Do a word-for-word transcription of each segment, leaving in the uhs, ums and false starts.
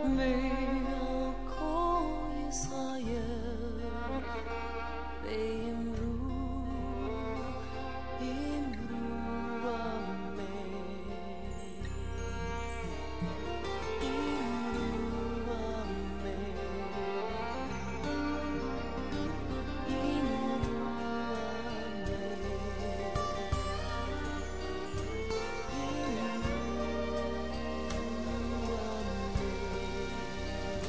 בערכו ישראל ואמרו אמרו אמן אמרו אמן אמרו אמן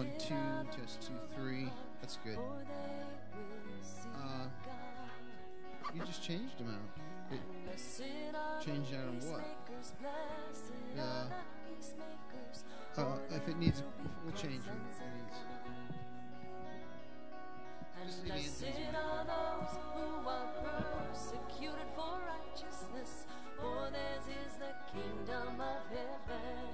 One, two, test two, three. That's good. Uh, you just changed them out. It changed out of what? Uh, uh, if it needs, we'll change them. If it needs. Just leave Blessed are those who are persecuted for righteousness, for theirs is the kingdom of heaven.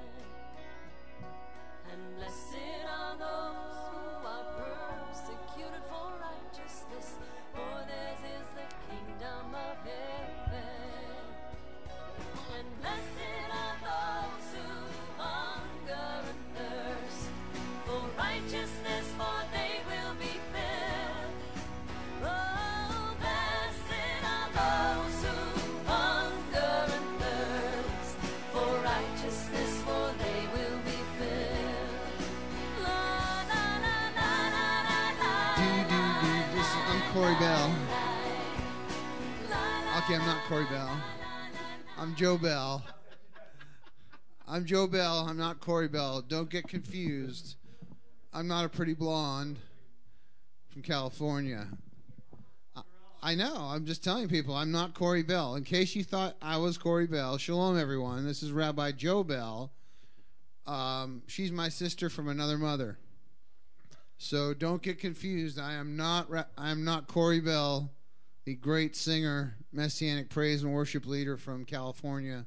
And blessed are those who are persecuted for righteousness, for theirs is the kingdom of heaven. And blessed are those who hunger and thirst for righteousness, for they will be filled. Oh, blessed are those who hunger and thirst for righteousness, for they will be filled. La, la, la, la, la, la, la, Do, do, do. This is, I'm Corey Bell. la, la, Okay, I'm not Corey Bell. I'm Joe Bell. I'm Joe Bell. I'm not Corey Bell. Don't get confused. I'm not a pretty blonde from California. I, I know. I'm just telling people I'm not Corey Bell. In case you thought I was Corey Bell, shalom, everyone. This is Rabbi Joe Bell. Um, she's my sister from another mother. So don't get confused. I am not. Ra- I am not Corey Bell, the great singer, Messianic praise and worship leader from California,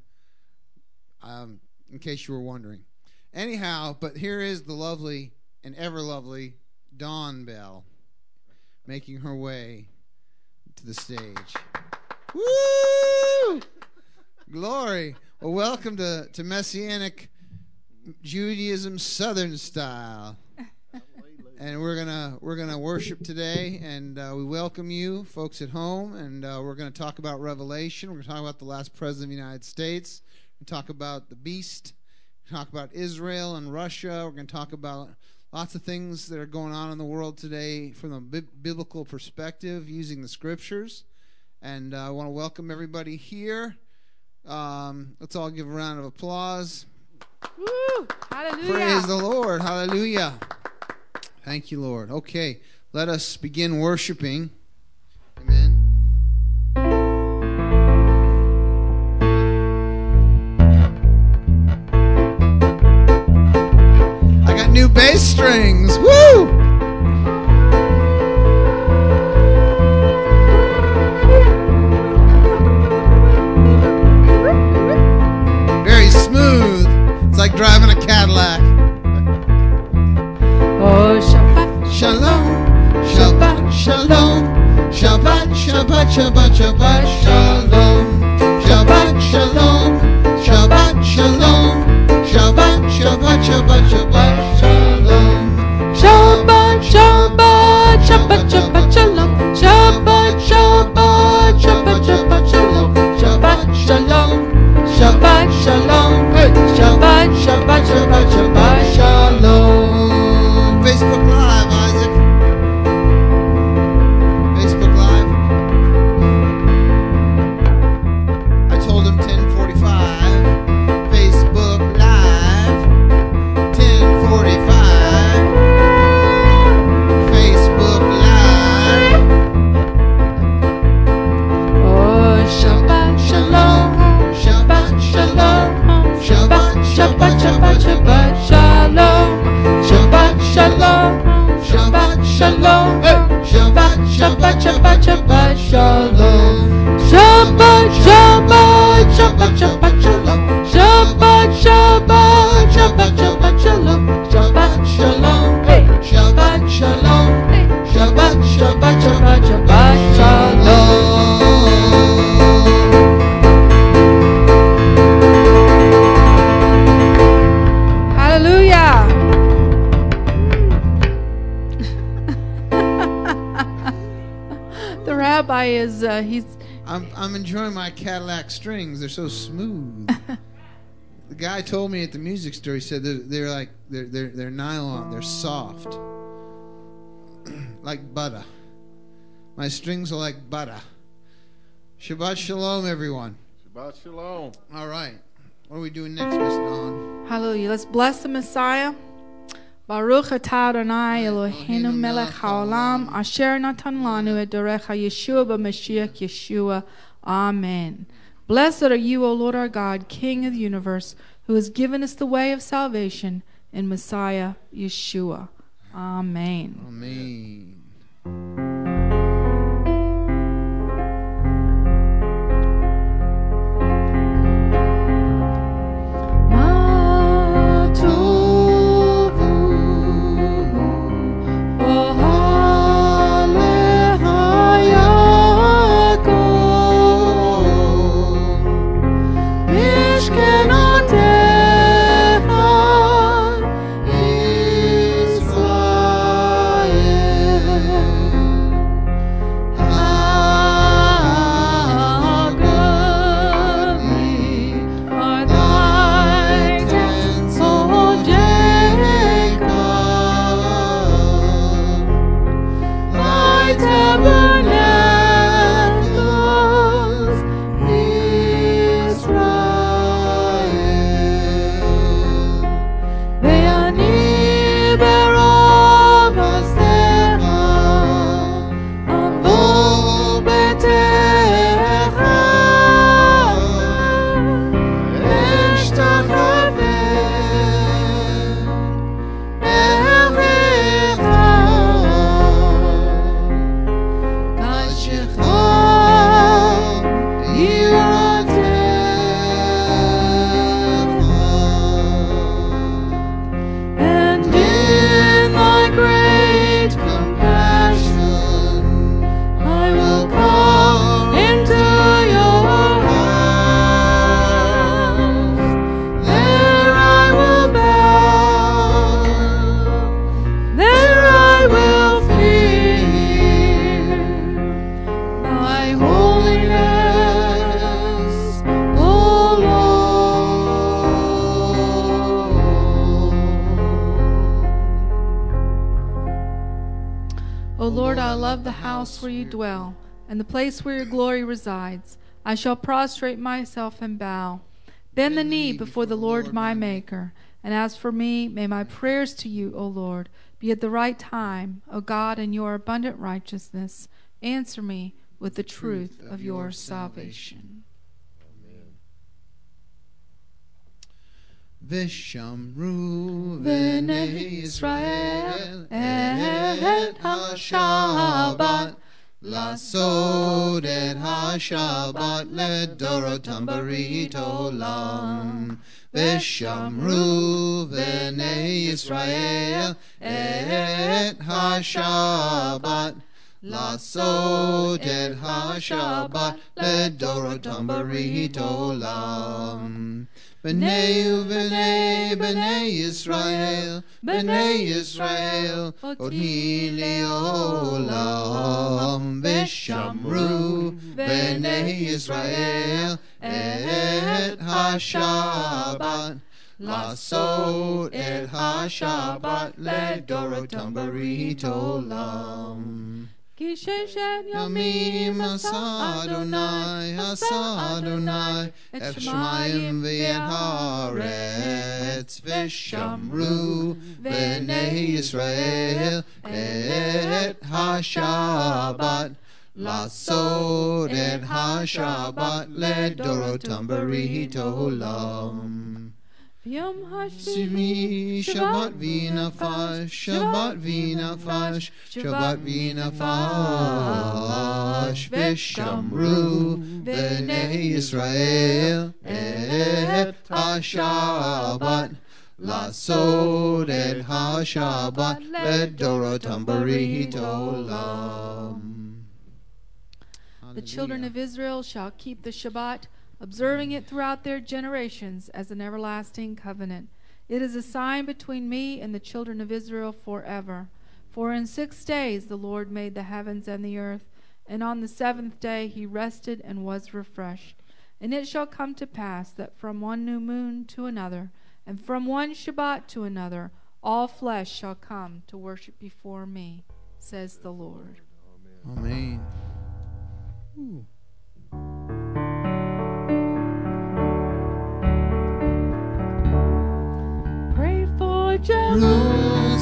um, in case you were wondering. Anyhow, but here is the lovely and ever lovely Dawn Bell making her way to the stage. Woo! Glory. Well, welcome to, to Messianic Judaism Southern style. And we're gonna we're gonna worship today, and uh, we welcome you, folks at home. And uh, we're gonna talk about Revelation. We're gonna talk about the last president of the United States. We're gonna talk about the beast. We're gonna talk about Israel and Russia. We're gonna talk about lots of things that are going on in the world today from a bi- biblical perspective, using the scriptures. And uh, I want to welcome everybody here. Um, let's all give a round of applause. Woo! Hallelujah. Praise the Lord. Hallelujah. Thank you, Lord. Okay, let us begin worshiping. Amen. I got new bass strings. Woo! Very smooth. It's like driving a Cadillac. Oh, Shabbat, Shalom, Shabbat, Shalom, Shabbat, Shabbat, Shabbat, Shabbat, Shalom, Shabbat, Shalom, Shabbat, Shalom, Shabbat, Shabbat, Shabbat, Shabbat, Shalom, Shabbat, Shabbat, Shabbat, Shabbat, Shalom, Shabbat, Shabbat, Shabbat, Shabbat, Shalom, Shabbat, Shalom, Shabbat, Shalom, Shabbat, Shabbat, Shabbat, Shabbat, Shalom. Facebook Live, Isaac. Facebook Live. I told him ten forty-five. Facebook Live. ten forty-five. Facebook Live. Oh, Shabbat, Shalom, Shabbat, Shalom, Shabbat, Shabbat, Shabbat, Shabbat, Shalom, Shabbat, Shalom, Shabbat, Shalom, Shabbat, Shabbat, Shabbat, Shabbat, Shalom, Shabbat, Shabbat, Shabbat, Shabbat, Shalom, Shabbat, Shabbat, Shabbat, Shabbat, Shalom, Shabbat, Shalom, Shabbat, Shalom, Shabbat, Shabbat, Shabbat, Shabbat, Shalom. Hallelujah. The rabbi is, uh, he's, I'm I'm enjoying my Cadillac strings. They're so smooth. The guy told me at the music store. He said they're, they're like they're they're they're nylon. They're soft, like butter. My strings are like butter. Shabbat shalom, everyone. Shabbat shalom. All right. What are we doing next, Miss Dawn? hallelujah. Let's bless the Messiah. Baruch atah Adonai Eloheinu melech haolam asher natan lanu et dorecha Yeshua b'Mashiach Yeshua. Amen. Blessed are you, O Lord our God, King of the universe, who has given us the way of salvation in Messiah Yeshua. Amen. Amen. Where you dwell, and the place where your glory resides. I shall prostrate myself and bow, bend the knee before the Lord my Maker. And as for me, may my prayers to you, O Lord, be at the right time. O God, in your abundant righteousness, answer me with the truth of your salvation. Vishamru v'nei Yisrael et ha-Shabbat Lasod et ha-Shabbat ledorotam barit olam. Vishamru v'nei Yisrael et ha-Shabbat Lasod et ha-Shabbat ledorotam barit olam. B'nei u'b'nei b'nei Yisrael, b'nei Yisrael, oti le'olam. V'shamru b'nei Yisrael et ha-Shabbat, Lasod et ha-Shabbat ledorotam barit olam. Yamim asa Adonai, asa Adonai, et Shemayim v'et haaretz, v'shamru v'nei Yisrael et ha-Shabbat, Lasod et ha-Shabbat ledorotam barit olam. Simi Shabbat v'nafash, Shabbat v'nafash, Shabbat v'nafash, v'shamru v'nei Yisrael et ha-Shabbat, Lasod et ha-Shabbat ledorotam barit olam. The children of Israel shall keep the Shabbat, observing it throughout their generations as an everlasting covenant. It is a sign between me and the children of Israel forever. For in six days the Lord made the heavens and the earth, and on the seventh day he rested and was refreshed. And it shall come to pass that from one new moon to another, and from one Shabbat to another, all flesh shall come to worship before me, says the Lord. Amen. Ooh. Pray for Jerusalem.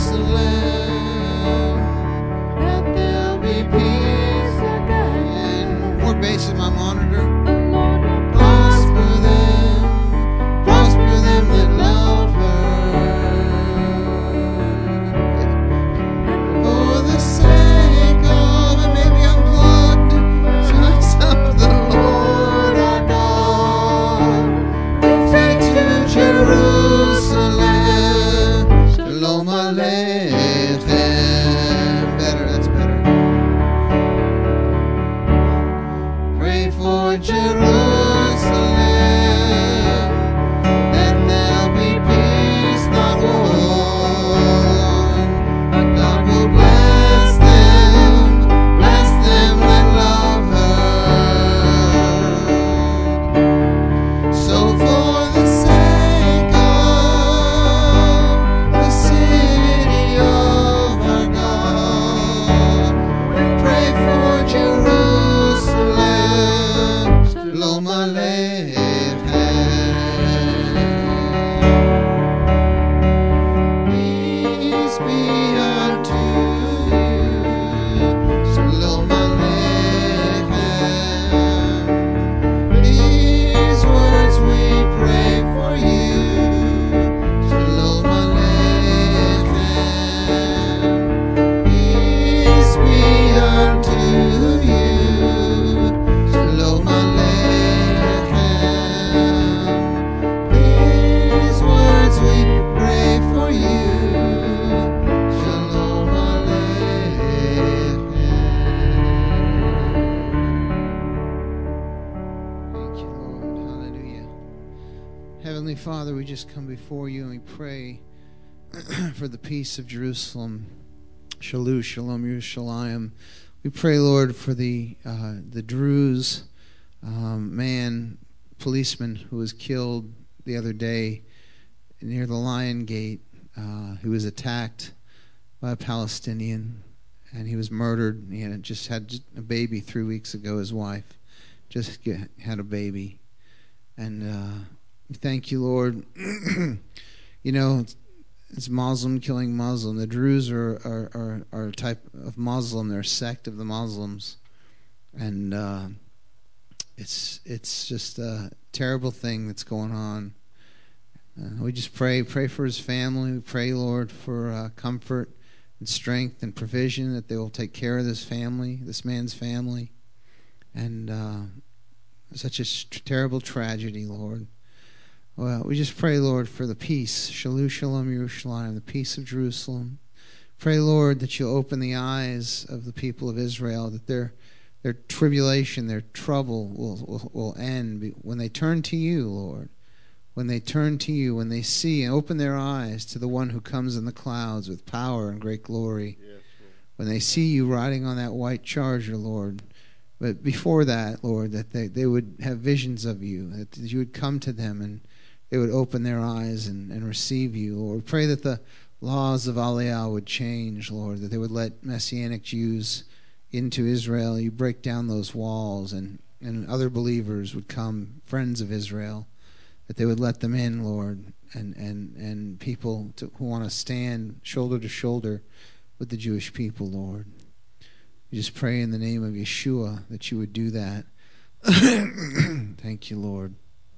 Heavenly Father, we just come before you and we pray for the peace of Jerusalem. Shalom, Shalom, Yerushalayim. We pray, Lord, for the uh, the Druze um, man, policeman who was killed the other day near the Lion Gate. Uh, he was attacked by a Palestinian, and he was murdered. He had just had a baby three weeks ago. His wife just get, had a baby. And uh, thank you, Lord. You know, it's, it's Muslim killing Muslim. The Druze are, are, are, are a type of Muslim. They're a sect of the Muslims. And uh, it's it's just a terrible thing that's going on. Uh, we just pray, pray for his family. We pray, Lord, for uh, comfort and strength and provision, that they will take care of this family, this man's family. And uh, such a st- terrible tragedy, Lord. Well, we just pray, Lord, for the peace, Shalom, Shalom, Yerushalayim, the peace of Jerusalem. Pray, Lord, that you'll open the eyes of the people of Israel, that their their tribulation, their trouble will, will, will end when they turn to you, Lord. When they turn to you, when they see and open their eyes to the one who comes in the clouds with power and great glory. Yes, when they see you riding on that white charger, Lord. But before that, Lord, that they, they would have visions of you, that you would come to them and they would open their eyes and, and receive you, Lord. Pray that the laws of Aliyah would change, Lord, that they would let Messianic Jews into Israel. You break down those walls, and, and other believers would come, friends of Israel, that they would let them in, Lord, and, and, and people to, who want to stand shoulder to shoulder with the Jewish people, Lord. We just pray in the name of Yeshua that you would do that. Thank you, Lord.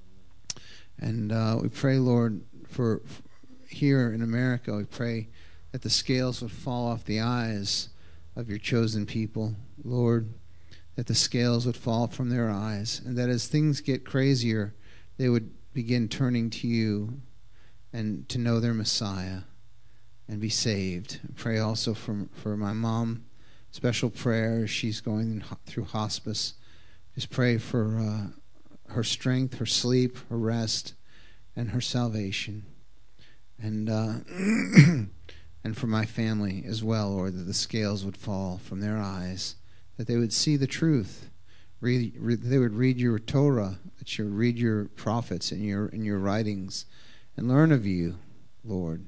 And uh, we pray, Lord, for, for here in America, we pray that the scales would fall off the eyes of your chosen people, Lord, that the scales would fall from their eyes, and that as things get crazier, they would begin turning to you and to know their Messiah and be saved. I pray also for, for my mom, special prayer as she's going through hospice. Just pray for uh, her strength, her sleep, her rest, and her salvation. And uh, and for my family as well, Lord, that the scales would fall from their eyes, that they would see the truth. Read, read, they would read your Torah, that you would read your prophets and your and your writings, and learn of you, Lord.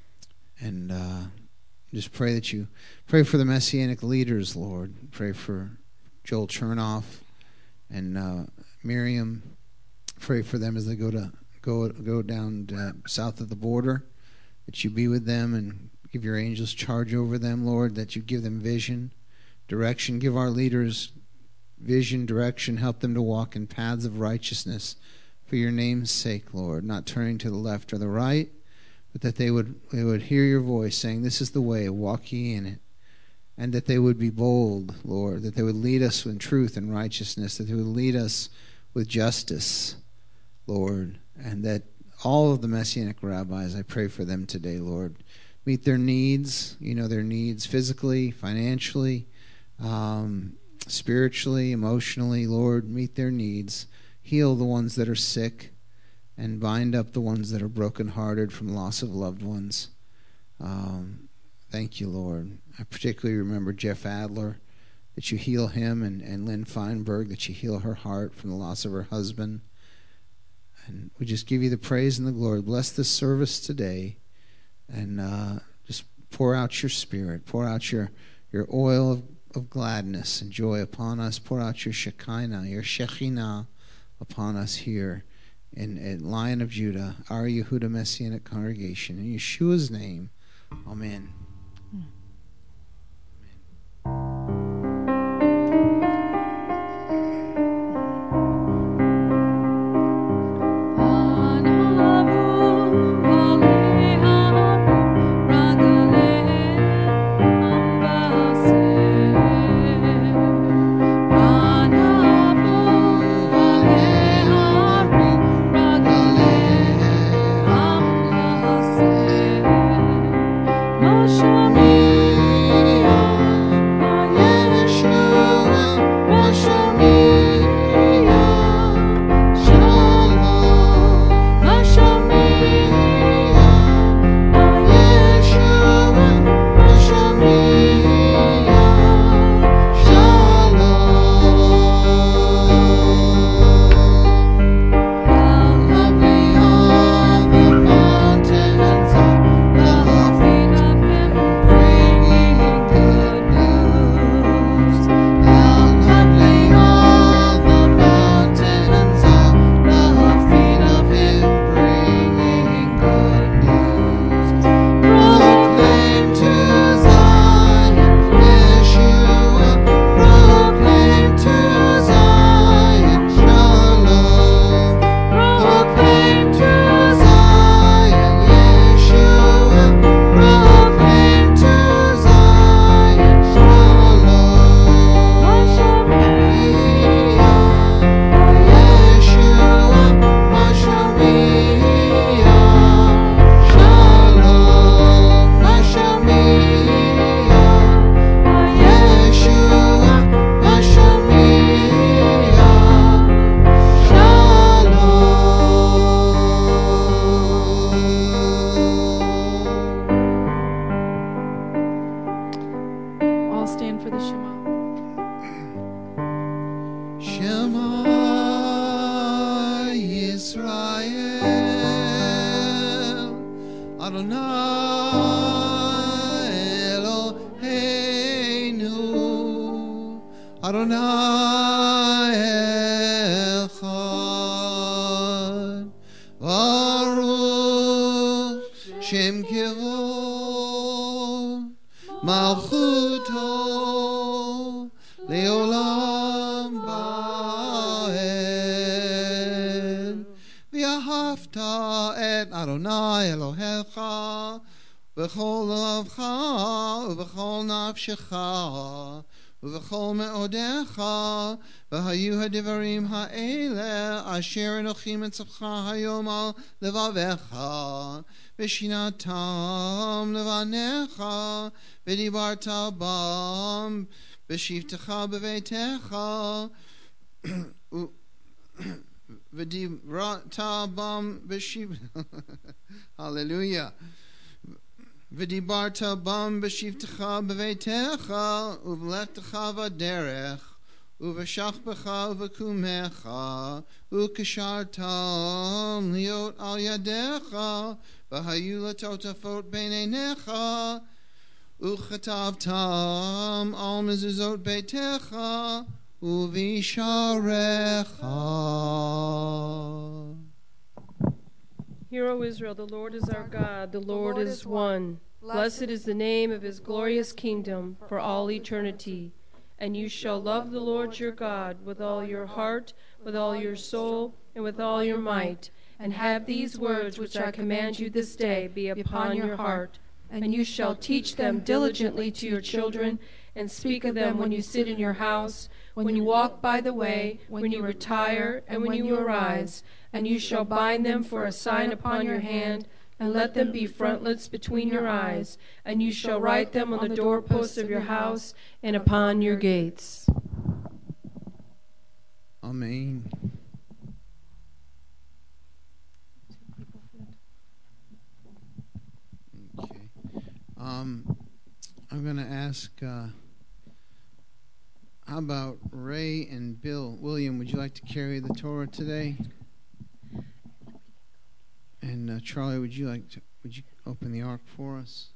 And uh, just pray that you pray for the Messianic leaders, Lord. Pray for Joel Chernoff and uh, Miriam. Pray for them as they go to go go down to, south of the border, that you be with them and give your angels charge over them, Lord. That you give them vision, direction. Give our leaders vision, direction. Help them to walk in paths of righteousness for your name's sake, Lord. Not turning to the left or the right, but that they would they would hear your voice saying, "This is the way, walk ye in it." And that they would be bold, Lord, that they would lead us in truth and righteousness, that they would lead us with justice, Lord, and that all of the Messianic rabbis, I pray for them today, Lord, meet their needs, you know, their needs physically, financially, um, spiritually, emotionally, Lord, meet their needs. Heal the ones that are sick and bind up the ones that are brokenhearted from loss of loved ones. Um, thank you, Lord. I particularly remember Jeff Adler, that you heal him, and, and Lynn Feinberg, that you heal her heart from the loss of her husband. And we just give you the praise and the glory. Bless this service today, and uh, just pour out your spirit, pour out your, your oil of, of gladness and joy upon us. Pour out your Shekinah, your Shekhinah upon us here in, in Lion of Judah, our Yehuda Messianic congregation. In Yeshua's name, amen. Moshe Adonai Eloheinu, Adonai Echad, Baruch Shem Kivod, Malchuto Leolam Ba'ed, V'ahavta et Adonai Elohecha V'chol lavcha V'chol nafshecha V'chol me'odecha V'hayu hadivarim ha'ele Asher enochim etzavcha hayom al levavecha V'shinatam levanecha V'dibarta bam V'shivtecha b'veitecha V'dibarta bam V'shiv Hallelujah. V'dibarta bam b'shivtecha b'veitecha u'v'lechtecha v'derech u'v'shachbecha u'v'kumecha u'kishartam liot al yadecha v'hayu latotafot b'neinecha u'chatavtam al mezuzot beitecha u'visharecha. Hear, O Israel, the Lord is our God, the Lord is one. Blessed is the name of his glorious kingdom for all eternity. And you shall love the Lord your God with all your heart, with all your soul, and with all your might. And have these words which I command you this day be upon your heart. And you shall teach them diligently to your children, and speak of them when you sit in your house, when you walk by the way, when you retire, and when you arise. And you shall bind them for a sign upon your hand, and let them be frontlets between your eyes. And you shall write them on the doorposts of your house and upon your gates. Amen. Okay. Um, I'm going to ask, uh, how about Ray and Bill? William, would you like to carry the Torah today? And uh, Charlie, would you like to, would you open the ark for us?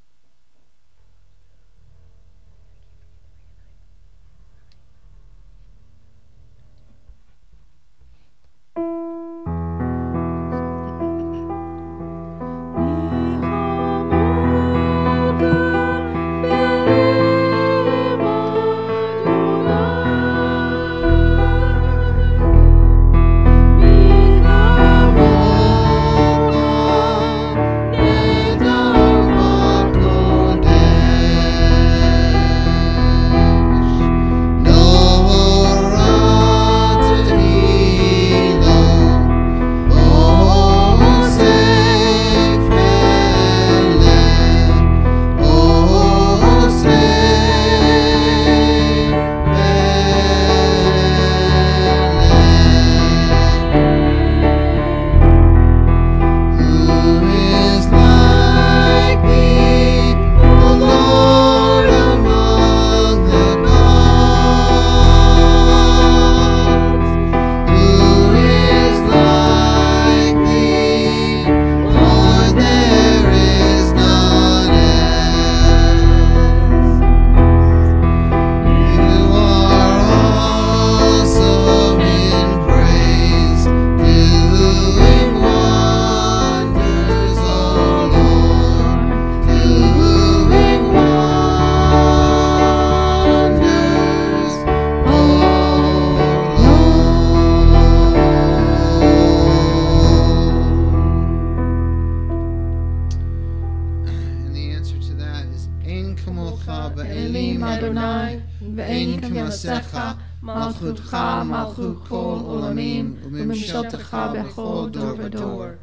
Malchutcha, Malchut Kol Olamim, Umimshaltecha Bechol Dor Vador.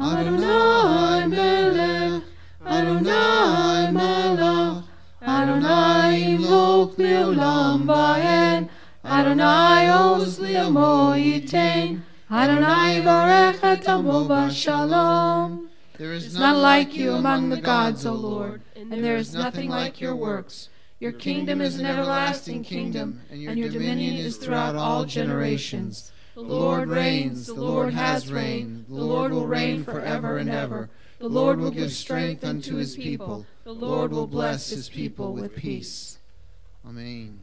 Adonai Melech, Adonai Melech, Adonai Imloch Leolam Vaed, Adonai Oz Le'amo Yitain, Adonai Varech et Amo B'Shalom. There is none like you among the gods, O Lord, and there is nothing like your works. Your kingdom is an everlasting kingdom, and your dominion is throughout all generations. The Lord reigns, the Lord has reigned, the Lord will reign forever and ever. The Lord will give strength unto his people, the Lord will bless his people with peace. Amen.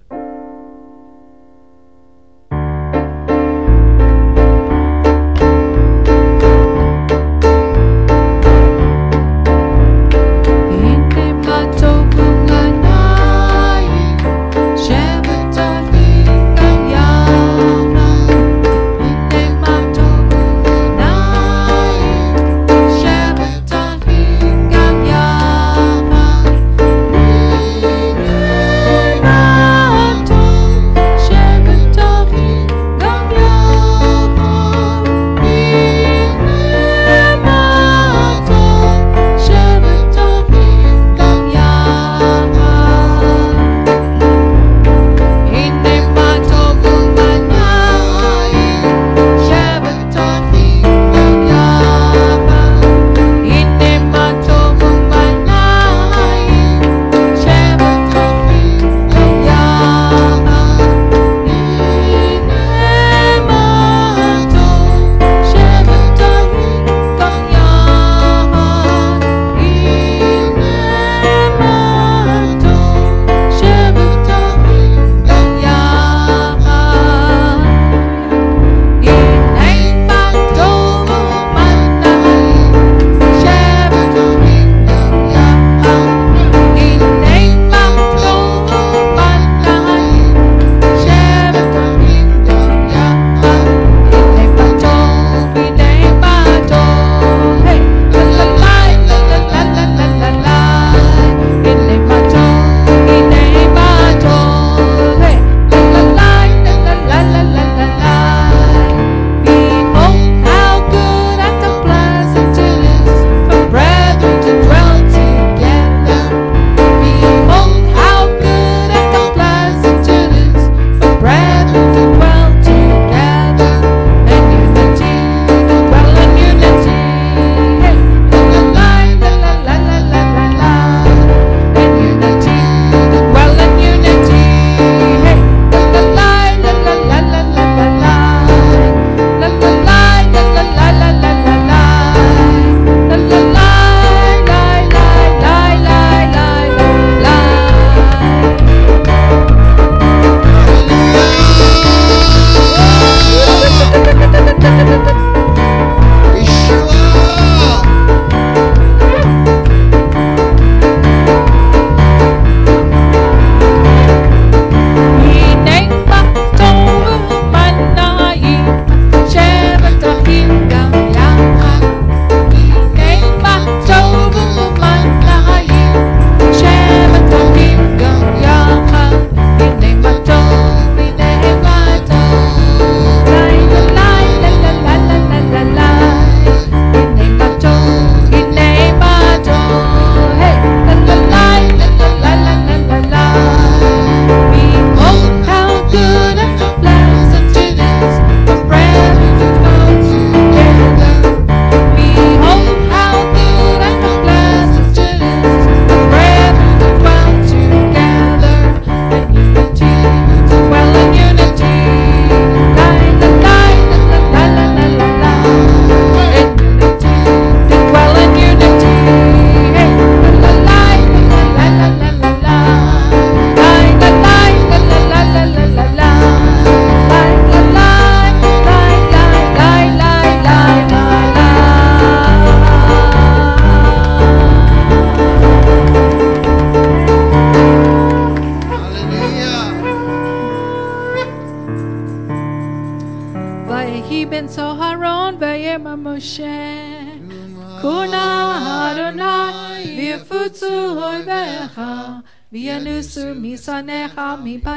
V'yanusu misanecha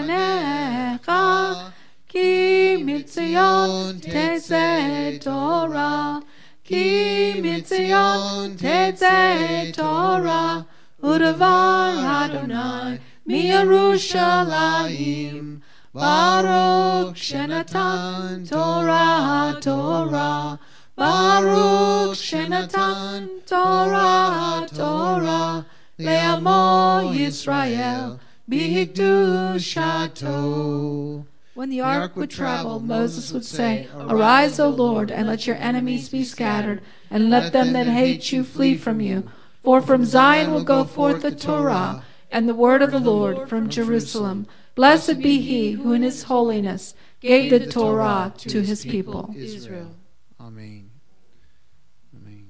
mipanecha, ki mitzion tetzeh Torah, ki mitzion tetzeh Torah, u'davar Adonai miYerushalayim, Baruch shenatan Torah Torah, Baruch shenatan Torah Torah, Le'amo Yisrael b'hikdushato. When the ark would travel, Moses would say, Arise, O Lord, and let your enemies be scattered, and let them that hate you flee from you. For from Zion will go forth the Torah, and the word of the Lord from Jerusalem. Blessed be he who in his holiness gave the Torah to his people Israel. Amen. Amen.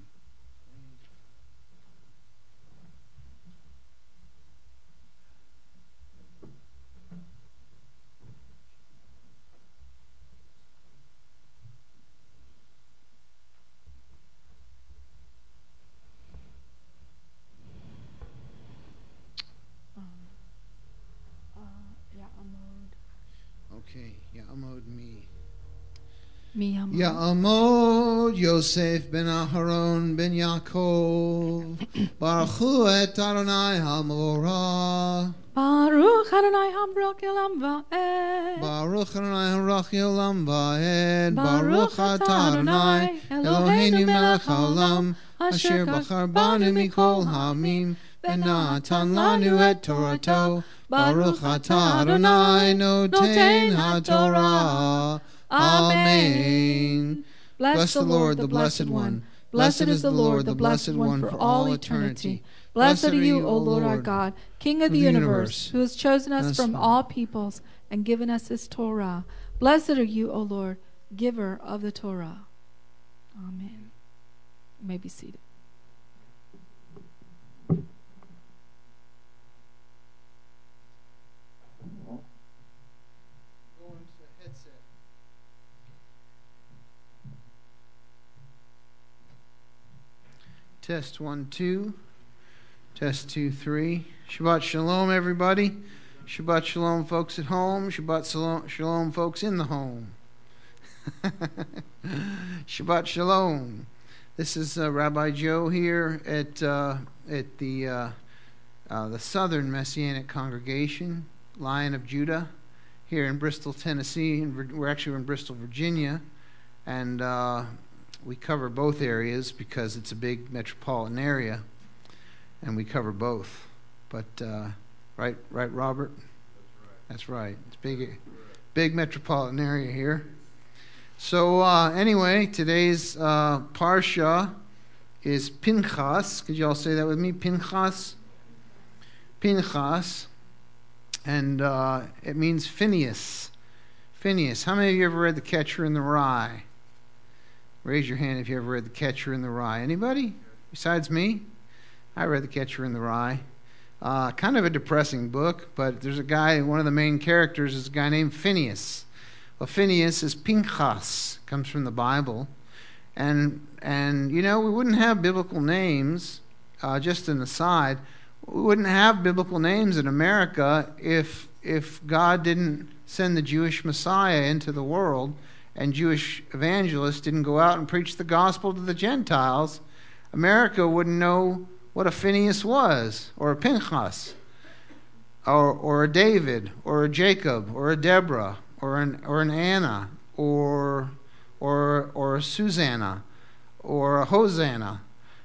Okay, Ya'amod mi. Miyamod. Ya'amod Yosef ben Aharon ben Yaakov. Baruch hu et Adonai HaMorah. Baruch Adonai Hamrach Elam Va'ed. Baruch Adonai Hamrach Elam Va'ed. Baruch atah Adonai Eloheinu melech haolam, asher bachar banu mikol ha'amim, v'natan lanu et Torato. Baruch atah Adonai noten haTorah. Amen. Bless the Lord, the Blessed One. Blessed is the Lord, the Blessed One, for all eternity. Blessed are you, O Lord our God, King of the universe, who has chosen us from all peoples and given us his Torah. Blessed are you, O Lord, giver of the Torah. Amen. You may be seated. Test one, two. Test two, three. Shabbat shalom, everybody. Shabbat shalom, folks at home. Shabbat shalom, shalom folks in the home. Shabbat shalom. This is uh, Rabbi Joe here at uh, at the uh, uh, the Southern Messianic Congregation, Lion of Judah, here in Bristol, Tennessee. And we're actually in Bristol, Virginia, and uh, we cover both areas because it's a big metropolitan area, and we cover both. But uh, right, right, Robert. That's right. It's big, big metropolitan area here. So uh, anyway, today's uh, parsha is Pinchas. Could you all say that with me? Pinchas. Pinchas, and uh, it means Phineas. Phineas. How many of you ever read The Catcher in the Rye? Raise your hand if you ever read The Catcher in the Rye. Anybody besides me? I read The Catcher in the Rye. Uh, kind of a depressing book, but there's a guy, one of the main characters is a guy named Phineas. Well, Phineas is Pinchas, comes from the Bible. And, and you know, we wouldn't have biblical names, uh, just an aside, we wouldn't have biblical names in America if, if God didn't send the Jewish Messiah into the world and Jewish evangelists didn't go out and preach the gospel to the Gentiles. America wouldn't know what a Phineas was, or a Pinchas, or, or a David, or a Jacob, or a Deborah, or an or an Anna, or or or a Susanna, or a Hosanna.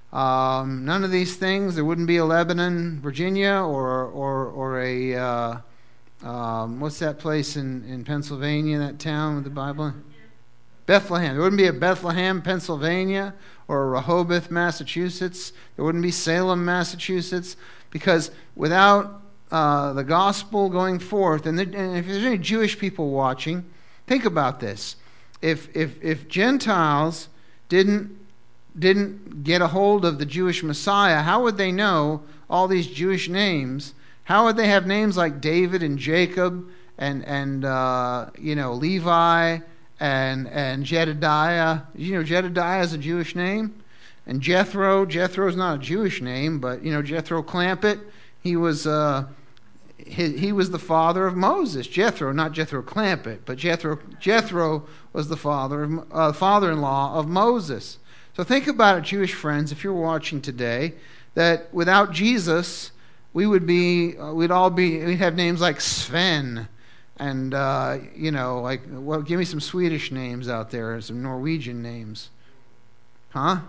Um, none of these things. There wouldn't be a Lebanon, Virginia, or or or a uh, um, what's that place in, in Pennsylvania? That town with the Bible. Bethlehem. There wouldn't be a Bethlehem, Pennsylvania, or a Rehoboth, Massachusetts. There wouldn't be Salem, Massachusetts, because without uh, the gospel going forth, and, the, and if there's any Jewish people watching, think about this: if if if Gentiles didn't didn't get a hold of the Jewish Messiah, how would they know all these Jewish names? How would they have names like David and Jacob and and uh, you know Levi? And and Jedediah, you know, Jedediah is a Jewish name, and Jethro, Jethro is not a Jewish name, but you know Jethro Clampett, he was uh, he, he was the father of Moses. Jethro, not Jethro Clampett, but Jethro Jethro was the father of uh, father-in-law of Moses. So think about it, Jewish friends, if you're watching today, that without Jesus, we would be, uh, we'd all be, we'd have names like Sven. And, uh, you know, like, well, give me some Swedish names out there, some Norwegian names. Huh?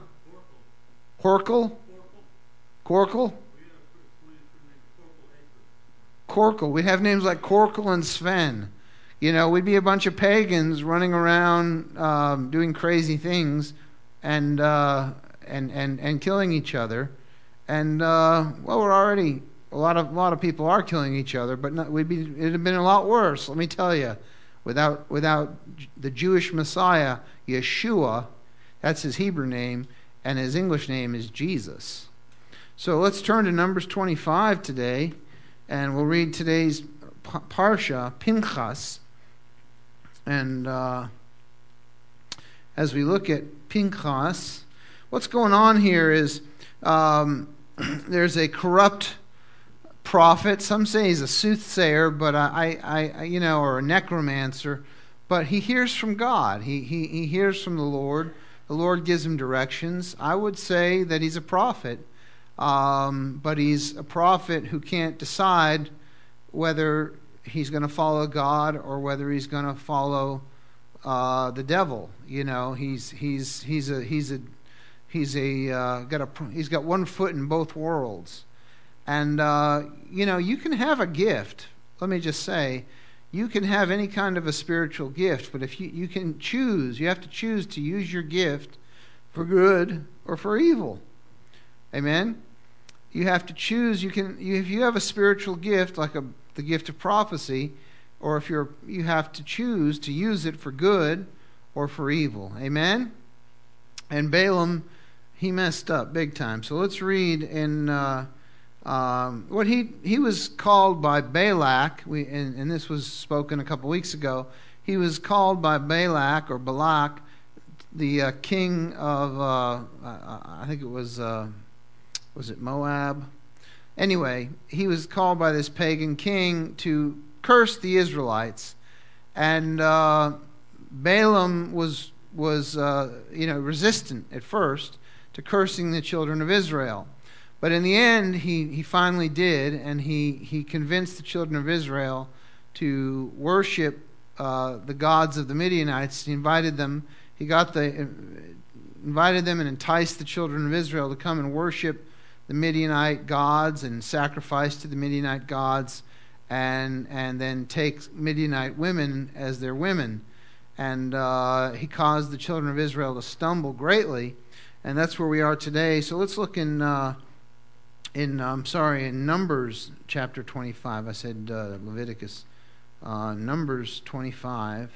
Korkel? Korkel? Korkel. We'd have names like Korkel and Sven. You know, we'd be a bunch of pagans running around um, doing crazy things and, uh, and and and killing each other. And uh, well, we're already a lot of a lot of people are killing each other, but not, we'd be it'd have been a lot worse. Let me tell you, without without the Jewish Messiah, Yeshua, that's his Hebrew name, and his English name is Jesus. So let's turn to Numbers twenty-five today, and we'll read today's Parsha, Pinchas. And uh, as we look at Pinchas, what's going on here is um, there's a corrupt prophet. Some say he's a soothsayer, but I, I, I, you know, or a necromancer. But he hears from God. He, he, he hears from the Lord. The Lord gives him directions. I would say that he's a prophet, um, but he's a prophet who can't decide whether he's going to follow God or whether he's going to follow uh, the devil. You know, he's he's he's a he's a he's a uh, got a he's got one foot in both worlds. And uh, you know, you can have a gift. Let me just say, you can have any kind of a spiritual gift, but if you you can choose, you have to choose to use your gift for good or for evil. Amen. You have to choose. You can you, if you have a spiritual gift like a the gift of prophecy, or if you're you have to choose to use it for good or for evil. Amen. And Balaam, he messed up big time. So let's read in uh, um, what he he was called by Balak. We and, and this was spoken a couple weeks ago. He was called by Balak or Balak, the uh, king of uh, I think it was uh, was it Moab. Anyway, he was called by this pagan king to curse the Israelites, and uh, Balaam was was uh, you know resistant at first to cursing the children of Israel, but in the end he, he finally did, and he, he convinced the children of Israel to worship uh, the gods of the Midianites. He invited them. He got the invited them and enticed the children of Israel to come and worship the Midianite gods and sacrifice to the Midianite gods, and and then take Midianite women as their women. And uh, he caused the children of Israel to stumble greatly, and that's where we are today. So let's look in uh, in I'm sorry in Numbers chapter twenty-five. I said uh, Leviticus. Uh, Numbers twenty-five.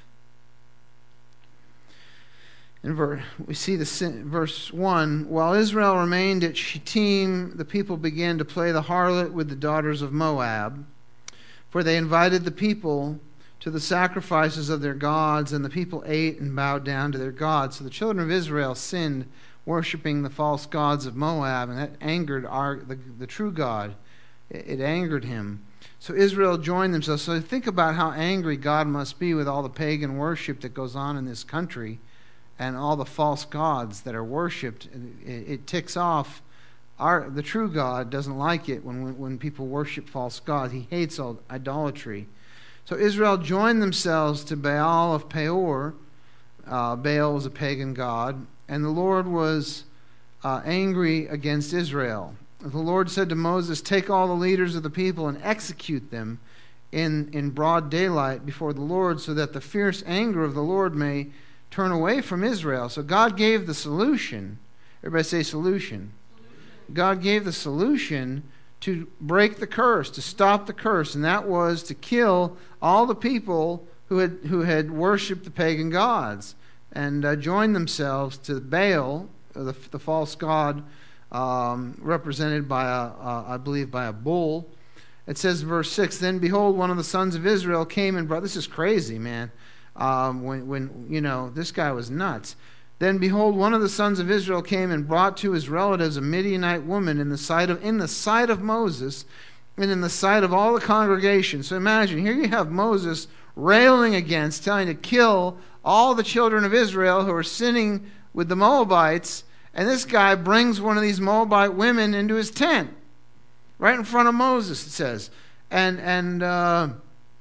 In verse, we see the verse one. While Israel remained at Shittim, the people began to play the harlot with the daughters of Moab, for they invited the people to the sacrifices of their gods, and the people ate and bowed down to their gods. So the children of Israel sinned, worshiping the false gods of Moab, and that angered our the, the true God. It, it angered him. So Israel joined themselves. So think about how angry God must be with all the pagan worship that goes on in this country, and all the false gods that are worshipped. It, it ticks off. Our the true God doesn't like it when when people worship false gods. He hates all idolatry. So Israel joined themselves to Baal of Peor. Uh, Baal was a pagan god, and the Lord was uh, angry against Israel. The Lord said to Moses, "Take all the leaders of the people and execute them in in broad daylight before the Lord, so that the fierce anger of the Lord may turn away from Israel." So God gave the solution. Everybody say solution. solution. God gave the solution to break the curse, to stop the curse, and that was to kill all the people who had who had worshipped the pagan gods and uh, joined themselves to Baal, the, the false god, um, represented by a, uh, I believe, by a bull. It says in verse six, "Then behold, one of the sons of Israel came and brought." This is crazy, man. Um, when, when, you know, this guy was nuts. "Then behold, one of the sons of Israel came and brought to his relatives a Midianite woman in the sight of in the sight of Moses and in the sight of all the congregation." So imagine, here you have Moses railing against, telling to kill all the children of Israel who are sinning with the Moabites, and this guy brings one of these Moabite women into his tent, right in front of Moses, it says. And, and, uh,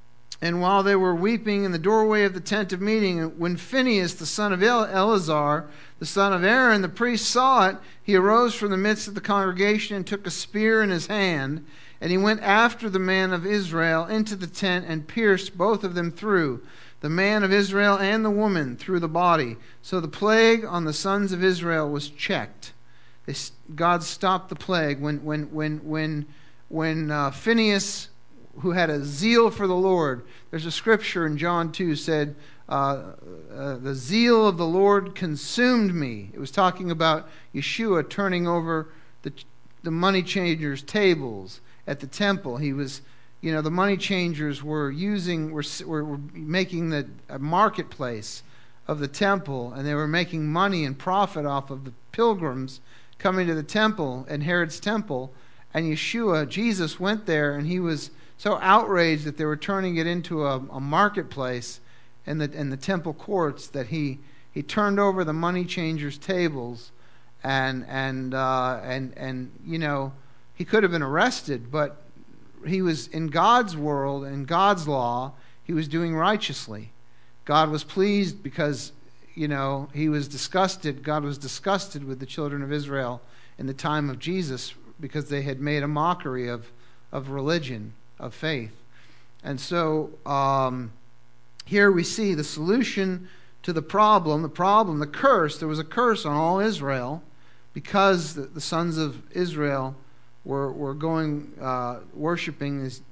And while they were weeping in the doorway of the tent of meeting, when Phinehas, the son of Eleazar, the son of Aaron, the priest, saw it, he arose from the midst of the congregation and took a spear in his hand, and he went after the man of Israel into the tent and pierced both of them through, the man of Israel and the woman, through the body. So the plague on the sons of Israel was checked. They, God stopped the plague when when when when when uh, Phinehas, who had a zeal for the Lord. There's a scripture in John two said, uh, uh, the zeal of the Lord consumed me. It was talking about Yeshua turning over the the money changers' tables at the temple. He was, you know, the money changers were using, were, were, were making the a marketplace of the temple, and they were making money and profit off of the pilgrims coming to the temple and Herod's temple. And Yeshua, Jesus, went there, and he was so outraged that they were turning it into a, a marketplace in the in the temple courts that he he turned over the money changers' tables, and and uh, and and you know, he could have been arrested, but he was in God's world and God's law. He was doing righteously. God was pleased because, you know, he was disgusted. God was disgusted with the children of Israel in the time of Jesus because they had made a mockery of of religion, of faith. And so um, here we see the solution to the problem, the problem, the curse. There was a curse on all Israel because the, the sons of Israel were, were going, uh, worshiping this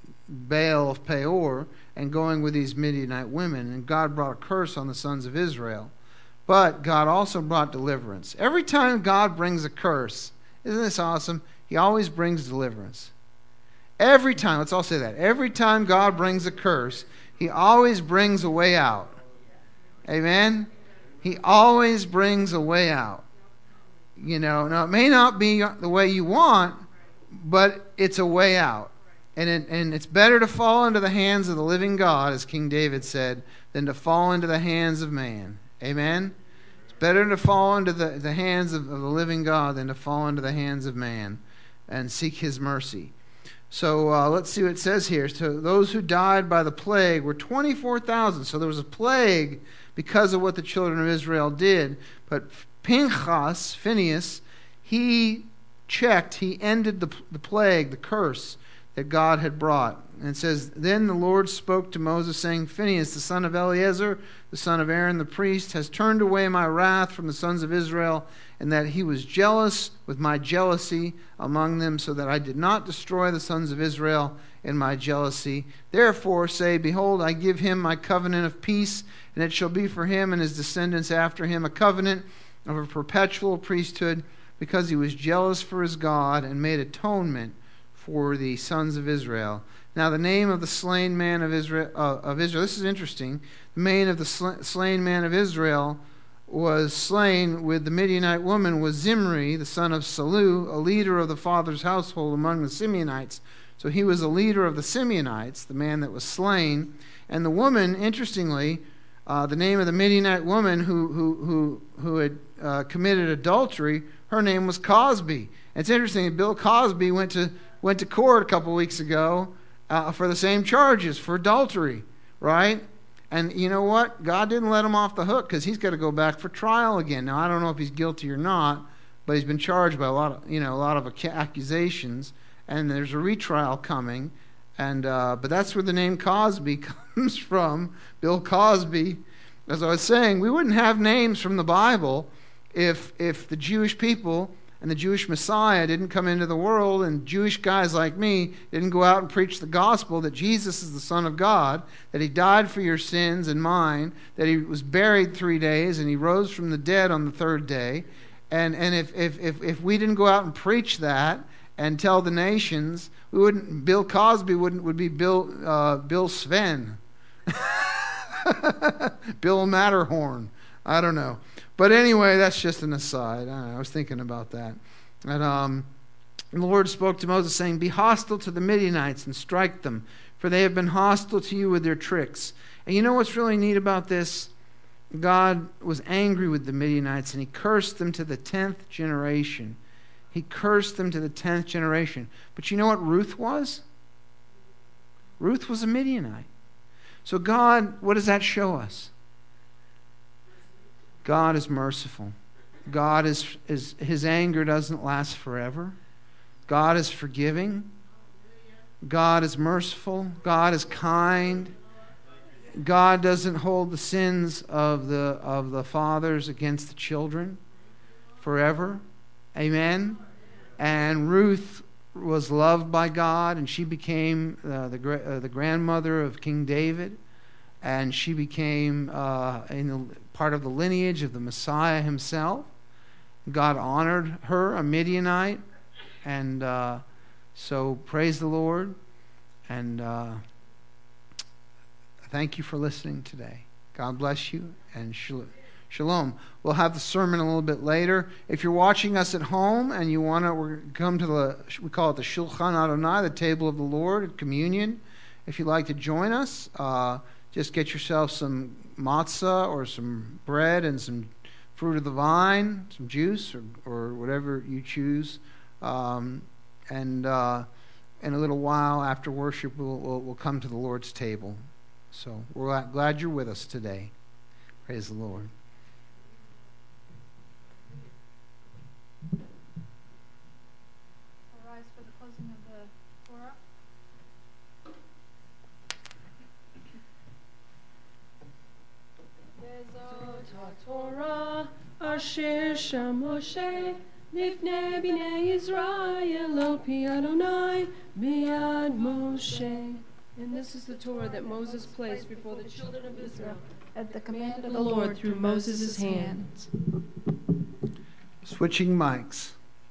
Baal of Peor and going with these Midianite women. And God brought a curse on the sons of Israel. But God also brought deliverance. Every time God brings a curse, isn't this awesome? He always brings deliverance. Every time, let's all say that. Every time God brings a curse, he always brings a way out. Amen? He always brings a way out. You know, now it may not be the way you want, but it's a way out. And it, and it's better to fall into the hands of the living God, as King David said, than to fall into the hands of man. Amen? It's better to fall into the, the hands of, of the living God than to fall into the hands of man and seek his mercy. So uh, let's see what it says here. So those who died by the plague were twenty-four thousand. So there was a plague because of what the children of Israel did. But Pinchas, Phinehas, he checked, he ended the, the plague, the curse that God had brought. And it says, then the Lord spoke to Moses, saying, Phinehas, the son of Eleazar, the son of Aaron the priest, has turned away my wrath from the sons of Israel, and that he was jealous with my jealousy among them, so that I did not destroy the sons of Israel in my jealousy. Therefore say, behold, I give him my covenant of peace, and it shall be for him and his descendants after him a covenant of a perpetual priesthood, because he was jealous for his God and made atonement for the sons of Israel. Now the name of the slain man of Israel, uh, of Israel, this is interesting. The name of the sl- slain man of Israel was slain with the Midianite woman was Zimri, the son of Salu, a leader of the father's household among the Simeonites. So he was a leader of the Simeonites, the man that was slain. And the woman, interestingly, uh, the name of the Midianite woman who who who who had uh, committed adultery, her name was Cosby. And it's interesting. Bill Cosby went to went to court a couple of weeks ago uh, for the same charges for adultery, right? And you know what? God didn't let him off the hook because he's got to go back for trial again. Now I don't know if he's guilty or not, but he's been charged by a lot of you know a lot of accusations, and there's a retrial coming. And uh, but that's where the name Cosby comes from, Bill Cosby. As I was saying, we wouldn't have names from the Bible if if the Jewish people and the Jewish Messiah didn't come into the world, and Jewish guys like me didn't go out and preach the gospel that Jesus is the Son of God, that he died for your sins and mine, that he was buried three days, and he rose from the dead on the third day. And and if if if, if we didn't go out and preach that and tell the nations, we wouldn't. Bill Cosby wouldn't would be Bill uh, Bill Sven, Bill Matterhorn. I don't know. But anyway, that's just an aside. I, don't know, I was thinking about that. And um, the Lord spoke to Moses, saying, be hostile to the Midianites and strike them, for they have been hostile to you with their tricks. And you know what's really neat about this? God was angry with the Midianites, and he cursed them to the tenth generation. He cursed them to the tenth generation. But you know what Ruth was? Ruth was a Midianite. So God, what does that show us? God is merciful. God is, is His anger doesn't last forever. God is forgiving. God is merciful. God is kind. God doesn't hold the sins of the of the fathers against the children forever. Amen. And Ruth was loved by God, and she became uh, the uh, the grandmother of King David, and she became uh, in the, part of the lineage of the Messiah himself. God honored her, a Midianite, and uh, so praise the Lord, and uh, thank you for listening today. God bless you, and shalom. We'll have the sermon a little bit later. If you're watching us at home and you want to come to the, we call it the Shulchan Adonai, the table of the Lord at communion. If you'd like to join us, uh, just get yourself some matzah or some bread and some fruit of the vine, some juice, or, or whatever you choose. Um, and uh, in a little while after worship, we'll, we'll, we'll come to the Lord's table. So we're glad you're with us today. Praise the Lord. I'll rise for the closing of the Torah. Torah asher sham Moshe lifnei bnei Yisrael al pi Adonai miyad Moshe. And this is the Torah that Moses placed before the children of Israel At the command of the Lord through Moses' hand. Switching mics.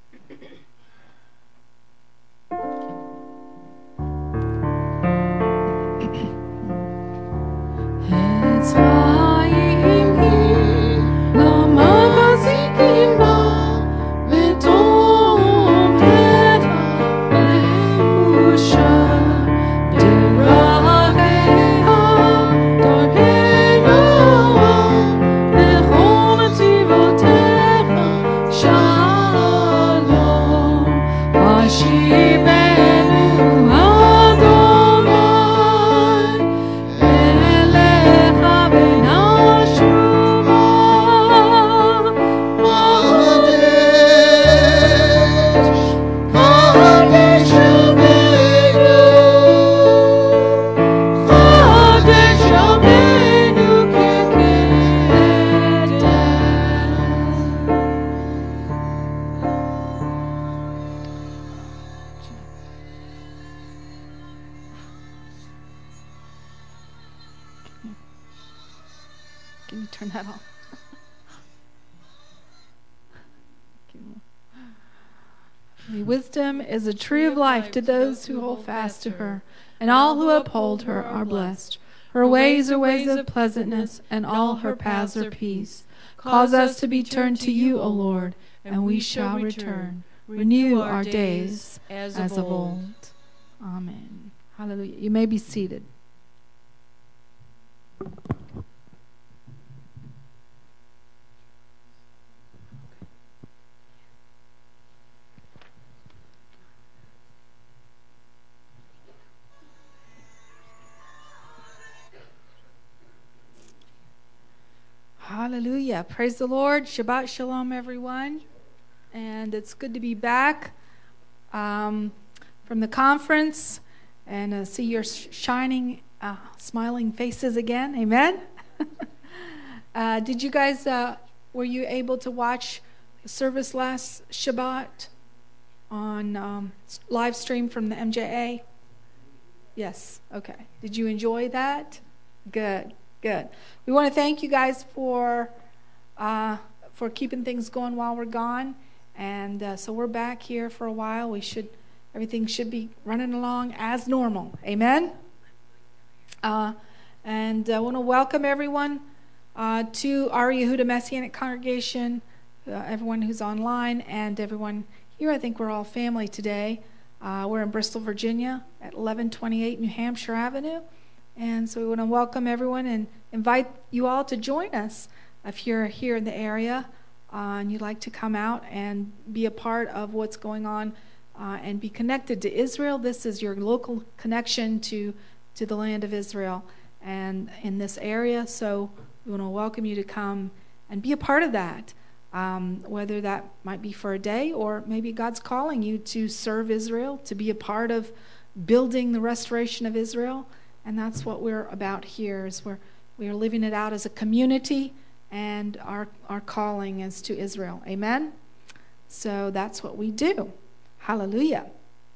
Can you turn that on? Wisdom is a tree of life to those who hold fast to her, and all who uphold her are blessed. Her ways are ways of pleasantness, and all her paths are peace. Cause us to be turned to you, O Lord, and we shall return. Renew our days as of old. Amen. Hallelujah. You may be seated. Hallelujah. Praise the Lord. Shabbat Shalom, everyone. And it's good to be back um, from the conference and uh, see your shining, uh, smiling faces again. Amen. uh, did you guys, uh, were you able to watch the service last Shabbat on um, live stream from the M J A? Yes. Okay. Did you enjoy that? Good. Good. We want to thank you guys for uh, for keeping things going while we're gone, and uh, so we're back here for a while. We should everything should be running along as normal. Amen. Uh, and I want to welcome everyone uh, to our Yehuda Messianic Congregation, uh, everyone who's online, and everyone here. I think we're all family today. Uh, we're in Bristol, Virginia, at eleven twenty-eight New Hampshire Avenue. And so we want to welcome everyone and invite you all to join us if you're here in the area uh, and you'd like to come out and be a part of what's going on uh, and be connected to Israel. This is your local connection to, to the land of Israel. and in this area. So we want to welcome you to come and be a part of that, um, whether that might be for a day or maybe God's calling you to serve Israel, to be a part of building the restoration of Israel. And that's what we're about here, is we're, we are living it out as a community, and our, our calling is to Israel. Amen? So that's what we do. Hallelujah.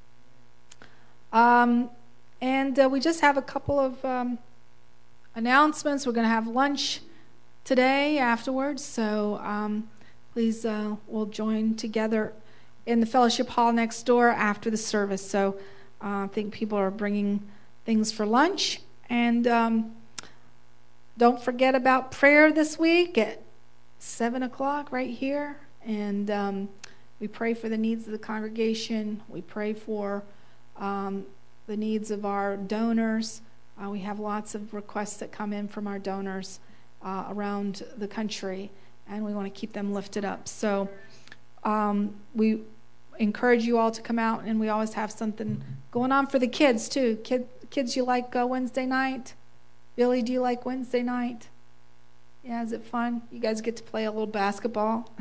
Um, and uh, we just have a couple of um, announcements. We're going to have lunch today afterwards, so um, please uh, we'll join together in the fellowship hall next door after the service. So uh, I think people are bringing things for lunch. And um, don't forget about prayer this week at seven o'clock right here. And um, we pray for the needs of the congregation. We pray for um, the needs of our donors. Uh, we have lots of requests that come in from our donors uh, around the country, and we want to keep them lifted up. So um, we encourage you all to come out, and we always have something going on for the kids too. Kid, kids, you like uh, Wednesday night? Billy, do you like Wednesday night? Yeah, is it fun? You guys get to play a little basketball.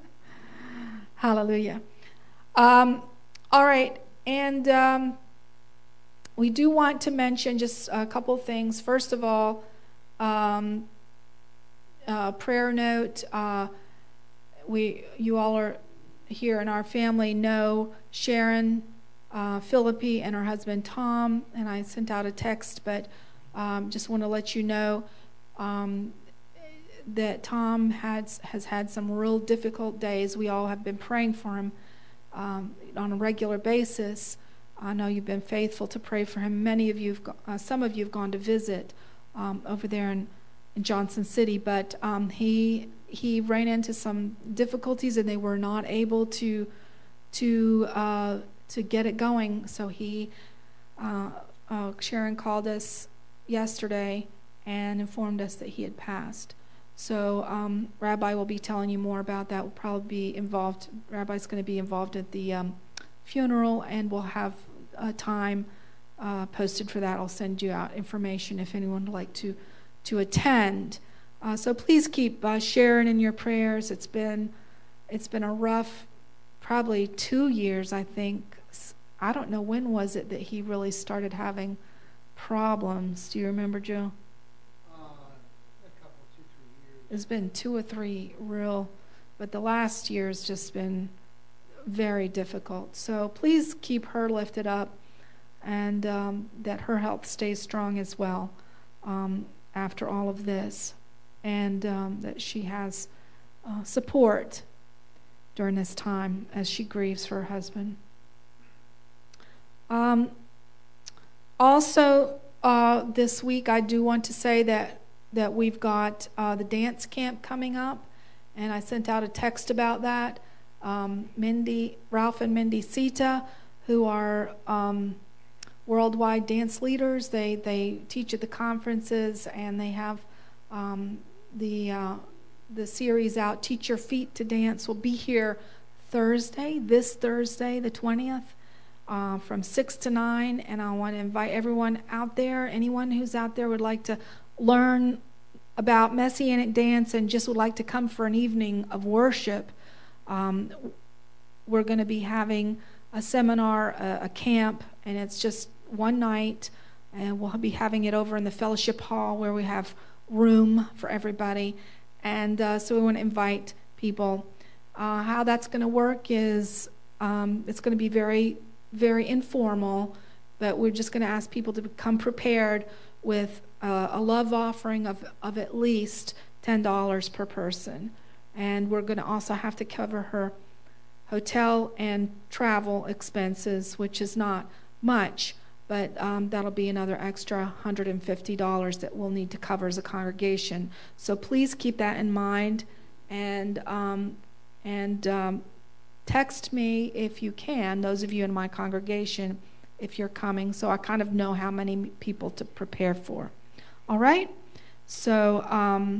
Hallelujah. Um, all right, and um, we do want to mention just a couple things. First of all, um, uh, prayer note. Uh, we, you all are here in our family know Sharon uh, Philippi and her husband Tom, and I sent out a text, but um, just want to let you know um, that Tom has has had some real difficult days. We all have been praying for him um, on a regular basis. I know you've been faithful to pray for him. Many of you, have go- uh, some of you have gone to visit um, over there in, in Johnson City, but um, he he ran into some difficulties, and they were not able to to uh, to get it going. So he, uh, uh, Sharon called us yesterday and informed us that he had passed. So um, Rabbi will be telling you more about that. We'll probably be involved. Rabbi's going to be involved at the um, funeral, and we'll have a time uh, posted for that. I'll send you out information if anyone would like to to attend. Uh, so please keep uh, Sharon in your prayers. It's been it's been a rough, probably two years, I think. I don't know, when was it that he really started having problems? Do you remember, Joe? It's been two or three real, but the last year's just been very difficult. So please keep her lifted up, and um, that her health stays strong as well um, after all of this, and um, that she has uh, support during this time as she grieves for her husband. Um, also, uh, this week I do want to say that that we've got uh, the dance camp coming up, and I sent out a text about that. Um, Mindy, Ralph and Mindy Sita, who are um, worldwide dance leaders, they they teach at the conferences, and they have um, the uh, the series out, Teach Your Feet to Dance, will be here Thursday, this Thursday, the twentieth, uh, from six to nine, and I want to invite everyone out there, anyone who's out there would like to learn about Messianic dance and just would like to come for an evening of worship. Um, we're going to be having a seminar, a, a camp, and it's just one night, and we'll be having it over in the fellowship hall where we have room for everybody. And uh, so we want to invite people. Uh, how that's going to work is um, it's going to be very, very informal, but we're just going to ask people to become prepared with uh, a love offering of, of at least ten dollars per person. And we're going to also have to cover her hotel and travel expenses, which is not much, but um, that'll be another extra one hundred fifty dollars that we'll need to cover as a congregation. So please keep that in mind, and um, and um, text me if you can, those of you in my congregation, if you're coming, so I kind of know how many people to prepare for. All right? So um,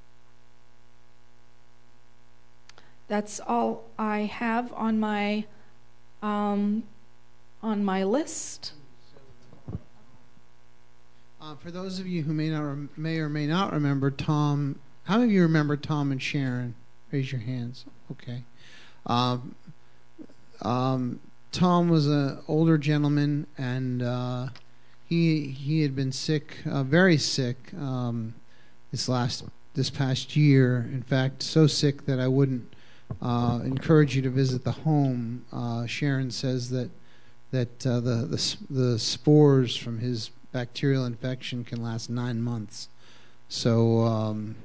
that's all I have on my um, on my list. Uh, for those of you who may not rem- may or may not remember Tom, how many of you remember Tom and Sharon? Raise your hands. Okay. Um, um, Tom was an older gentleman, and uh, he he had been sick, uh, very sick, um, this last this past year. In fact, so sick that I wouldn't uh, encourage you to visit the home. Uh, Sharon says that that uh, the, the the spores from his bacterial infection can last nine months. So, um,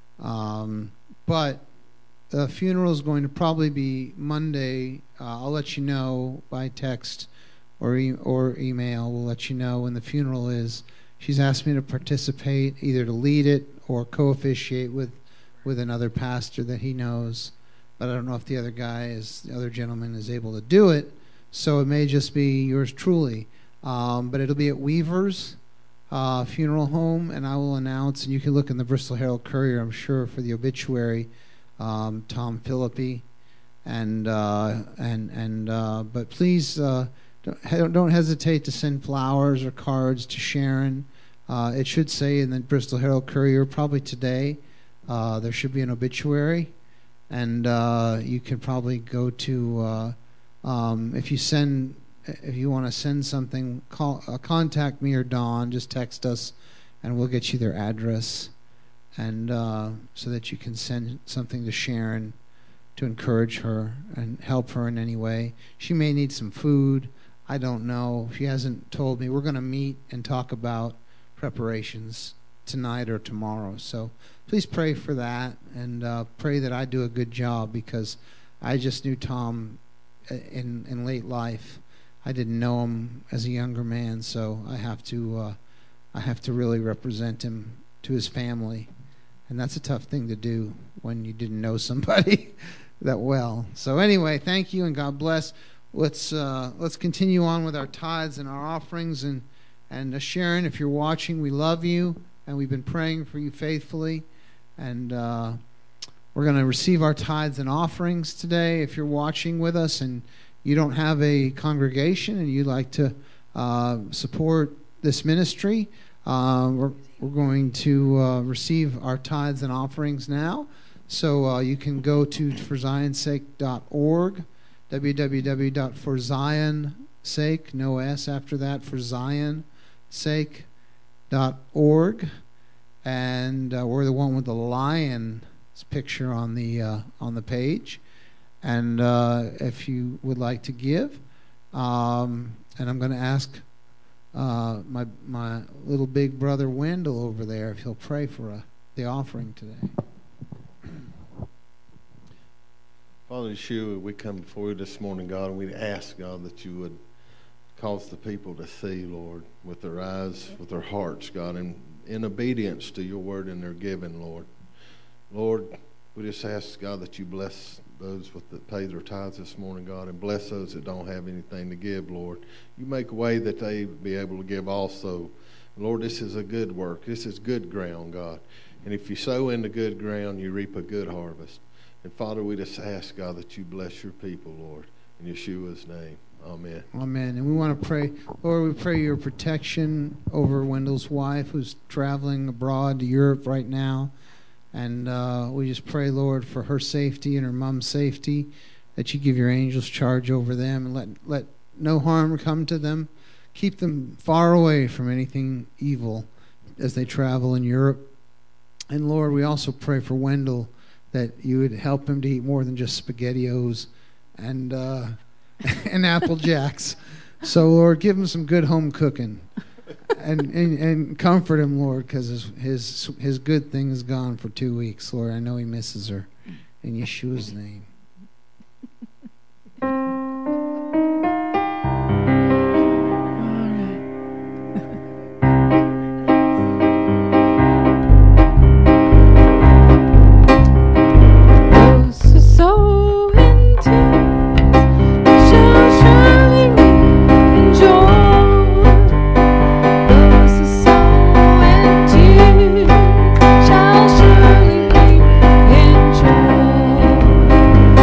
um, but the funeral is going to probably be Monday. Uh, I'll let you know by text or e- or email. We'll let you know when the funeral is. She's asked me to participate, either to lead it or co-officiate with, with another pastor that he knows. But I don't know if the other guy is, the other gentleman is able to do it. So it may just be yours truly. Um, but it'll be at Weaver's uh, Funeral Home, and I will announce, and you can look in the Bristol Herald Courier, I'm sure, for the obituary, um, Tom Philippi. And, uh, and, and, uh, but please, uh, don't, don't hesitate to send flowers or cards to Sharon. Uh, it should say in the Bristol Herald Courier, probably today, uh, there should be an obituary. And uh, you can probably go to, uh, um, if you send, if you want to send something, call, uh, contact me or Dawn. Just text us, and we'll get you their address, and uh, so that you can send something to Sharon to encourage her and help her in any way. She may need some food. I don't know. She hasn't told me. We're going to meet and talk about preparations tonight or tomorrow. So please pray for that, and uh, pray that I do a good job, because I just knew Tom in in late life. I didn't know him as a younger man, so I have to uh, I have to really represent him to his family, and that's a tough thing to do when you didn't know somebody that well. So anyway, thank you and God bless. Let's uh, let's continue on with our tithes and our offerings, and and uh, Sharon, if you're watching, we love you, and we've been praying for you faithfully, and uh, we're going to receive our tithes and offerings today. If you're watching with us and you don't have a congregation and you'd like to uh, support this ministry, uh, we're, we're going to uh, receive our tithes and offerings now. So uh, you can go to for zions sake dot org, w w w dot for zion sake, no S after that, for zion sake dot org, and uh, we're the one with the lion's picture on the uh, on the page. And uh, if you would like to give, um, and I'm going to ask uh, my my little big brother Wendell over there if he'll pray for uh, the offering today. Father Yeshua, we come before you this morning, God, and we ask, God, that you would cause the people to see, Lord, with their eyes, with their hearts, God, and in obedience to your word and their giving, Lord. Lord, we just ask, God, that you bless those with that pay their tithes this morning, God, and bless those that don't have anything to give, Lord. You make a way that they be able to give also. Lord, this is a good work. This is good ground, God. And if you sow into good ground, you reap a good harvest. And Father, we just ask, God, that you bless your people, Lord, in Yeshua's name. Amen. Amen. And we want to pray, Lord, we pray your protection over Wendell's wife, who's traveling abroad to Europe right now. And uh, we just pray, Lord, for her safety and her mom's safety, that you give your angels charge over them and let let no harm come to them. Keep them far away from anything evil as they travel in Europe. And Lord, we also pray for Wendell, that you would help him to eat more than just SpaghettiOs and uh, and Apple Jacks. So, Lord, give him some good home cooking. And, and and comfort him, Lord, because his, his his good thing is gone for two weeks, Lord. I know he misses her. In Yeshua's name. Shall surely reap in joy.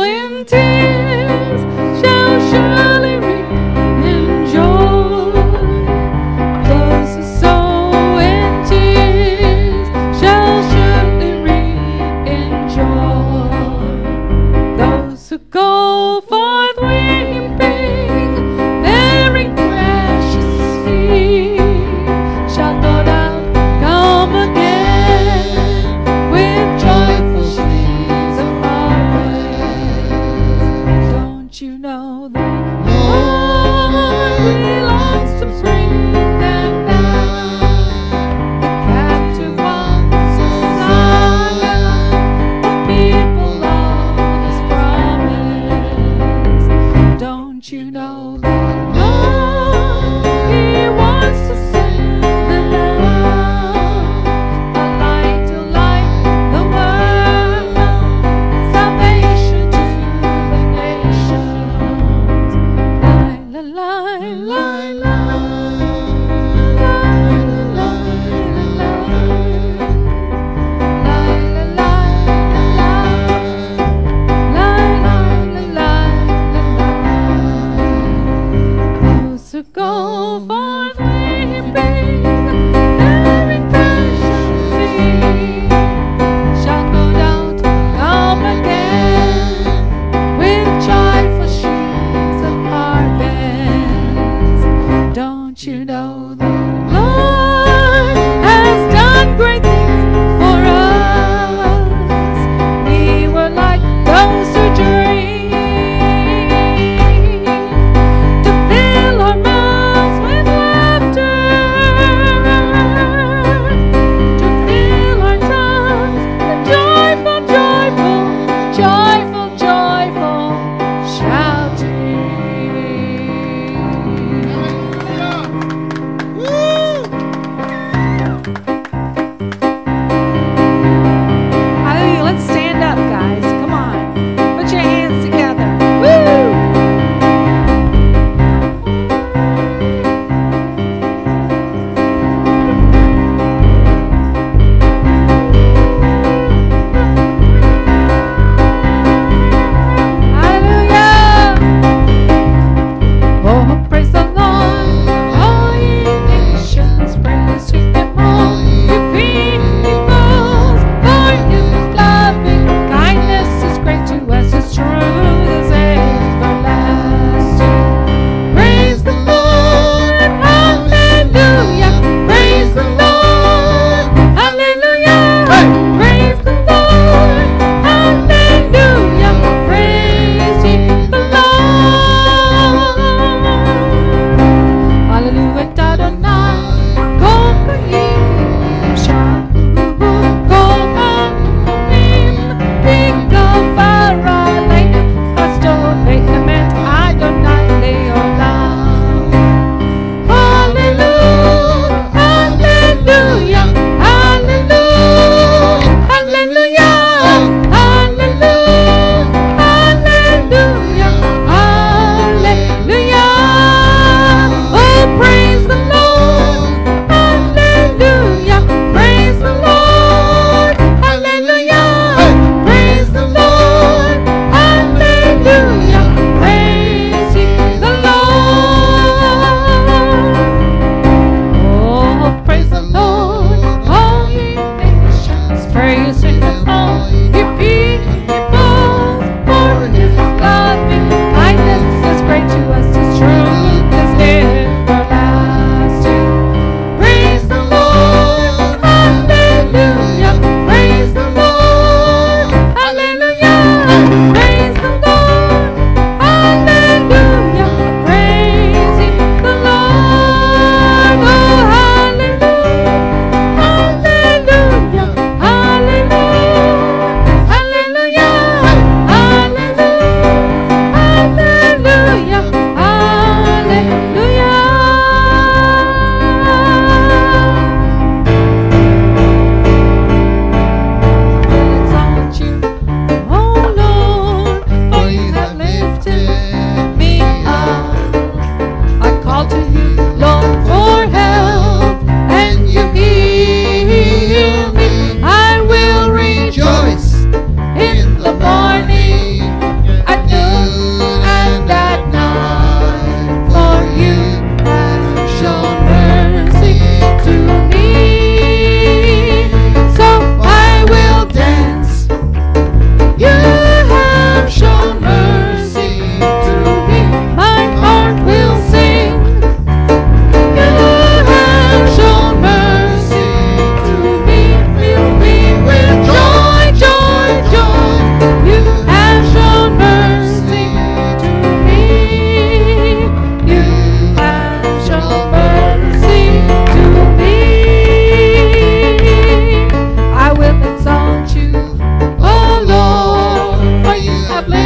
in tears shall surely reap in joy. Those who sow in tears shall surely reap in joy. Those who go forth weeping, bearing precious seed, shall no doubt come again with joyful sheaves of harvest. Don't you know that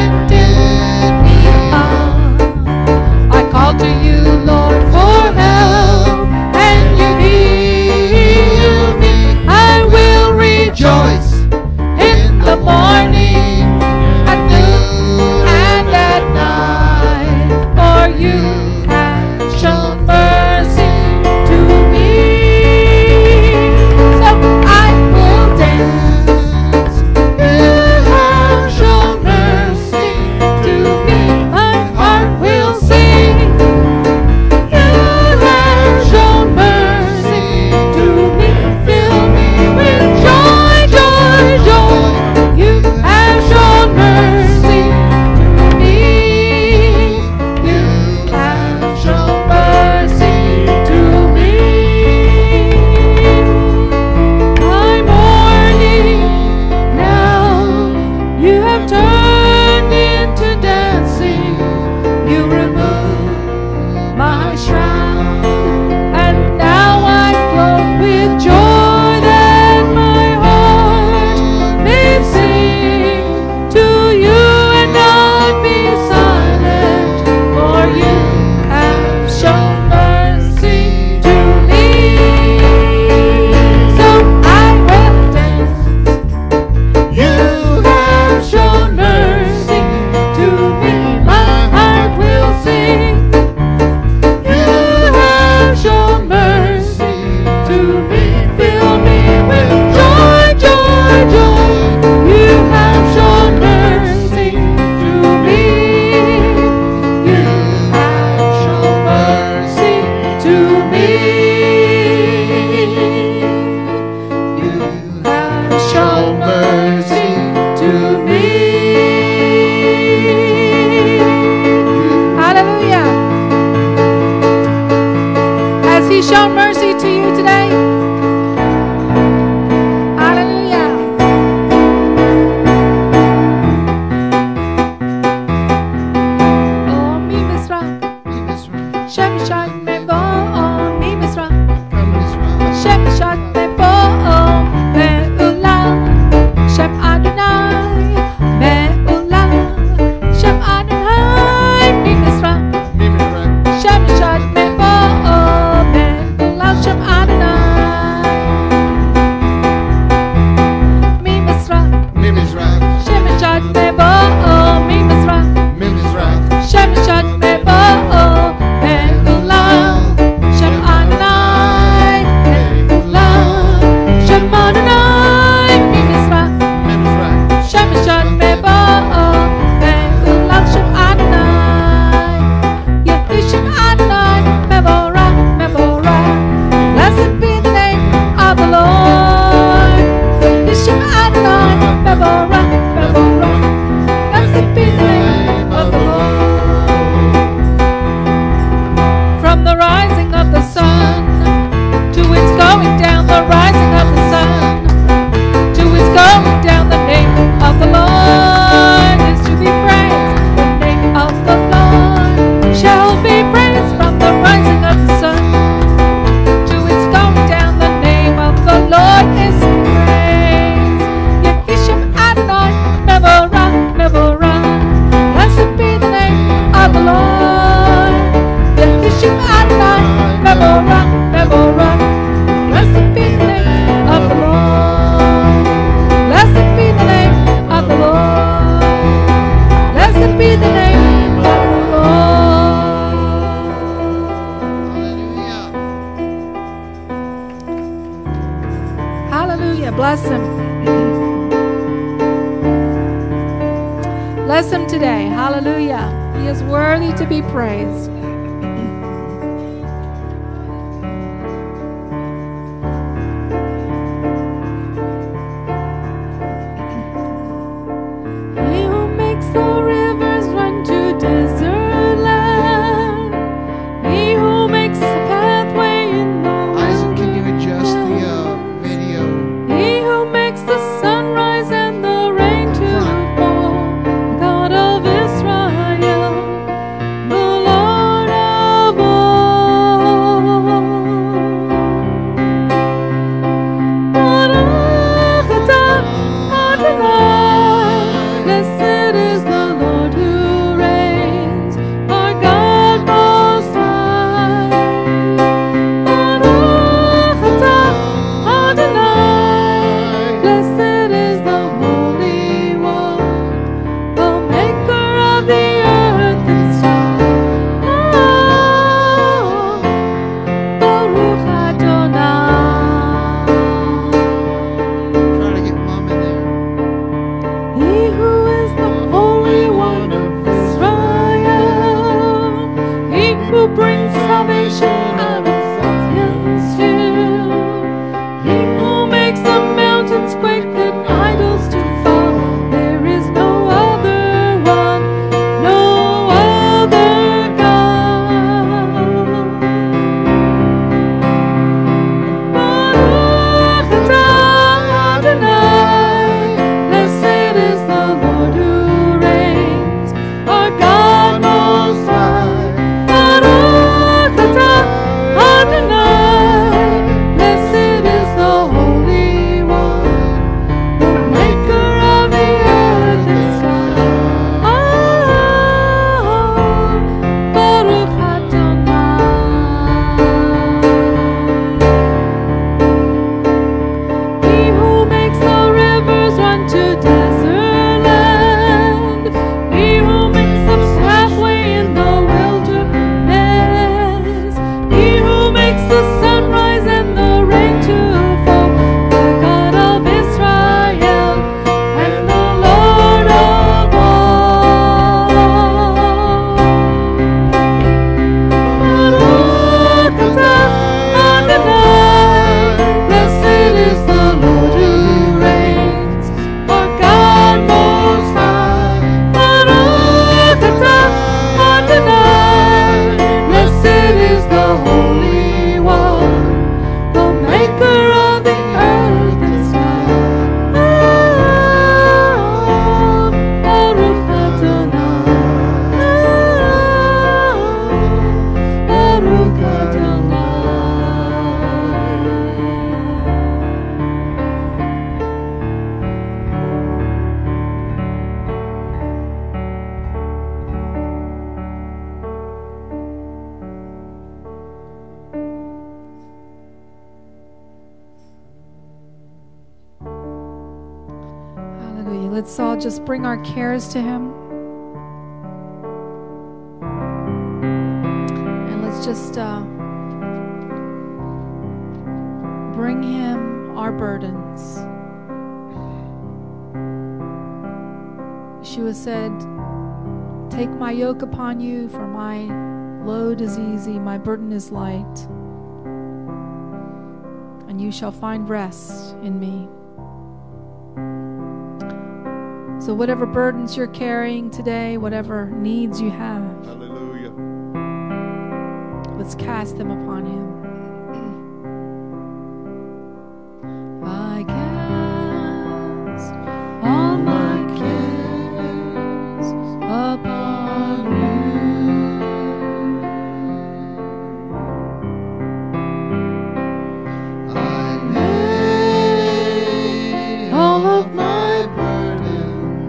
lifted me up. I called to you, Lord, for help, and you healed me. I will rejoice in the morning, at noon, and at night, for you have shown mercy to me. So I will dance. You have shown mercy to me. My heart will sing. You have shown mercy to me. Fill me with joy, joy, joy. You have shown mercy to me. You have shown mercy to me. I'm mourning now. You have turned into dancing. You removed my shroud, and now I clothe with joy that my heart may sing to you and not be silent, for you have shown mercy to me. So I will dance. You have shown mercy to me. My heart will sing. You have shown mercy to me. Fill me with joy, joy, joy. You have shown mercy to me. You have shown mercy to me. You have shown mercy to me. Hallelujah. Has He shown mercy to you today? Hallelujah. Oh, mi Misra, Shem Shad Mebo, oh, mi Misra, Shem Shad Mebo, oh, Me'ula, Shem Adonai, Me'ula, Shem Adonai, mi Misra, Shem Shad Mebo, oh, Me'ula, Shem Adonai, mi Misra, Shem Shad Mebo, oh, mi Misra, Shem Shad Mebo, oh, Me'ula, Shem Adonai, Me'ula, Shem Adonai, mi Misra, Shem Shad Mebo, oh, Me'ula, Shem Adonai, Yehi Shem Adonai, Mevorah, Mevorah, blessed be the name of the Lord. Yehi Shem Adonai, Mevorah, Mevorah, blessed be the name of the Lord. From the rising of the sun to its going down, the rising of the sun to its going down, the name of the Lord is to be praised. The name of the Lord shall be praised. From the rising of the sun to its going down, the name of the Lord is praised. Yehi Shem Adonai, Mevorah, Mevorah, blessed be the name of the Lord. Yehi Shem Adonai, Mevorah, Mevorah, blessed be the name of the Lord. Blessed be the name of the Lord. Blessed be the name of the Lord. Hallelujah. Bless Him. Bless Him today. Hallelujah. He is worthy to be praised. He who makes the rivers run to desert land. He who makes a pathway in the Isaac, can you adjust the uh, video? He who makes the sunrise and the rain to fall, God of Israel, the Lord Let's all just bring our cares to Him. And let's just uh, bring Him our burdens. Yeshua said, "Take my yoke upon you, for my load is easy, my burden is light, and you shall find rest in me." So whatever burdens you're carrying today, whatever needs you have, Hallelujah. let's cast them upon Him. I cast all my cares upon you. I lay all of my burdens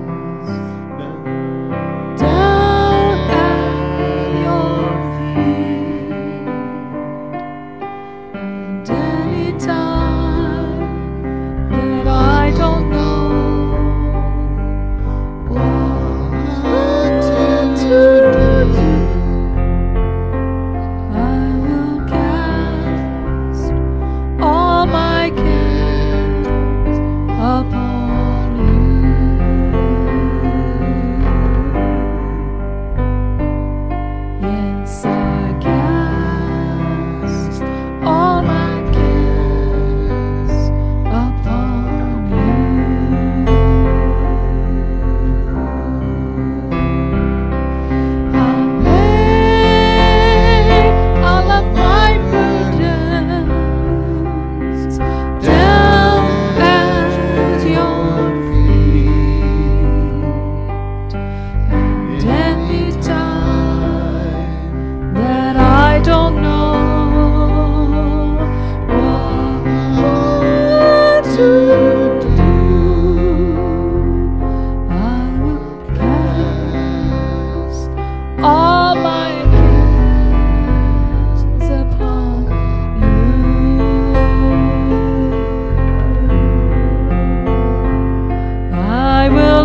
Down at your feet. And any time that I don't know what to do, I will cast all my cares upon you. Yes, I cast all my cares upon you. I lay all of my burdens down at your feet. And any time that I don't know what to do, I will cast all my cares upon you. I will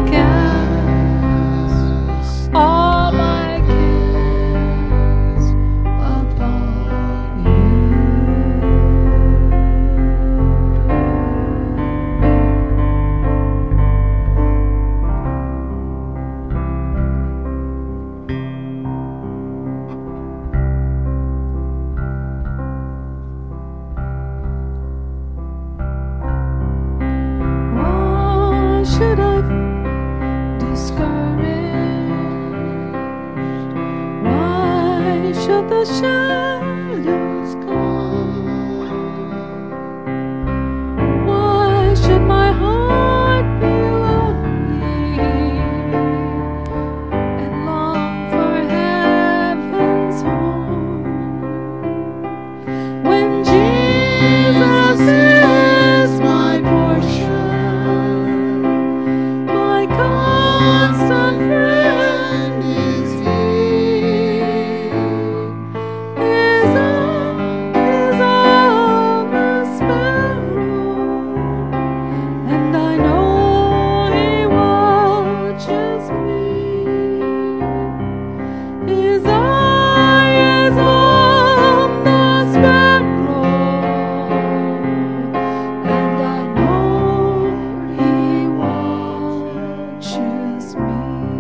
cast all my cares upon you. Why should I be discouraged? Why should the shadows come? Why should my heart be lonely and long for heaven's home? When Jesus is my portion, my constant friend is He. His eye is on the sparrow, and I know He watches me. His eye is on the sparrow, and I know He watches me.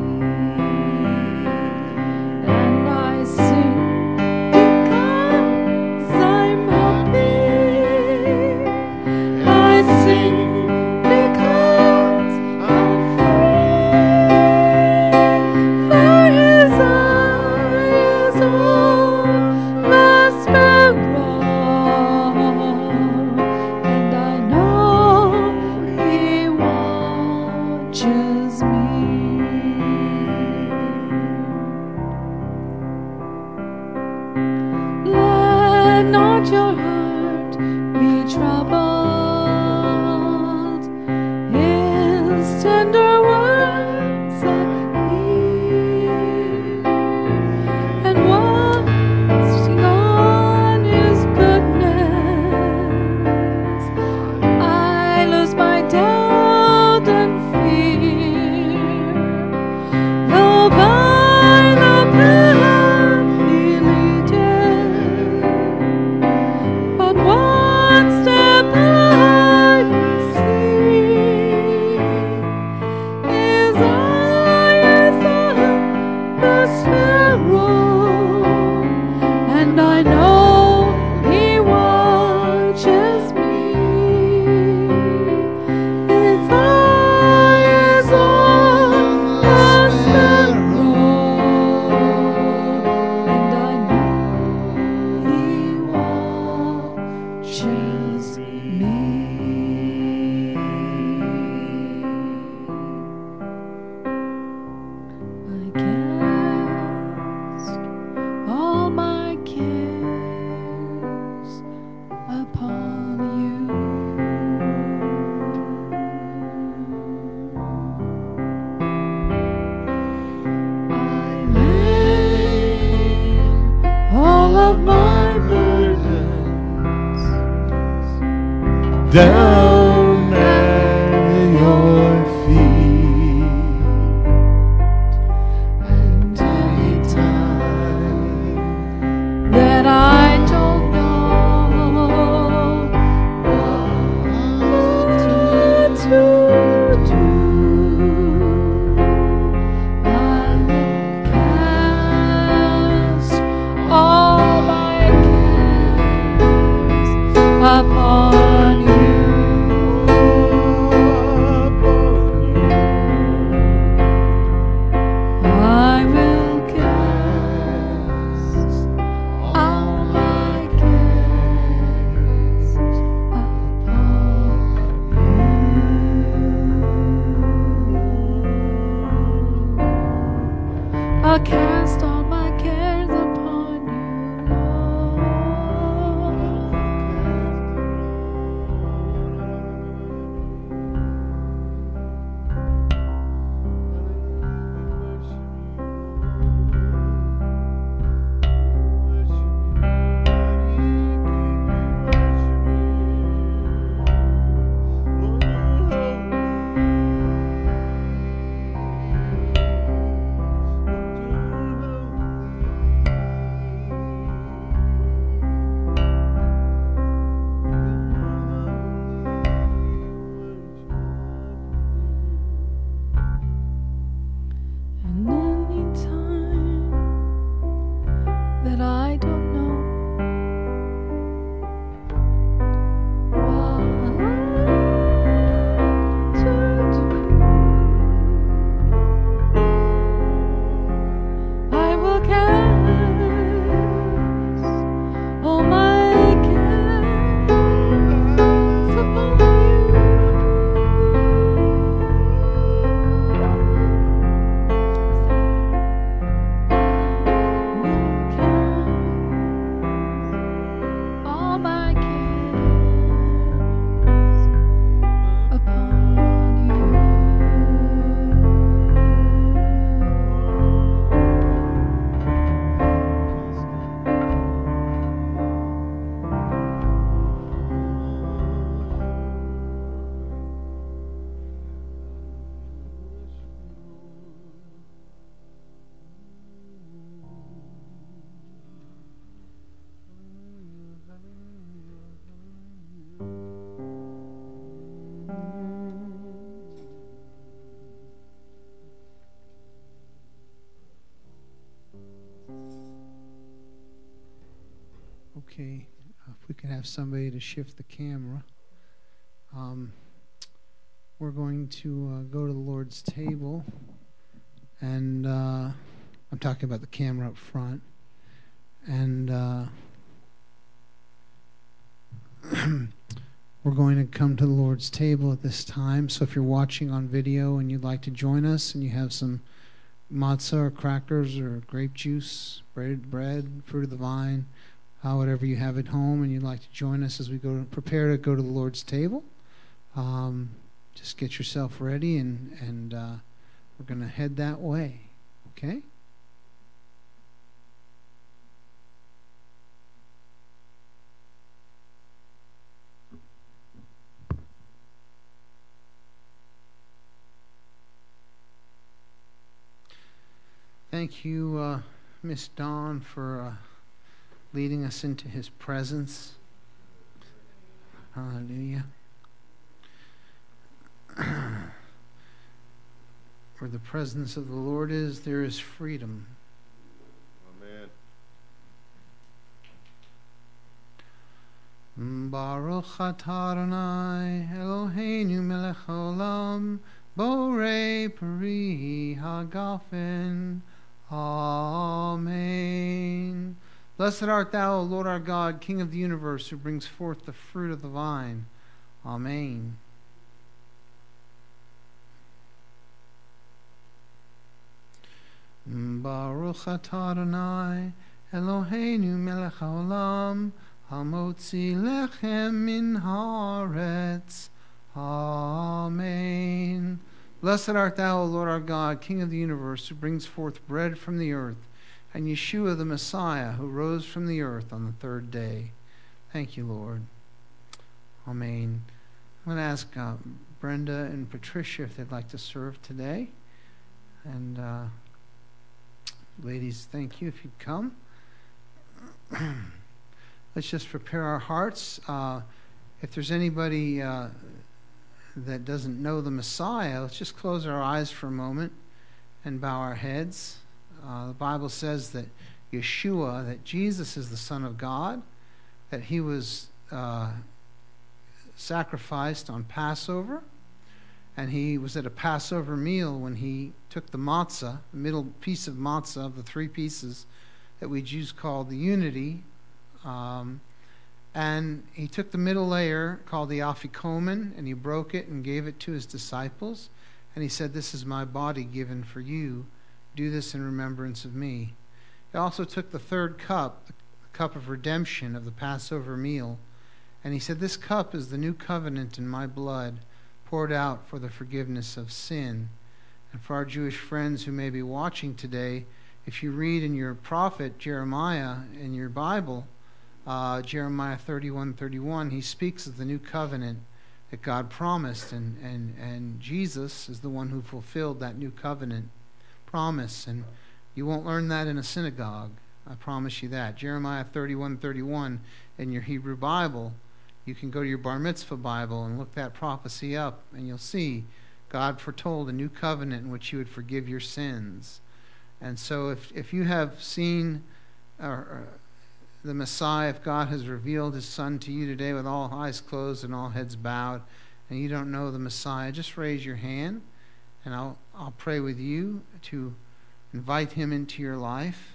And I sing because I'm happy. I sing because I'm free. For His eye is on the sparrow, and I know He watches me. Let not your heart be troubled. His tender words I hear, and resting on His goodness, I lose my doubt and fear. sparrow, and I know He watches me. His eye is on the sparrow, and I know He watches me. I cast all my cares upon you. I lay all of my burdens down at your feet. and anytime that I don't know what to do, I will cast all my cares upon you. I will cast all my cares upon you. I'll cast all my cares upon you, and anytime that I don't know what to do, I will cast all my cares upon you. All my cares upon you. Okay, uh, if we could have somebody to shift the camera. Um, we're going to uh, go to the Lord's table, and uh, I'm talking about the camera up front. And uh, we're going to come to the Lord's table at this time. So if you're watching on video and you'd like to join us, and you have some matzah or crackers or grape juice, bread, bread, fruit of the vine, uh, whatever you have at home, and you'd like to join us as we go to prepare to go to the Lord's table, um, just get yourself ready, and and uh, we're going to head that way. Okay? Thank you, uh, Miss Dawn, for uh, leading us into His presence. Hallelujah. Where the presence of the Lord is, there is freedom. Baruch atah Adonai Eloheinu melech haolam borei peri hagafen. Amen. Blessed art thou, O Lord our God, King of the universe, who brings forth the fruit of the vine. Amen. Baruch atah Adonai Eloheinu melech haolam hamotzi lechem min haaretz. Amen. Blessed art thou, O Lord our God, King of the universe, who brings forth bread from the earth, and Yeshua the Messiah, who rose from the earth on the third day. Thank you, Lord. Amen. I'm going to ask uh, Brenda and Patricia if they'd like to serve today. And uh, ladies, thank you if you'd come. Let's just prepare our hearts. Uh, if there's anybody uh, that doesn't know the Messiah, let's just close our eyes for a moment and bow our heads. Uh, the Bible says that Yeshua, that Jesus is the Son of God, that he was uh, sacrificed on Passover, and he was at a Passover meal when he took the matzah, the middle piece of matzah of the three pieces that we Jews call the unity, um, and he took the middle layer called the afikomen, and he broke it and gave it to his disciples, and he said, "This is my body given for you. Do this in remembrance of me." He also took the third cup, the cup of redemption of the Passover meal, and he said, "This cup is the new covenant in my blood, poured out for the forgiveness of sin." And for our Jewish friends who may be watching today, if you read in your prophet Jeremiah in your Bible, uh, Jeremiah thirty-one thirty-one, he speaks of the new covenant that God promised, and, and, and Jesus is the one who fulfilled that new covenant promise. And you won't learn that in a synagogue, I promise you that. Jeremiah thirty-one thirty-one in your Hebrew Bible, you can go to your Bar Mitzvah Bible and look that prophecy up, and you'll see God foretold a new covenant in which he would forgive your sins. And so if, if you have seen uh, the Messiah, if God has revealed his Son to you today with all eyes closed and all heads bowed, and you don't know the Messiah, just raise your hand, and I'll, I'll pray with you to invite him into your life,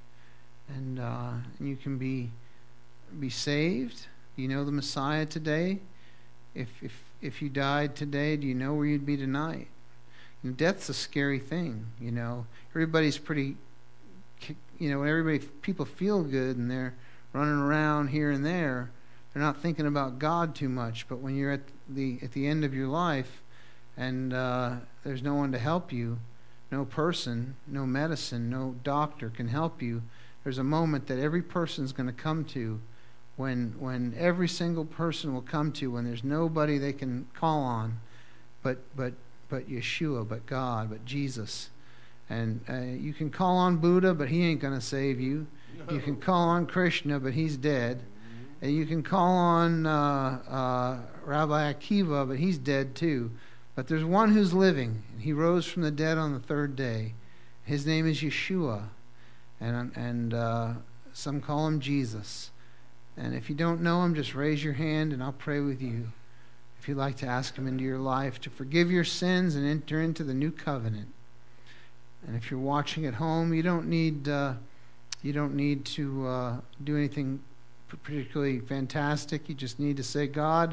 and, uh, and you can be, be saved. Do you know the Messiah today? If, if, if you died today, do you know where you'd be tonight? And death's a scary thing, you know. Everybody's pretty, you know, everybody, people feel good and they're running around here and there. They're not thinking about God too much. But when you're at the at the end of your life and uh, there's no one to help you, no person, no medicine, no doctor can help you, there's a moment that every person's going to come to when when every single person will come to when there's nobody they can call on but but but Yeshua, but God, but Jesus. And uh, you can call on Buddha, but he ain't going to save you. No. You can call on Krishna, but he's dead. Mm-hmm. And you can call on uh, uh, Rabbi Akiva, but he's dead too. But there's one who's living, and he rose from the dead on the third day. His name is Yeshua, and, and uh, some call him Jesus. And if you don't know him, just raise your hand, and I'll pray with you. If you'd like to ask him into your life to forgive your sins and enter into the new covenant. And if you're watching at home, you don't need uh, you don't need to uh, do anything particularly fantastic. You just need to say, "God,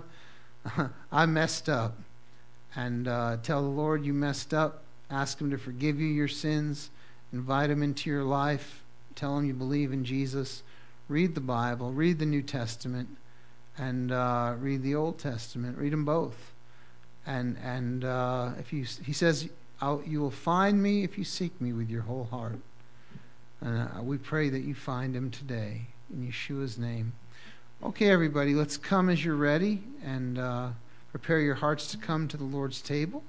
I messed up," and uh, tell the Lord you messed up. Ask him to forgive you your sins. Invite him into your life. Tell him you believe in Jesus. Read the Bible. Read the New Testament. And uh, read the Old Testament. Read them both. And and uh, if you, he says, I'll, you will find me if you seek me with your whole heart. And uh, we pray that you find him today in Yeshua's name. Okay, everybody, let's come as you're ready and uh, prepare your hearts to come to the Lord's table.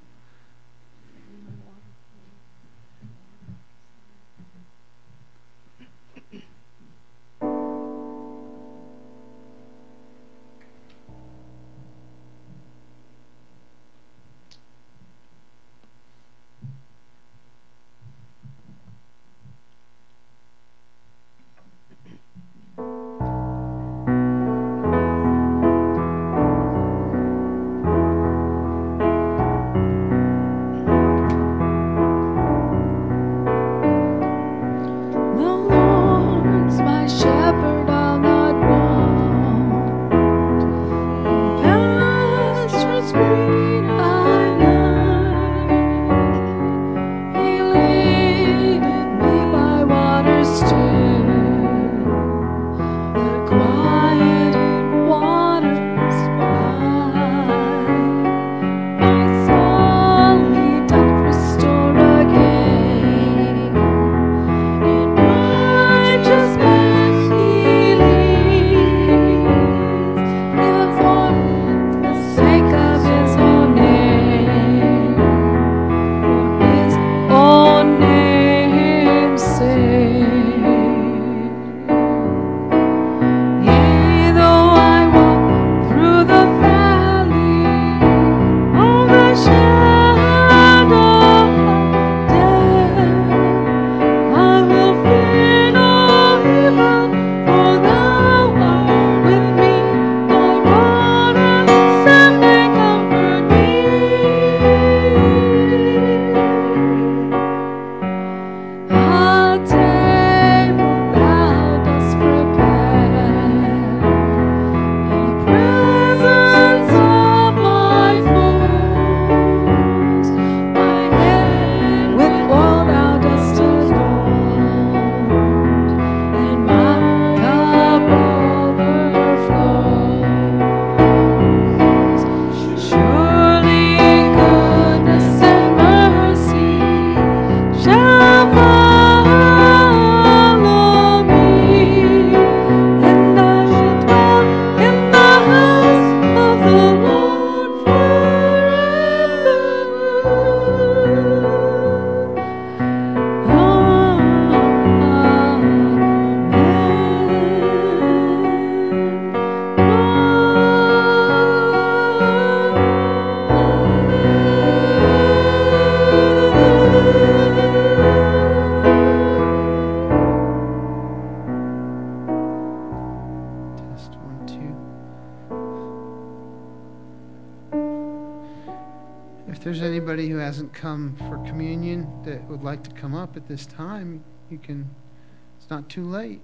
there's anybody who hasn't come for communion that would like to come up at this time, you can. It's not too late.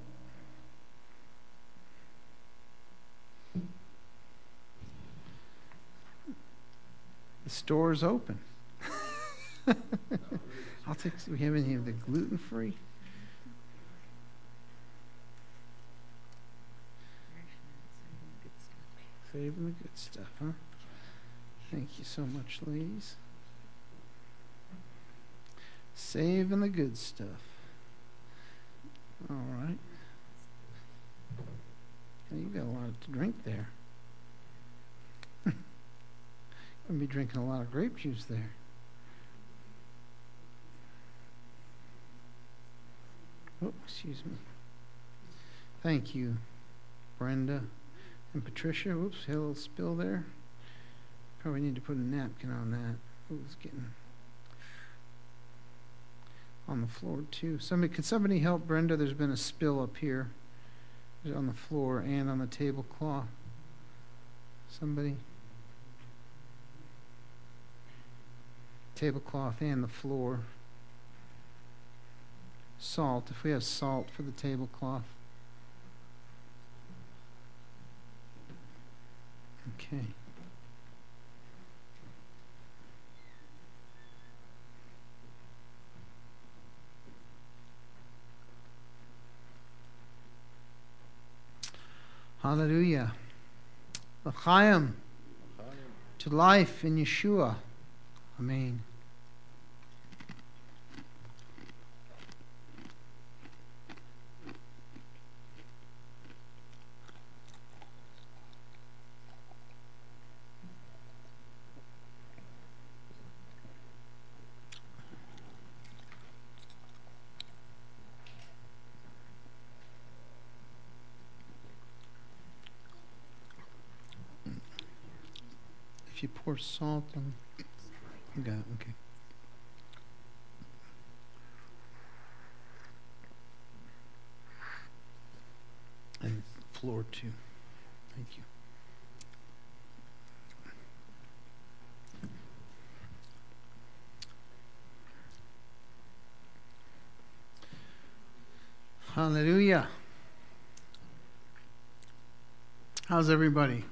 The store is open. I'll take. We have any of the gluten free. Saving the good stuff, huh? Thank you so much, ladies. Saving the good stuff. All right. You got a lot to drink there. You're going to be drinking a lot of grape juice there. Oh, excuse me. Thank you, Brenda and Patricia. Whoops, had a little spill there. Probably need to put a napkin on that. Oh, it's getting on the floor too. Somebody, could somebody help Brenda? There's been a spill up here on the floor and on the tablecloth. Somebody. Tablecloth and the floor. Salt, if we have salt for the tablecloth. Okay. Hallelujah. L'chaim. To life in Yeshua. Amen. You pour salt on. You got it, okay. And floor too. Thank you. Hallelujah. How's everybody?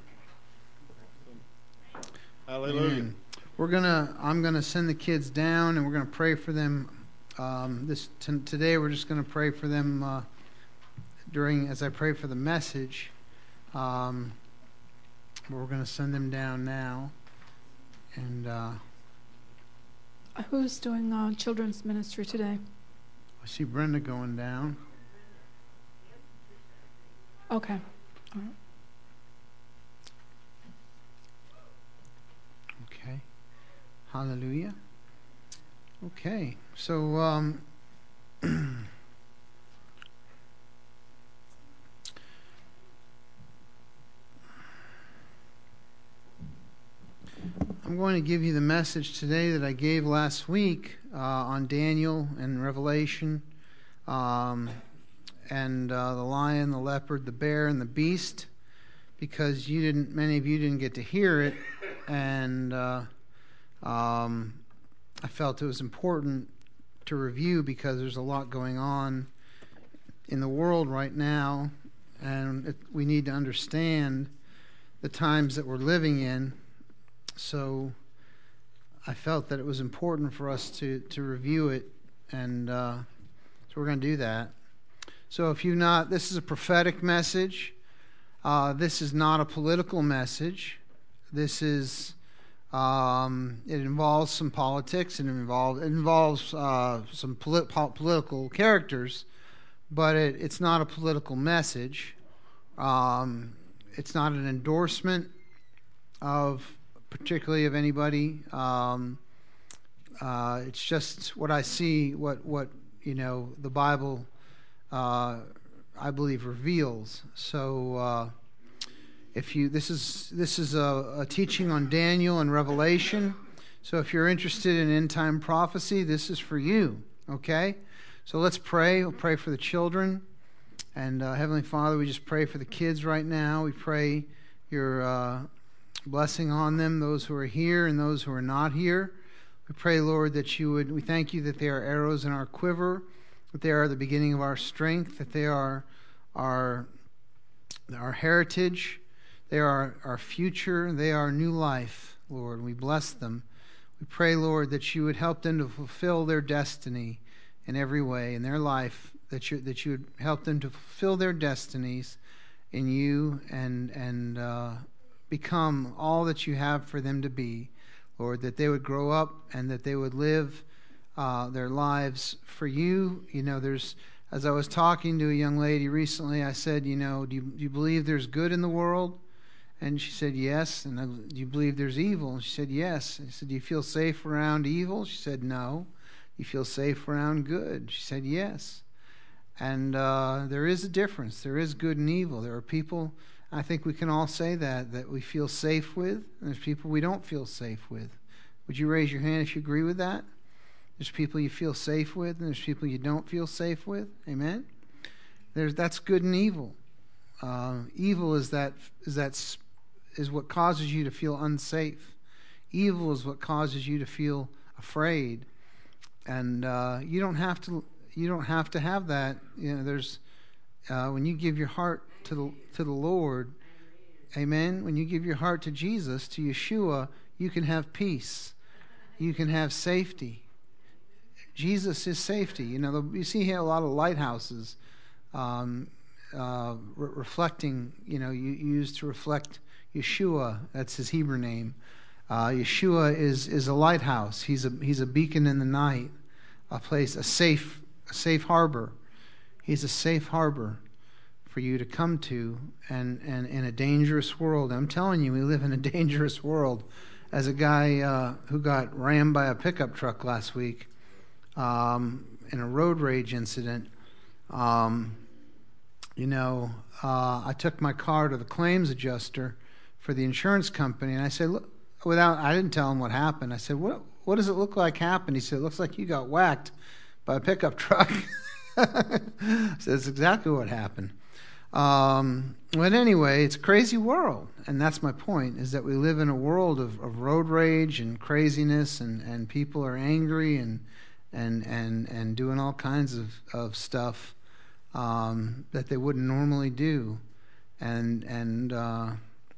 Hallelujah. Amen. We're gonna. I'm gonna send the kids down, and we're gonna pray for them. Um, this t- today, we're just gonna pray for them uh, during as I pray for the message. Um, we're gonna send them down now, and uh, who's doing uh, children's ministry today? I see Brenda going down. Okay. All right. Okay. Hallelujah. Okay. So, um, I'm going to give you the message today that I gave last week uh, on Daniel and Revelation, um, and uh, the lion, the leopard, the bear, and the beast, because you didn't, many of you didn't get to hear it, and uh, um, I felt it was important to review because there's a lot going on in the world right now, and it, we need to understand the times that we're living in. So I felt that it was important for us to, to review it, and uh, so we're going to do that. So if you've not, this is a prophetic message. Uh, this is not a political message. This is, um, it involves some politics, and it involves, it involves uh, some polit- political characters, but it, it's not a political message. Um, it's not an endorsement of, particularly of anybody. Um, uh, it's just what I see, what, what you know, the Bible, uh, I believe, reveals. So uh, if you, this is this is a, a teaching on Daniel and Revelation. So if you're interested in end time prophecy, this is for you. Okay. So let's pray. We'll pray for the children, and uh, Heavenly Father, we just pray for the kids right now. We pray your uh, blessing on them, those who are here and those who are not here. We pray, Lord, that you would, we thank you that they are arrows in our quiver, that they are the beginning of our strength, that they are our, our heritage, they are our future, they are new life, Lord. We bless them. We pray, Lord, that you would help them to fulfill their destiny in every way in their life, that you that you would help them to fulfill their destinies in you and and uh, become all that you have for them to be, Lord, that they would grow up and that they would live uh, their lives for you. You know, there's, as I was talking to a young lady recently, I said, you know, do you, do you believe there's good in the world? And she said, yes. And I, do you believe there's evil? And she said, yes. I said, do you feel safe around evil? She said, no. You feel safe around good? She said, yes. And uh, there is a difference. There is good and evil. There are people, I think we can all say that, that we feel safe with. And there's people we don't feel safe with. Would you raise your hand if you agree with that? There's people you feel safe with, and there's people you don't feel safe with. Amen? There's, that's good and evil. Uh, evil is that is that is what causes you to feel unsafe. Evil is what causes you to feel afraid. And uh, you don't have to. You don't have to have that. You know, there's uh, when you give your heart to the to the Lord, amen. When you give your heart to Jesus, to Yeshua, you can have peace. You can have safety. Jesus is safety. You know, you see here a lot of lighthouses, um, uh, re- reflecting. You know, you used to reflect Yeshua. That's his Hebrew name. Uh, Yeshua is is a lighthouse. He's a he's a beacon in the night, a place, a safe a safe harbor. He's a safe harbor for you to come to, and, and in a dangerous world. I'm telling you, we live in a dangerous world. As a guy uh, who got rammed by a pickup truck last week um, in a road rage incident, um, you know, uh, I took my car to the claims adjuster for the insurance company, and I said, look, without, I didn't tell him what happened. I said, what what does it look like happened? He said, it looks like you got whacked by a pickup truck. I said, that's exactly what happened. Um, but anyway, it's a crazy world, and that's my point, is that we live in a world of, of road rage and craziness, and, and people are angry and and and, and doing all kinds of, of stuff um, that they wouldn't normally do. And, and uh,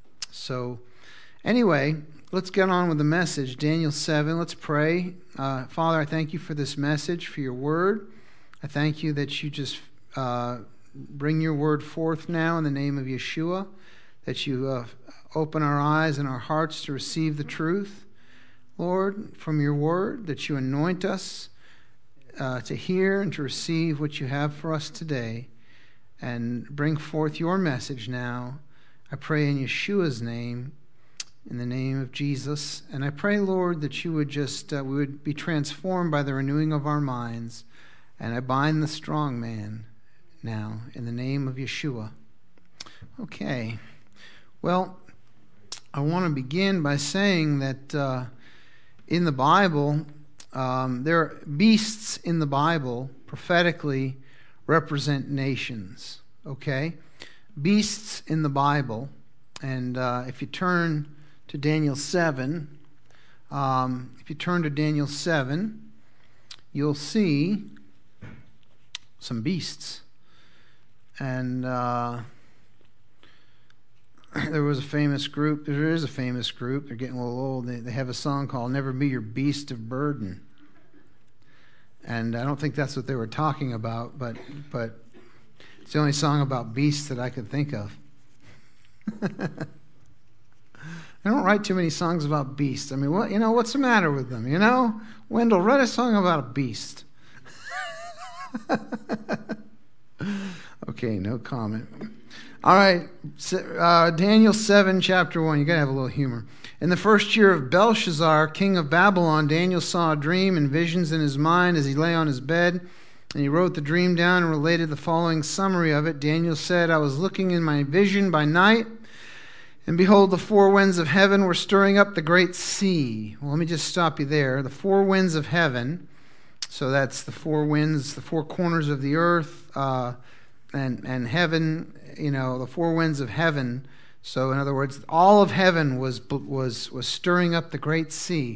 so anyway, let's get on with the message. Daniel seven, let's pray. Uh, Father, I thank you for this message, for your word. I thank you that you just uh, bring your word forth now in the name of Yeshua, that you uh, open our eyes and our hearts to receive the truth, Lord, from your word, that you anoint us uh, to hear and to receive what you have for us today, and bring forth your message now. I pray in Yeshua's name, in the name of Jesus. And I pray, Lord, that you would just, uh, we would be transformed by the renewing of our minds. And I bind the strong man now in the name of Yeshua. Okay. Well, I want to begin by saying that uh, in the Bible, um, there are beasts in the Bible prophetically represent nations. Okay? Beasts in the Bible. And uh, if you turn to Daniel seven, um, if you turn to Daniel seven, you'll see some beasts. And uh, there was a famous group, there is a famous group, they're getting a little old, they, they have a song called Never Be Your Beast of Burden. And I don't think that's what they were talking about, but but it's the only song about beasts that I could think of. I don't write too many songs about beasts. I mean, what you know, what's the matter with them, you know? Wendell, write a song about a beast. Okay, no comment. All right, uh, Daniel seven, chapter one. You got to have a little humor. In the first year of Belshazzar, king of Babylon, Daniel saw a dream and visions in his mind as he lay on his bed. And he wrote the dream down and related the following summary of it. Daniel said, I was looking in my vision by night, and behold, the four winds of heaven were stirring up the great sea. Well, let me just stop you there. The four winds of heaven. So that's the four winds, the four corners of the earth, uh, and and heaven. You know, the four winds of heaven. So in other words, all of heaven was was was stirring up the great sea. The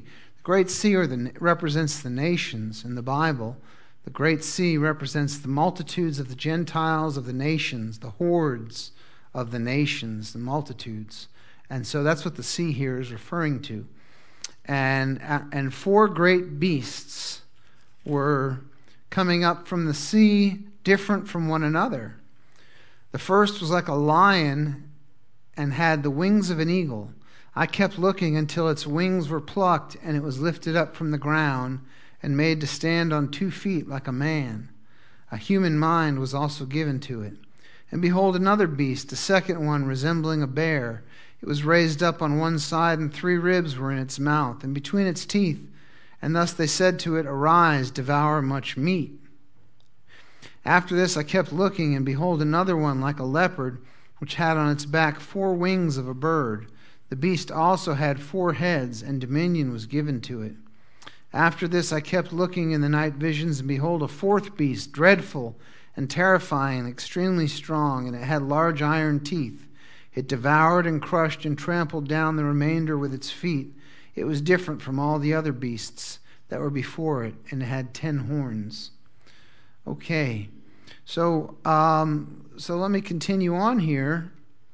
Great Sea or the, represents the nations in the Bible. The Great Sea represents the multitudes of the Gentiles of the nations, the hordes of the nations, the multitudes. And so that's what the sea here is referring to. And, and four great beasts were coming up from the sea, different from one another. The first was like a lion and had the wings of an eagle. I kept looking until its wings were plucked, and it was lifted up from the ground and made to stand on two feet like a man. A human mind was also given to it. And behold, another beast, the second one resembling a bear. It was raised up on one side, and three ribs were in its mouth, and between its teeth. And thus they said to it, Arise, devour much meat. After this I kept looking, and behold, another one like a leopard, which had on its back four wings of a bird. The beast also had four heads, and dominion was given to it. After this I kept looking in the night visions, and behold, a fourth beast, dreadful and terrifying, extremely strong, and it had large iron teeth. It devoured and crushed and trampled down the remainder with its feet. It was different from all the other beasts that were before it, and it had ten horns. Okay, so um, so let me continue on here.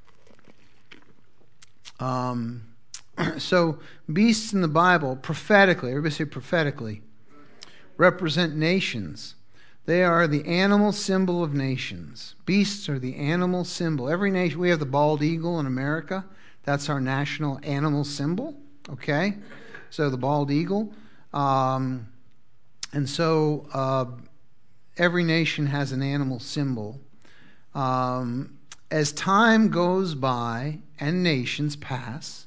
Um, so beasts in the Bible, prophetically, everybody say prophetically, represent nations. They are the animal symbol of nations. Beasts are the animal symbol. Every nation, we have the bald eagle in America. That's our national animal symbol. Okay, so the bald eagle. Um, and so uh, every nation has an animal symbol. Um, as time goes by and nations pass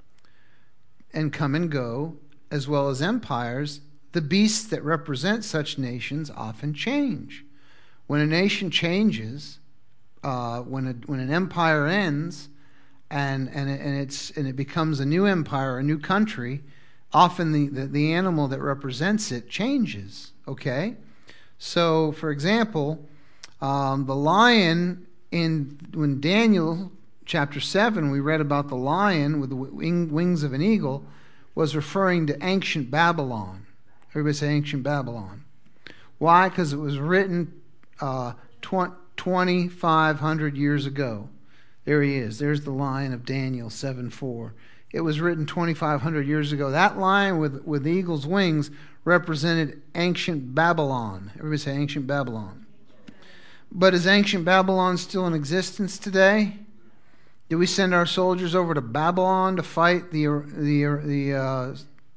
and come and go, as well as empires, the beasts that represent such nations often change. When a nation changes, uh, when a, when an empire ends, and and it, and it's and it becomes a new empire, a new country, often the, the, the animal that represents it changes. Okay, so for example, um, the lion in when Daniel chapter seven, we read about the lion with the wing, wings of an eagle, was referring to ancient Babylon. Everybody say ancient Babylon. Why? Because it was written uh, twenty-five hundred years ago. There he is. There's the lion of Daniel seven four. It was written twenty-five hundred years ago. That lion with, with the eagle's wings represented ancient Babylon. Everybody say ancient Babylon. But is ancient Babylon still in existence today? Did we send our soldiers over to Babylon to fight the the the? Uh,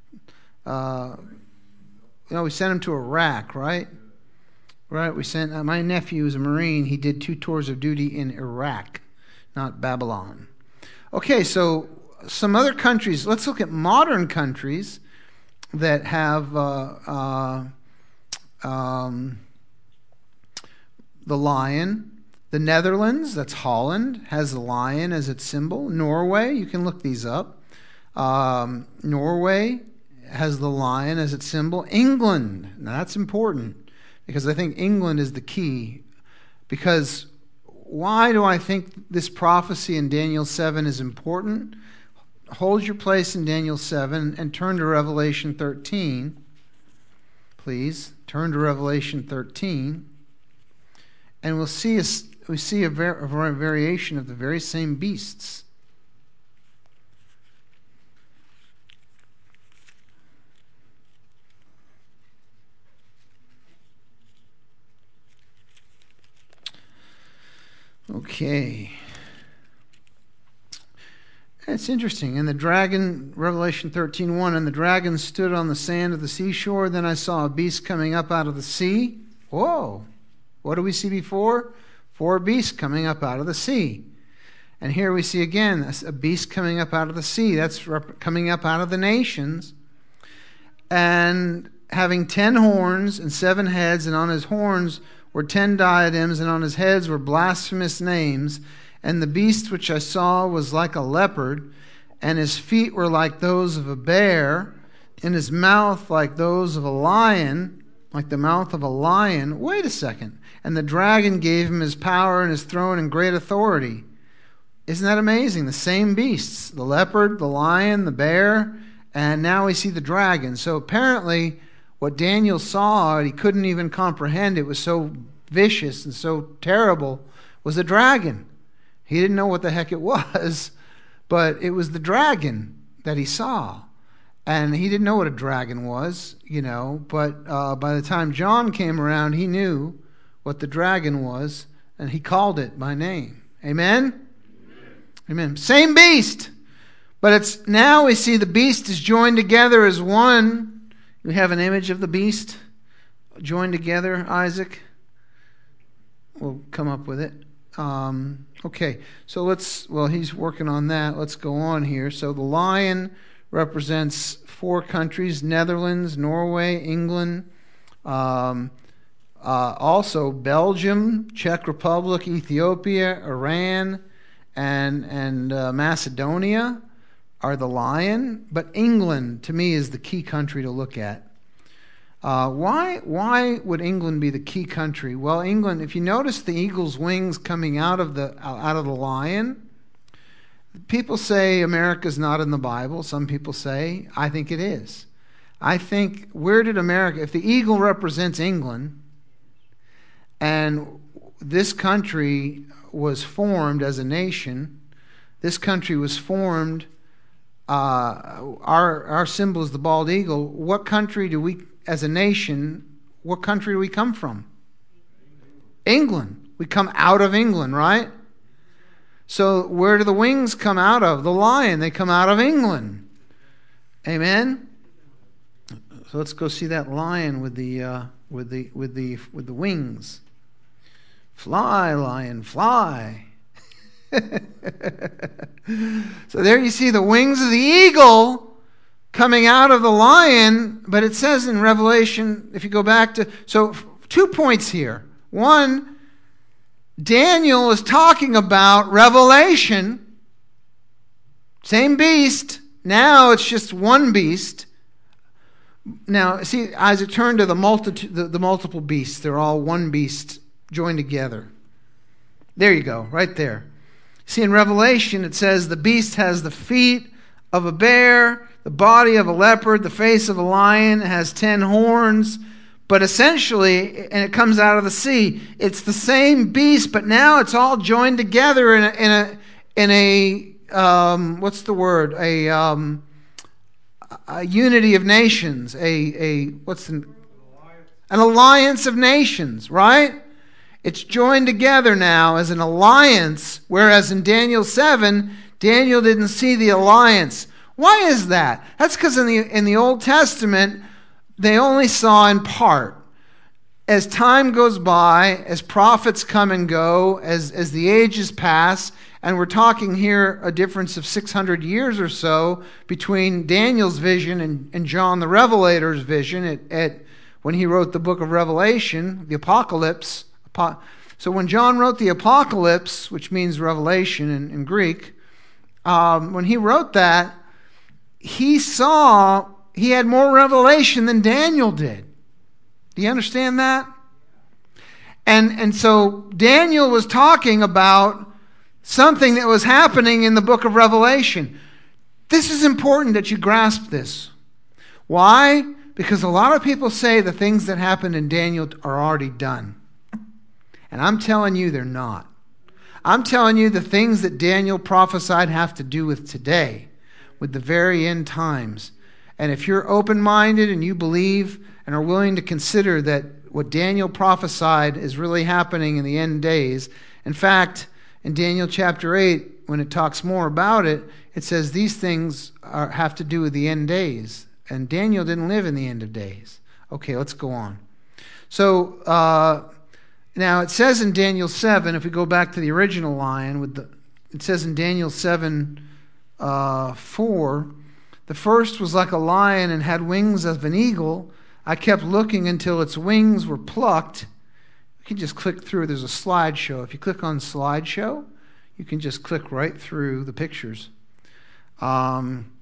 uh, you know, we sent them to Iraq, right? Right. We sent uh, my nephew is a Marine. He did two tours of duty in Iraq, not Babylon. Okay, so some other countries. Let's look at modern countries that have uh, uh, um, the lion. The Netherlands, that's Holland, has the lion as its symbol. Norway, you can look these up. Um, Norway has the lion as its symbol. England, now that's important because I think England is the key. Because why do I think this prophecy in Daniel seven is important? Hold your place in Daniel seven and turn to Revelation thirteen. Please, turn to Revelation thirteen. And we'll see a, we see a, var- a variation of the very same beasts. Okay. It's interesting. And the dragon, Revelation thirteen one, and the dragon stood on the sand of the seashore. Then I saw a beast coming up out of the sea. Whoa. What do we see before? Four beasts coming up out of the sea. And here we see again a beast coming up out of the sea. That's rep- coming up out of the nations. And having ten horns and seven heads, and on his horns were ten diadems, and on his heads were blasphemous names. And the beast which I saw was like a leopard, and his feet were like those of a bear, and his mouth like those of a lion, like the mouth of a lion. Wait a second. And the dragon gave him his power and his throne and great authority. Isn't that amazing? The same beasts, the leopard, the lion, the bear, And now we see the dragon. So apparently what Daniel saw, he couldn't even comprehend, it was so vicious and so terrible, was a dragon. He didn't know what the heck it was, but it was the dragon that he saw. And he didn't know what a dragon was, you know, but uh, by the time John came around, he knew what the dragon was, and he called it by name. Amen? Amen. Amen. Same beast, but it's now we see the beast is joined together as one. We have an image of the beast joined together, Isaac. We'll come up with it. Um, okay, so let's, well, he's working on that. Let's go on here. So the lion represents four countries: Netherlands, Norway, England, um, uh, also Belgium, Czech Republic, Ethiopia, Iran, and and uh, Macedonia are the lion. But England, to me, is the key country to look at. Uh, why why would England be the key country? Well, England, if you notice the eagle's wings coming out of the out of the lion, people say America's not in the Bible. Some people say, I think it is. I think, where did America, if the eagle represents England, and this country was formed as a nation, this country was formed, uh, our, our symbol is the bald eagle. What country do we, as a nation, what country do we come from? England. We come out of England, right? So where do the wings come out of? The lion. They come out of England. Amen. So let's go see that lion with the uh, with the with the with the wings. Fly, lion, fly. So there you see the wings of the eagle coming out of the lion. But it says in Revelation, if you go back to, so two points here. One, Daniel is talking about Revelation. Same beast. Now it's just one beast. Now, see, as it turned to the multitude, the, the multiple beasts, they're all one beast joined together. There you go, right there. See, in Revelation, it says the beast has the feet of a bear, the body of a leopard, the face of a lion, it has ten horns. But essentially, and it comes out of the sea, it's the same beast, but now it's all joined together in a, in a, in a um, what's the word? A, um, a unity of nations. A, a what's the, an alliance of nations, right? It's joined together now as an alliance, whereas in Daniel seven, Daniel didn't see the alliance. Why is that? That's because in the in the Old Testament, they only saw in part. As time goes by, as prophets come and go, as, as the ages pass, and we're talking here a difference of six hundred years or so between Daniel's vision and, and John the Revelator's vision at, at when he wrote the book of Revelation, the Apocalypse. So when John wrote the Apocalypse, which means Revelation in, in Greek, um, when he wrote that, he saw... he had more revelation than Daniel did. Do you understand that? And and so Daniel was talking about something that was happening in the book of Revelation. This is important that you grasp this. Why? Because a lot of people say the things that happened in Daniel are already done. And I'm telling you they're not. I'm telling you the things that Daniel prophesied have to do with today, with the very end times. And if you're open-minded and you believe and are willing to consider that what Daniel prophesied is really happening in the end days, in fact, in Daniel chapter eight, when it talks more about it, it says these things are, have to do with the end days. And Daniel didn't live in the end of days. Okay, let's go on. So, uh, now it says in Daniel seven, if we go back to the original lion, with the, it says in Daniel seven, uh, four, the first was like a lion and had wings of an eagle. I kept looking until its wings were plucked. You can just click through. There's a slideshow. If you click on slideshow, you can just click right through the pictures. Um,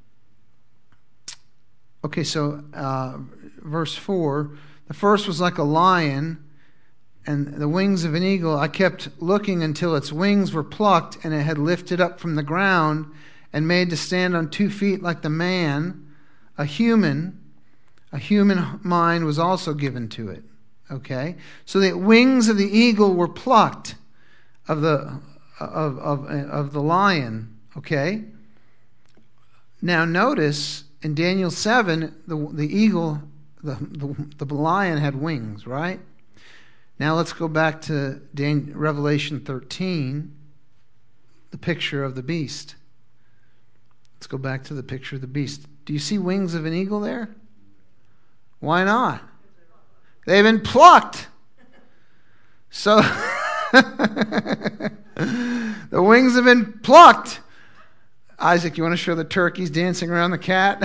okay, so uh, verse four. The first was like a lion and the wings of an eagle. I kept looking until its wings were plucked and it had lifted up from the ground and made to stand on two feet like the man. a human, a human mind was also given to it. Okay? So the wings of the eagle were plucked of the of of of the lion. Okay? Now notice in Daniel seven, the the eagle, the, the the lion had wings, right? Now let's go back to Dan, Revelation thirteen, the picture of the beast. Let's go back to the picture of the beast. Do you see wings of an eagle there? Why not? They've been plucked. So the wings have been plucked. Isaac, you want to show the turkeys dancing around the cat?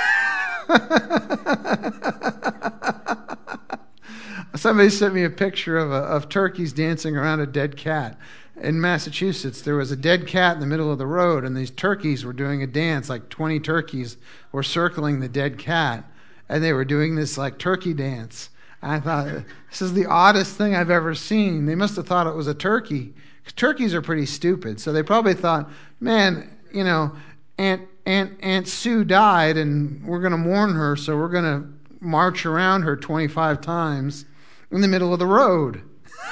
Somebody sent me a picture of, a, of turkeys dancing around a dead cat. In Massachusetts, there was a dead cat in the middle of the road, and these turkeys were doing a dance. Like twenty turkeys were circling the dead cat, and they were doing this like turkey dance. And I thought, this is the oddest thing I've ever seen. They must have thought it was a turkey. Turkeys are pretty stupid, so they probably thought, man, you know, Aunt Aunt Aunt Sue died, and we're going to mourn her, so we're going to march around her twenty-five times in the middle of the road.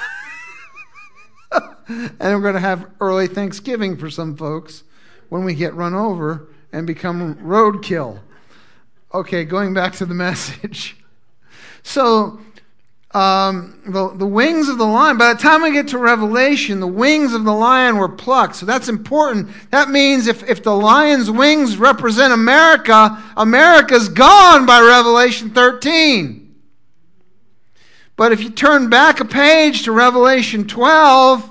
And we're going to have early Thanksgiving for some folks when we get run over and become roadkill. Okay, going back to the message. So, um, the, the wings of the lion, by the time we get to Revelation, the wings of the lion were plucked. So that's important. That means if, if the lion's wings represent America, America's gone by Revelation thirteen. But if you turn back a page to Revelation twelve,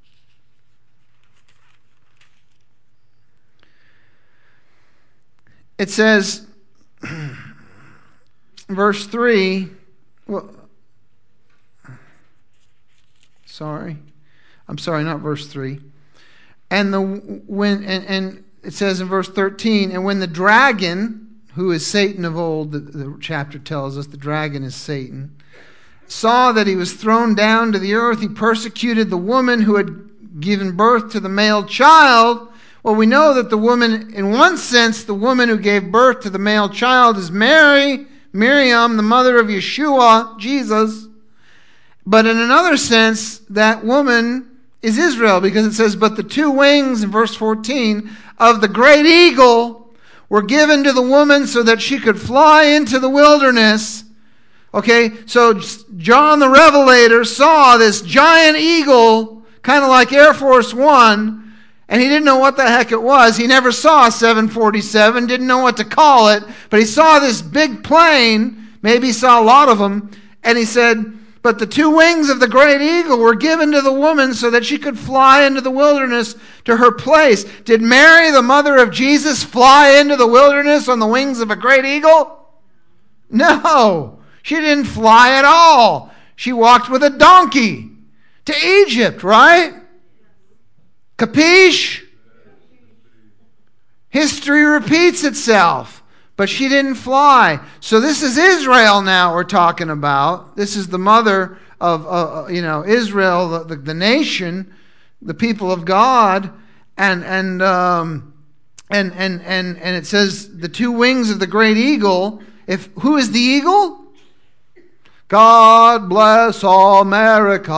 it says, verse three, well, sorry, I'm sorry, not verse three. And the when and, and it says in verse thirteen, and when the dragon, who is Satan of old, the, the chapter tells us the dragon is Satan, saw that he was thrown down to the earth, he persecuted the woman who had given birth to the male child. Well, we know that the woman, in one sense, the woman who gave birth to the male child is Mary, Miriam, the mother of Yeshua, Jesus. But in another sense, that woman is Israel, because it says, but the two wings, in verse fourteen, of the great eagle were given to the woman so that she could fly into the wilderness. Okay, so John the Revelator saw this giant eagle, kind of like Air Force One, and he didn't know what the heck it was. He never saw a seven forty-seven, didn't know what to call it, but he saw this big plane, maybe he saw a lot of them, and he said, but the two wings of the great eagle were given to the woman so that she could fly into the wilderness to her place. Did Mary, the mother of Jesus, fly into the wilderness on the wings of a great eagle? No, she didn't fly at all. She walked with a donkey to Egypt, right? Capiche? History repeats itself. But she didn't fly. So this is Israel now we're talking about. This is the mother of, uh, you know, Israel, the, the, the nation, the people of God. And and um, and and and and it says the two wings of the great eagle. If who is the eagle? God bless America,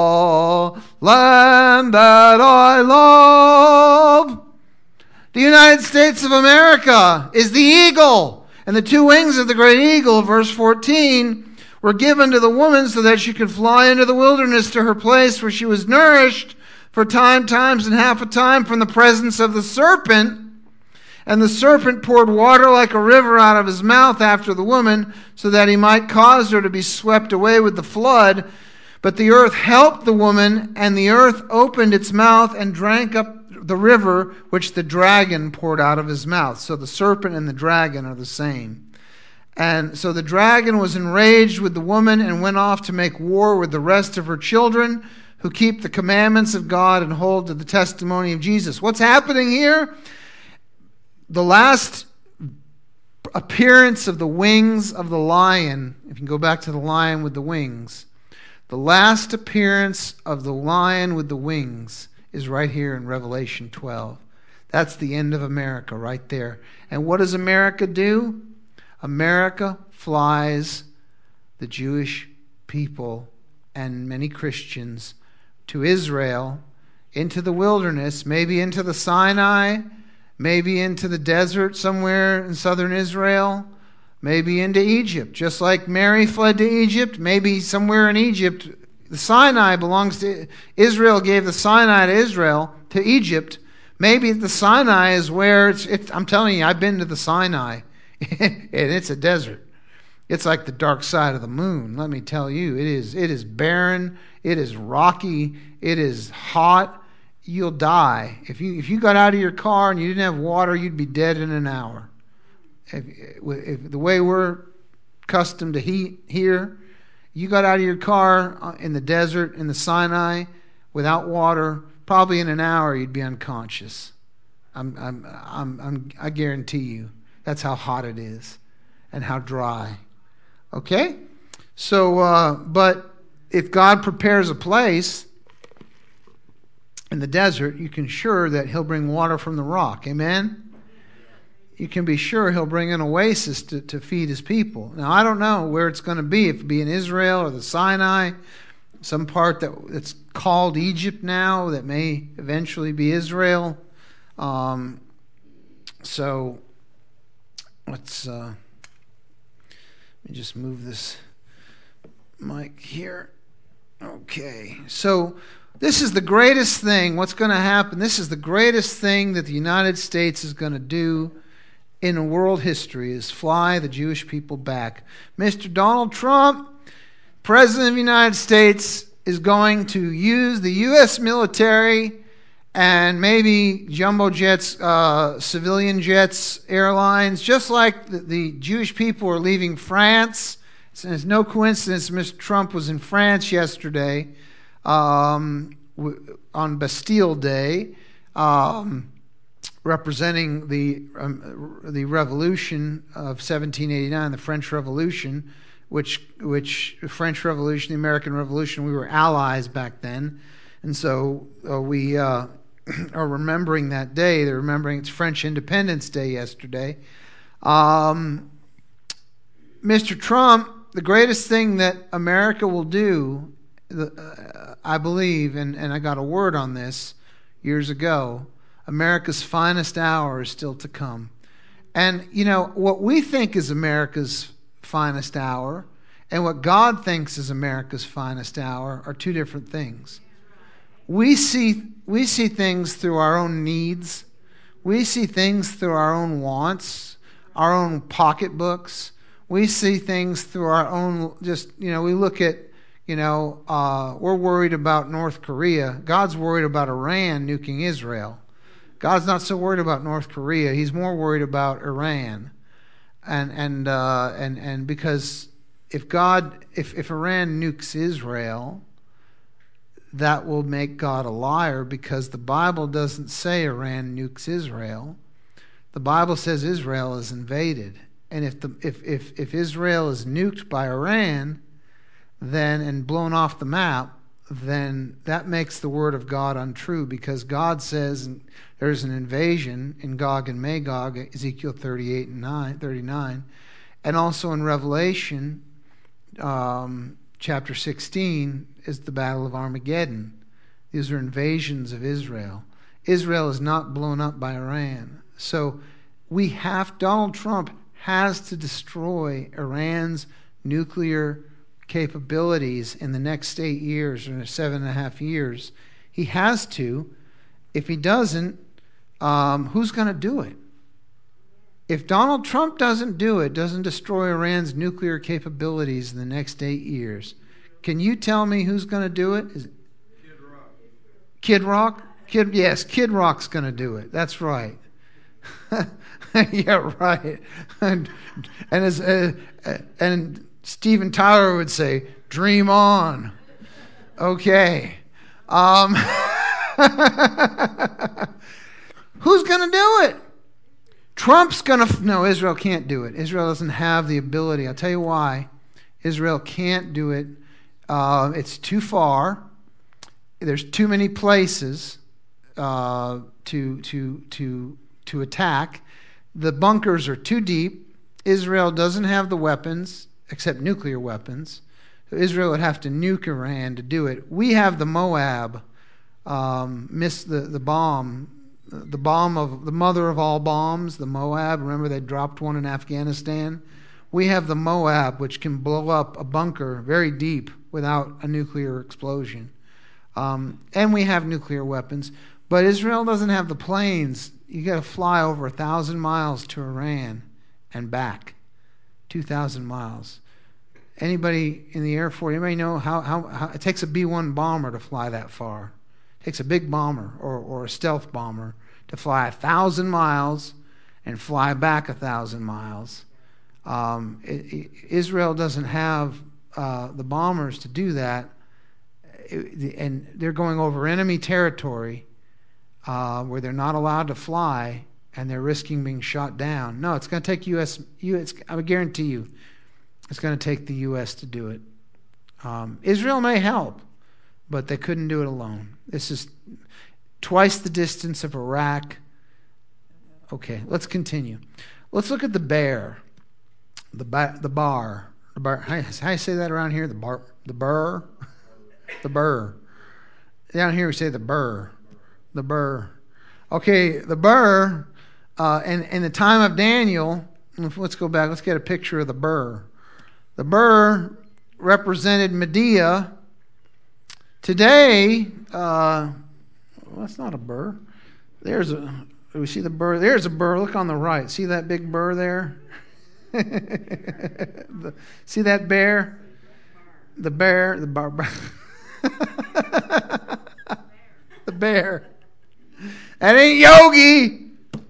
land that I love. The United States of America is the eagle. And the two wings of the great eagle, verse fourteen, were given to the woman so that she could fly into the wilderness to her place where she was nourished for time, times, and half a time from the presence of the serpent. And the serpent poured water like a river out of his mouth after the woman, so that he might cause her to be swept away with the flood. But the earth helped the woman, and the earth opened its mouth and drank up the river which the dragon poured out of his mouth. So the serpent and the dragon are the same. And so the dragon was enraged with the woman and went off to make war with the rest of her children who keep the commandments of God and hold to the testimony of Jesus. What's happening here? The last appearance of the wings of the lion, if you can go back to the lion with the wings, the last appearance of the lion with the wings is right here in Revelation twelve. That's the end of America right there. And what does America do? America flies the Jewish people and many Christians to Israel, into the wilderness, maybe into the Sinai, maybe into the desert somewhere in southern Israel, maybe into Egypt. Just like Mary fled to Egypt, maybe somewhere in Egypt. The Sinai belongs to Israel, gave the Sinai to Israel, to Egypt. Maybe the Sinai is where it's, it's I'm telling you, I've been to the Sinai, and it's a desert. It's like the dark side of the moon, let me tell you. It is, it is barren, it is rocky, it is hot. You'll die. If you if you got out of your car and you didn't have water, you'd be dead in an hour. If, if the way we're accustomed to heat here, you got out of your car in the desert, in the Sinai, without water, probably in an hour you'd be unconscious. I'm, I'm, I'm, I'm, I guarantee you. That's how hot it is and how dry. Okay? So, uh, but if God prepares a place in the desert, you can be sure that He'll bring water from the rock. Amen? You can be sure He'll bring an oasis to, to feed His people. Now, I don't know where it's going to be. If it be in Israel or the Sinai, some part that it's called Egypt now, that may eventually be Israel. Um, so, let's... Uh, Let me just move this mic here. Okay. So this is the greatest thing. What's going to happen? This is the greatest thing that the United States is going to do in world history, is fly the Jewish people back. Mister Donald Trump, President of the United States, is going to use the U S military and maybe jumbo jets, uh, civilian jets, airlines, just like the, the Jewish people are leaving France. And it's no coincidence Mister Trump was in France yesterday um, w- on Bastille Day, um, representing the um, the revolution of seventeen eighty-nine, the French Revolution, which which French Revolution, the American Revolution, we were allies back then, and so uh, we. Uh, are remembering that day. They're remembering it's French Independence Day yesterday. Um, Mister Trump, the greatest thing that America will do, uh, I believe, and, and I got a word on this years ago, America's finest hour is still to come. And, you know, what we think is America's finest hour and what God thinks is America's finest hour are two different things. We see we see things through our own needs. We see things through our own wants, our own pocketbooks. We see things through our own, just, you know, we look at, you know, uh, we're worried about North Korea. God's worried about Iran nuking Israel. God's not so worried about North Korea. He's more worried about Iran. And and uh, and and because if God, if, if Iran nukes Israel, that will make God a liar, because the Bible doesn't say Iran nukes Israel. The Bible says Israel is invaded. And if the if if, if Israel is nuked by Iran, then and blown off the map, then that makes the word of God untrue, because God says there's an invasion in Gog and Magog, Ezekiel thirty-eight and nine, thirty-nine, and also in Revelation um, chapter sixteen is the Battle of Armageddon. These are invasions of Israel. Israel is not blown up by Iran. So we have, Donald Trump has to destroy Iran's nuclear capabilities in the next eight years or seven and a half years. He has to. If he doesn't, um, who's going to do it? If Donald Trump doesn't do it, doesn't destroy Iran's nuclear capabilities in the next eight years, can you tell me who's going to do it? Is it Kid Rock? Kid Rock? Kid, yes, Kid Rock's going to do it. That's right. Yeah, right. And and as uh, and Steven Tyler would say, "Dream on." Okay. Um, who's going to do it? Trump's going to... No, Israel can't do it. Israel doesn't have the ability. I'll tell you why. Israel can't do it. Uh, it's too far. There's too many places uh, to to to to attack. The bunkers are too deep. Israel doesn't have the weapons, except nuclear weapons. So Israel would have to nuke Iran to do it. We have the Moab, um, miss the, the bomb, the bomb of the mother of all bombs, the Moab. Remember they dropped one in Afghanistan? We have the Moab, which can blow up a bunker very deep without a nuclear explosion. Um, and we have nuclear weapons. But Israel doesn't have the planes. You got to fly over a thousand miles to Iran and back. Two thousand miles. Anybody in the Air Force, anybody know how, how, how it takes a B one bomber to fly that far? It takes a big bomber or, or a stealth bomber to fly a thousand miles and fly back a thousand miles. Um, it, it, Israel doesn't have uh, the bombers to do that, it, and they're going over enemy territory uh, where they're not allowed to fly, and they're risking being shot down. No, it's going to take U S. U S I would guarantee you, it's going to take the U S to do it. Um, Israel may help, but they couldn't do it alone. This is twice the distance of Iraq. Okay, let's continue. Let's look at the bear. The ba- the bar, the bar. How, how do you say that around here? The bar, the burr, the burr. Down here we say the burr, the burr. Okay, the burr. Uh, in in the time of Daniel, let's go back. Let's get a picture of the burr. The burr represented Medea. Today, uh, well, that's not a burr. There's a. We see the burr. There's a burr. Look on the right. See that big burr there? the, see that bear? The bear, the bar, bar. The bear. That ain't Yogi.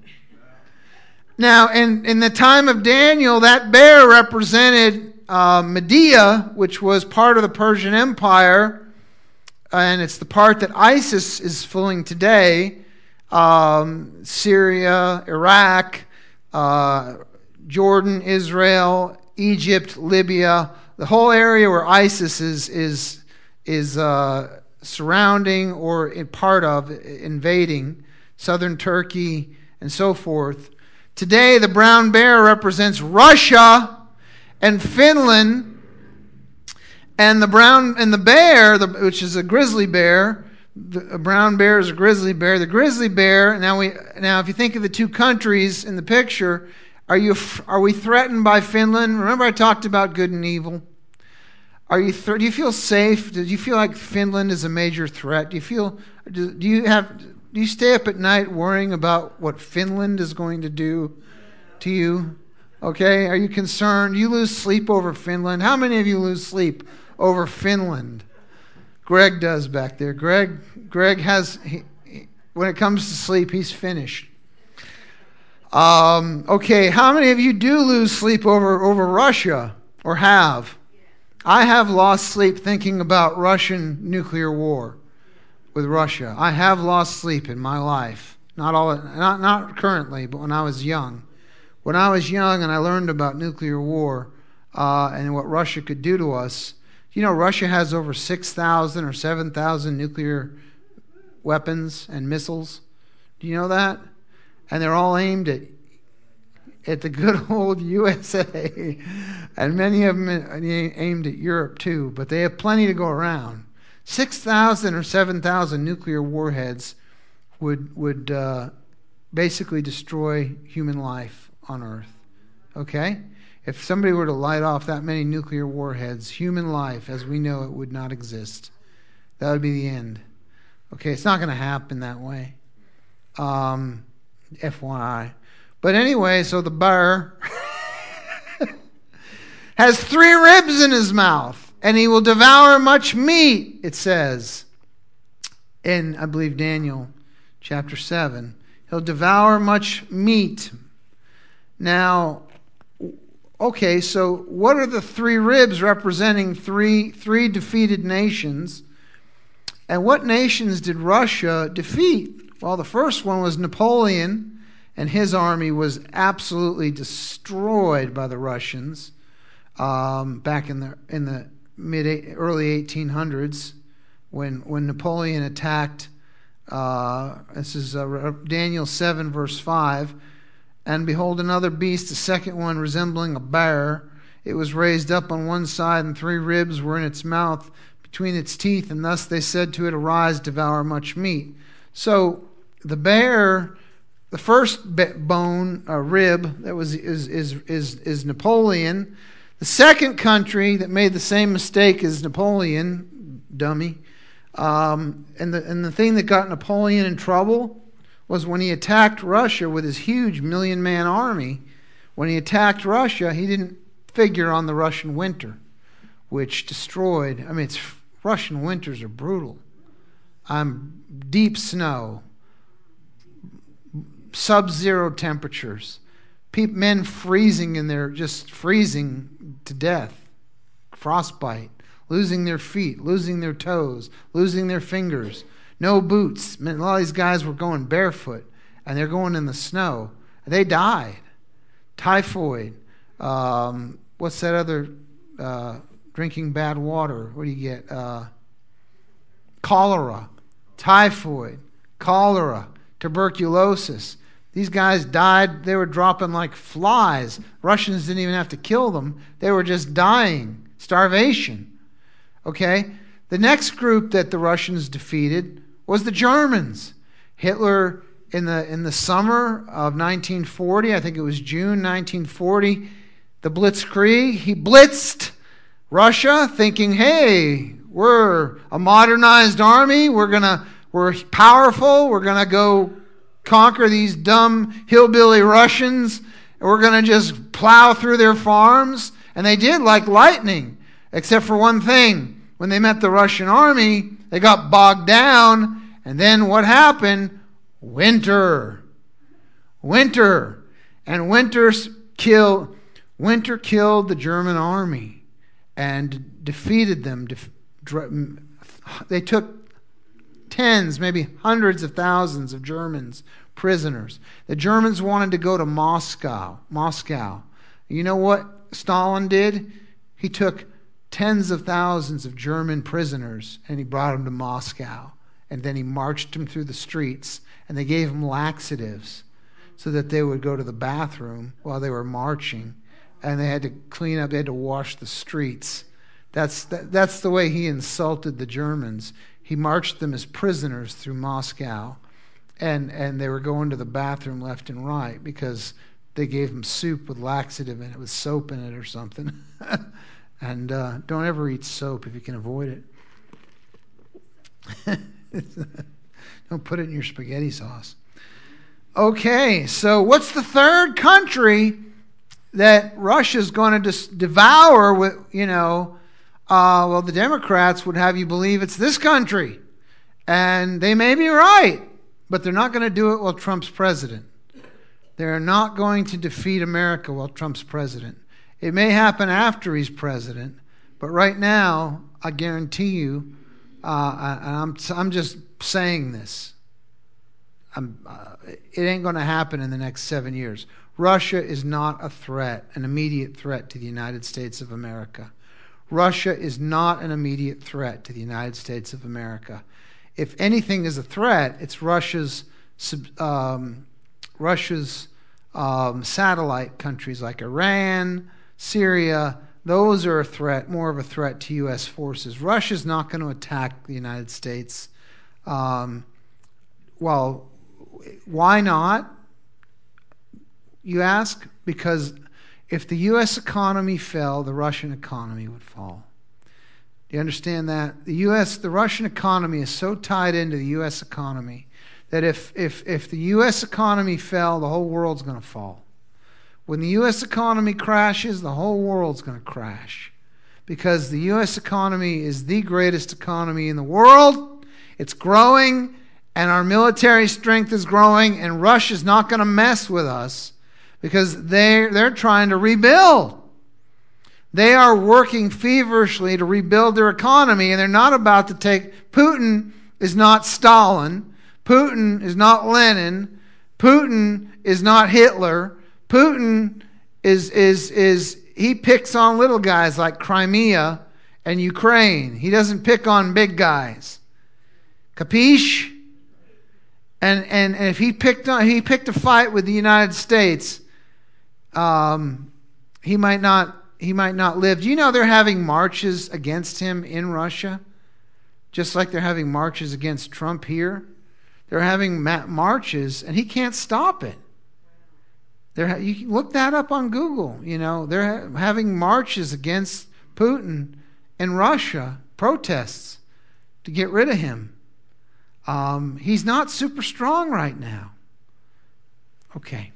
Now, in, in the time of Daniel, that bear represented uh, Medea, which was part of the Persian Empire, and it's the part that ISIS is filling today. Um, Syria, Iraq, uh, Jordan, Israel, Egypt, Libya, the whole area where ISIS is is is uh, surrounding or in part of invading, southern Turkey and so forth. Today, the brown bear represents Russia and Finland, and the brown and the bear, the, which is a grizzly bear. The, a brown bear is a grizzly bear. The grizzly bear. Now we now, if you think of the two countries in the picture. Are you? Are we threatened by Finland? Remember I talked about good and evil? Are you? Th- do you feel safe? Do you feel like Finland is a major threat? Do you feel? Do, do you have? Do you stay up at night worrying about what Finland is going to do to you? Okay. Are you concerned? Do you lose sleep over Finland? How many of you lose sleep over Finland? Greg does back there. Greg. Greg has. He, he, when it comes to sleep, he's finished. Um, okay, how many of you do lose sleep over, over Russia, or have? I have lost sleep thinking about Russian nuclear war with Russia. I have lost sleep in my life. Not all, not not currently, but when I was young. When I was young and I learned about nuclear war uh, and what Russia could do to us, you know, Russia has over six thousand or seven thousand nuclear weapons and missiles. Do you know that? And they're all aimed at at the good old U S A, and many of them aimed at Europe too. But they have plenty to go around. Six thousand or seven thousand nuclear warheads would would uh, basically destroy human life on Earth. Okay, if somebody were to light off that many nuclear warheads, human life, as we know it, would not exist. That would be the end. Okay, it's not going to happen that way. Um. F Y I. But anyway, so the bear has three ribs in his mouth, and he will devour much meat, it says in, I believe, Daniel chapter seven. He'll devour much meat. Now, okay, so what are the three ribs representing three, three defeated nations? And what nations did Russia defeat? Well, the first one was Napoleon, and his army was absolutely destroyed by the Russians um, back in the in the mid early eighteen hundreds when when Napoleon attacked. Uh, this is uh, Daniel seven verse five. And behold, another beast, the second one resembling a bear. It was raised up on one side, and three ribs were in its mouth between its teeth. And thus they said to it, Arise, devour much meat. So the bear, the first bone, uh, rib, that was is, is is is Napoleon. The second country that made the same mistake as Napoleon, dummy, um, and the and the thing that got Napoleon in trouble was when he attacked Russia with his huge million-man army. When he attacked Russia, he didn't figure on the Russian winter, which destroyed. I mean, it's Russian winters are brutal. Um, deep snow, sub-zero temperatures, People, men freezing in their just freezing to death, frostbite, losing their feet, losing their toes, losing their fingers. No boots. I mean, a lot of these guys were going barefoot, and they're going in the snow. They died. Typhoid. Um, what's that other uh, drinking bad water? What do you get? Uh, cholera. Typhoid. Cholera. Tuberculosis. These guys died. They were dropping like flies. Russians didn't even have to kill them. They were just dying. Starvation. Okay? The next group that the Russians defeated was the Germans. Hitler, in the in the summer of nineteen forty, I think it was June nineteen forty, the Blitzkrieg, he blitzed Russia thinking, hey, we're a modernized army, we're gonna we're powerful, we're gonna go conquer these dumb hillbilly Russians, and we're gonna just plow through their farms. And they did like lightning, except for one thing. When they met the Russian army, they got bogged down, and then what happened? Winter. Winter. And winter killed, winter killed the German army and defeated them. They took tens, maybe hundreds of thousands of Germans prisoners. The Germans wanted to go to Moscow. Moscow. You know what Stalin did? He took tens of thousands of German prisoners, and he brought them to Moscow. And then he marched them through the streets, and they gave them laxatives so that they would go to the bathroom while they were marching. And they had to clean up, they had to wash the streets. That's, that, that's the way he insulted the Germans. He marched them as prisoners through Moscow, and, and they were going to the bathroom left and right because they gave them soup with laxative in it, with soap in it or something. And uh, don't ever eat soap if you can avoid it. Don't put it in your spaghetti sauce. Okay, so what's the third country that Russia's going to just devour with, you know, uh, well, the Democrats would have you believe it's this country. And they may be right, but they're not going to do it while Trump's president. They're not going to defeat America while Trump's president. It may happen after he's president, but right now, I guarantee you, uh, and I'm I'm just saying this, I'm, uh, it ain't going to happen in the next seven years. Russia is not a threat, an immediate threat to the United States of America. Russia is not an immediate threat to the United States of America. If anything is a threat, it's Russia's um, Russia's um, satellite countries like Iran, Syria. Those are a threat, more of a threat to U S forces. Russia's not going to attack the United States. Um, well, why not, you ask? Because if the U S economy fell, the Russian economy would fall. Do you understand that? The U S, the Russian economy is so tied into the U S economy that if if if the U S economy fell, the whole world's going to fall. When the U S economy crashes, the whole world's going to crash. Because the U S economy is the greatest economy in the world. It's growing, and our military strength is growing, and Russia's not going to mess with us because they're, they're trying to rebuild. They are working feverishly to rebuild their economy, and they're not about to take... Putin is not Stalin. Putin is not Lenin. Putin is not Hitler. Putin is, is, is he picks on little guys like Crimea and Ukraine. He doesn't pick on big guys. Capiche? And, and, and if he picked on, he picked a fight with the United States, um, he might not he might not live. Do you know they're having marches against him in Russia, just like they're having marches against Trump here? They're having ma- marches, and he can't stop it. They're you can look that up on Google. You know they're ha- having marches against Putin in Russia, protests to get rid of him. Um, he's not super strong right now. Okay.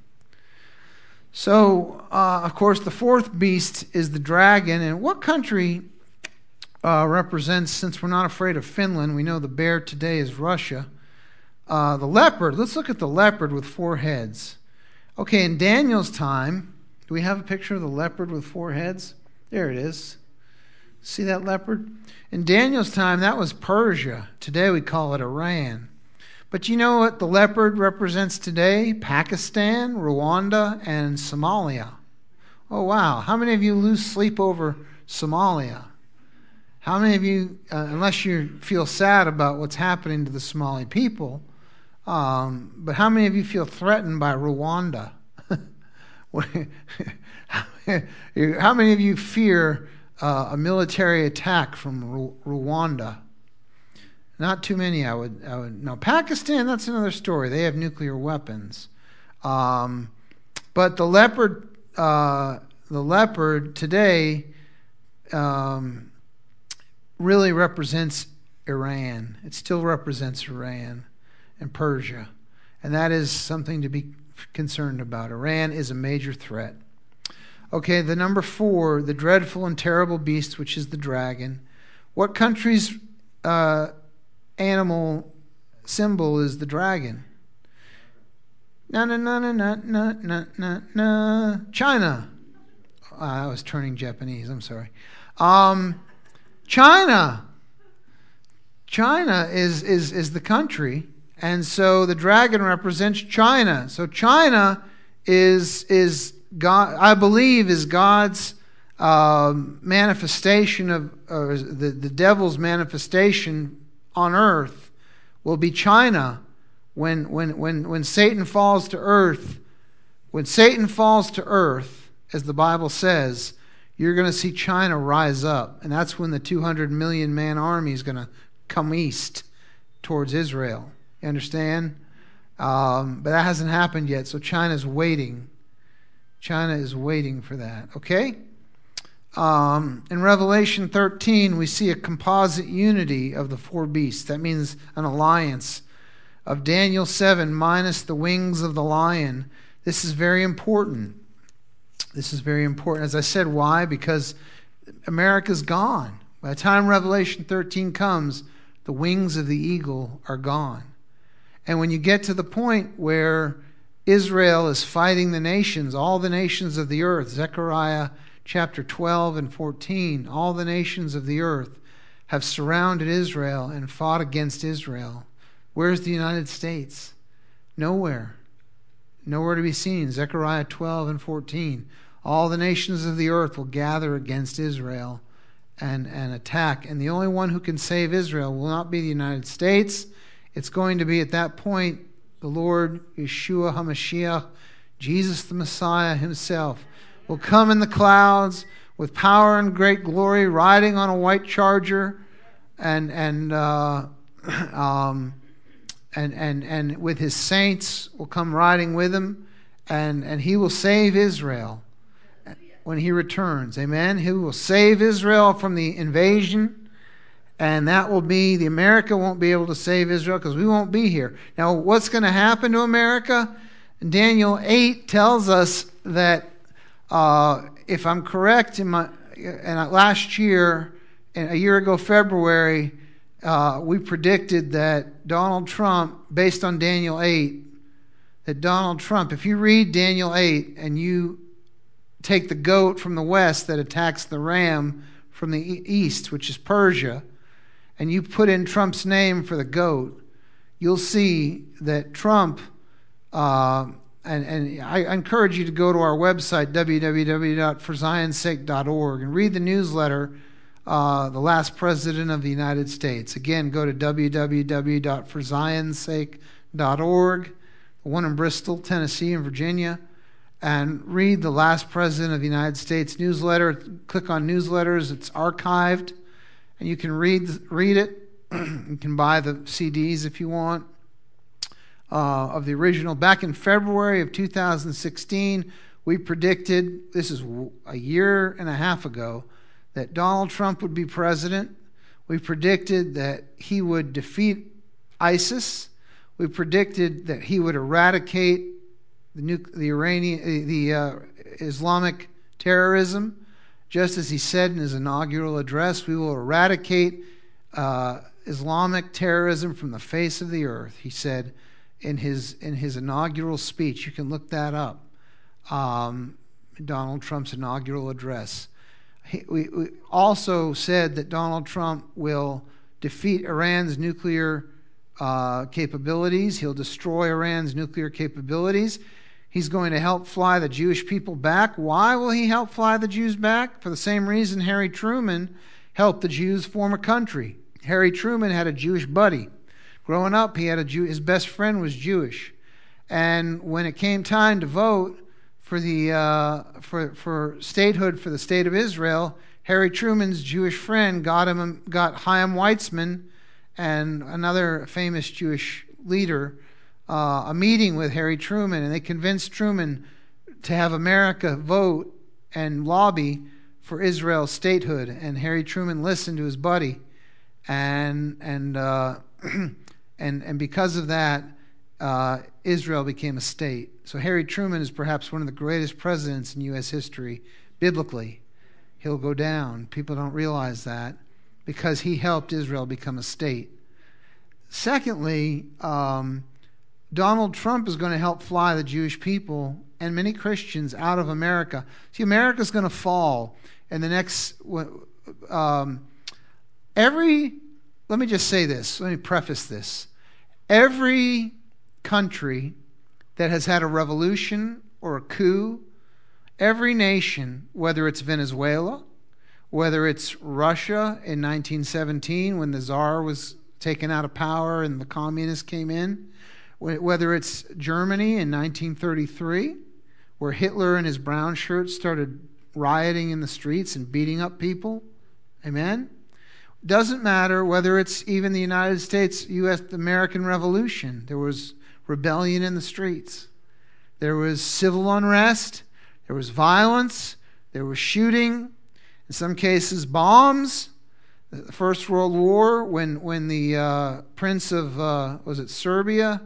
So, uh, of course, the fourth beast is the dragon. And what country uh, represents, since we're not afraid of Finland, we know the bear today is Russia. Uh, the leopard, let's look at the leopard with four heads. Okay, in Daniel's time, do we have a picture of the leopard with four heads? There it is. See that leopard? In Daniel's time, that was Persia. Today we call it Iran. But you know what the leopard represents today? Pakistan, Rwanda, and Somalia. Oh, wow. How many of you lose sleep over Somalia? How many of you, uh, unless you feel sad about what's happening to the Somali people, um, but how many of you feel threatened by Rwanda? How many of you fear uh, a military attack from Ru- Rwanda? Not too many, I would. I would. No, Pakistan. That's another story. They have nuclear weapons. Um, but the leopard, uh, the leopard today, um, really represents Iran. It still represents Iran and Persia, and that is something to be concerned about. Iran is a major threat. Okay, the number four, the dreadful and terrible beast, which is the dragon. What country's uh, animal symbol is the dragon? Na na na na na na na na na. China. Uh, I was turning Japanese. I'm sorry. Um, China. China is is is the country, and so the dragon represents China. So China is is God. I believe is God's um, manifestation of or the the devil's manifestation on earth will be China. When when when when Satan falls to earth, when Satan falls to earth, as the Bible says, you're going to see China rise up, and that's when the two hundred million man army is going to come east towards Israel. You understand? Um, but that hasn't happened yet, so China's waiting. China is waiting for that. Okay. Um, in Revelation thirteen, we see a composite unity of the four beasts. That means an alliance of Daniel seven minus the wings of the lion. This is very important. This is very important. As I said, why? Because America's gone. By the time Revelation thirteen comes, the wings of the eagle are gone. And when you get to the point where Israel is fighting the nations, all the nations of the earth, Zechariah chapter twelve and fourteen, all the nations of the earth have surrounded Israel and fought against Israel. Where's the United States? Nowhere. Nowhere to be seen. Zechariah twelve and fourteen. All the nations of the earth will gather against Israel and, and attack. And the only one who can save Israel will not be the United States. It's going to be at that point the Lord Yeshua HaMashiach, Jesus the Messiah himself, will come in the clouds with power and great glory, riding on a white charger, and and uh, um, and and and with his saints will come riding with him, and and he will save Israel when he returns. Amen. He will save Israel from the invasion, and that will be the America won't be able to save Israel because we won't be here. Now, what's going to happen to America? Daniel eight tells us that. Uh, if I'm correct, in my and last year, and a year ago, February, uh, we predicted that Donald Trump, based on Daniel eight, that Donald Trump, if you read Daniel eight and you take the goat from the west that attacks the ram from the east, which is Persia, and you put in Trump's name for the goat, you'll see that Trump. Uh, And, and I encourage you to go to our website, w w w dot for zions sake dot org, and read the newsletter, uh, The Last President of the United States. Again, go to w w w dot for zions sake dot org, the one in Bristol, Tennessee, and Virginia, and read the Last President of the United States newsletter. Click on newsletters. It's archived, and you can read read it. You can buy the C Ds if you want uh, of the original. Back in February of two thousand sixteen, we predicted, this is a year and a half ago, that Donald Trump would be president. We predicted that he would defeat ISIS. We predicted that he would eradicate the nu- the Iranian, the uh, Islamic terrorism, just as he said in his inaugural address. We will eradicate uh, Islamic terrorism from the face of the earth, he said in his in his inaugural speech. You can look that up. Um, Donald Trump's inaugural address. He, we, we also said that Donald Trump will defeat Iran's nuclear uh, capabilities. He'll destroy Iran's nuclear capabilities. He's going to help fly the Jewish people back. Why will he help fly the Jews back? For the same reason Harry Truman helped the Jews form a country. Harry Truman had a Jewish buddy. Growing up, he had a Jew, his best friend was Jewish. And when it came time to vote for the uh, for for statehood for the state of Israel, Harry Truman's Jewish friend got him got Chaim Weizmann and another famous Jewish leader uh, a meeting with Harry Truman, and they convinced Truman to have America vote and lobby for Israel's statehood. And Harry Truman listened to his buddy, and and uh, and and because of that, uh, Israel became a state. So Harry Truman is perhaps one of the greatest presidents in U S history, biblically. He'll go down. People don't realize that because he helped Israel become a state. Secondly, um, Donald Trump is going to help fly the Jewish people and many Christians out of America. See, America's going to fall in the next... Um, every... Let me just say this. Let me preface this. Every country that has had a revolution or a coup, every nation, whether it's Venezuela, whether it's Russia in nineteen seventeen when the Tsar was taken out of power and the communists came in, whether it's Germany in nineteen thirty-three, where Hitler and his brown shirts started rioting in the streets and beating up people, amen? Doesn't matter whether it's even the United States, U S, the American Revolution. There was rebellion in the streets. There was civil unrest. There was violence. There was shooting. In some cases, bombs. The First World War, when when the uh, Prince of uh, was it Serbia?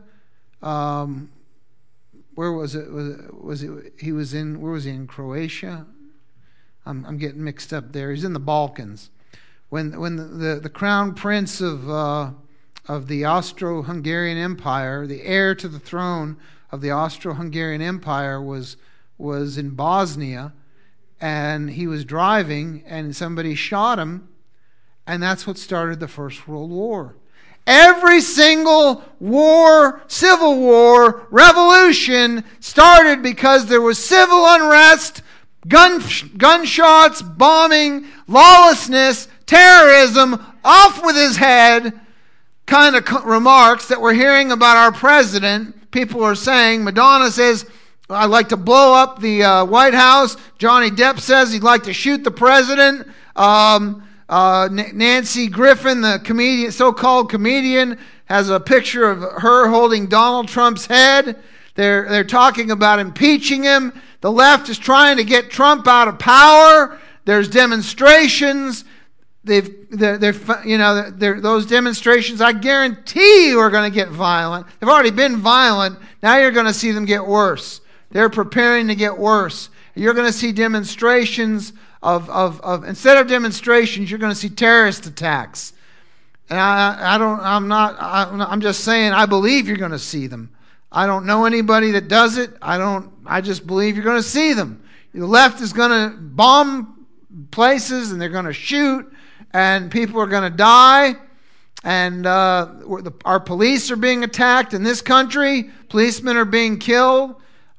Um, where was it? Was it? Was it? He was in. Where was he in Croatia? I'm I'm getting mixed up there. He's in the Balkans. When when the the, the crown prince of uh, of the Austro-Hungarian Empire, the heir to the throne of the Austro-Hungarian Empire, was was in Bosnia, and he was driving, and somebody shot him, and that's what started the First World War. Every single war, civil war, revolution started because there was civil unrest, gun gunshots, bombing, lawlessness, terrorism, off with his head kind of remarks that we're hearing about our president. People are saying, Madonna says, I'd like to blow up the uh, White House. Johnny Depp says he'd like to shoot the president. Um, uh, N- Nancy Griffin, the comedian, so-called comedian, has a picture of her holding Donald Trump's head. They're, they're talking about impeaching him. The left is trying to get Trump out of power. There's demonstrations. They've, they're, they're, you know, they're, those demonstrations, I guarantee you, are going to get violent. They've already been violent. Now you're going to see them get worse. They're preparing to get worse. You're going to see demonstrations of, of, of instead of demonstrations, you're going to see terrorist attacks. And I, I don't, I'm not, I'm just saying, I believe you're going to see them. I don't know anybody that does it. I don't, I just believe you're going to see them. The left is going to bomb places and they're going to shoot. And people are going to die, and uh, the, our police are being attacked in this country. Policemen are being killed.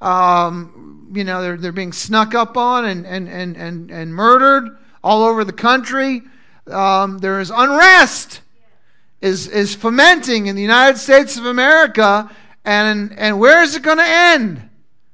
Um, you know, they're they're being snuck up on and and and and, and murdered all over the country. Um, there is unrest is is fomenting in the United States of America, And, and where is it going to end?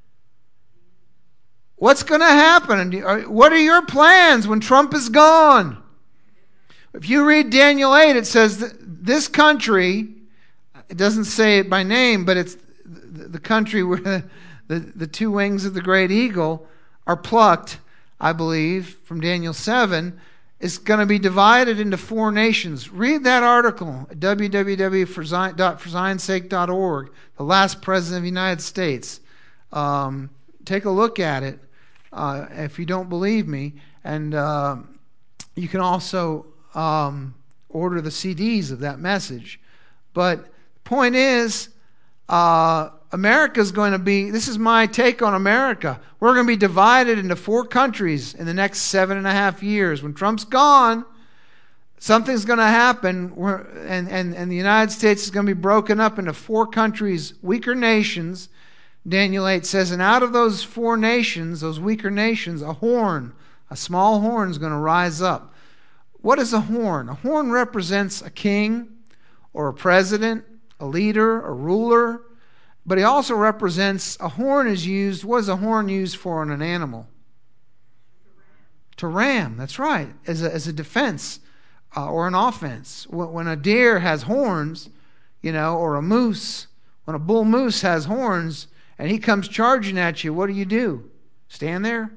What's going to happen? What are your plans when Trump is gone? If you read Daniel eight, it says that this country, it doesn't say it by name, but it's the country where the, the, the two wings of the great eagle are plucked, I believe, from Daniel seven, is going to be divided into four nations. Read that article at w w w dot for zions sake dot org, the last president of the United States. Um, take a look at it uh, if you don't believe me. And uh, you can also um, order the C Ds of that message. But the point is, uh, America's going to be, this is my take on America, we're going to be divided into four countries in the next seven and a half years. When Trump's gone, something's going to happen, where, and, and, and the United States is going to be broken up into four countries, weaker nations. Daniel eight says, and out of those four nations, those weaker nations, a horn, a small horn is going to rise up. What is a horn? A horn represents a king or a president, a leader, a ruler. But he also represents, a horn is used, what is a horn used for in an animal? To ram. To ram, that's right, as a, as a defense uh, or an offense. When, when a deer has horns, you know, or a moose, when a bull moose has horns and he comes charging at you, what do you do? Stand there?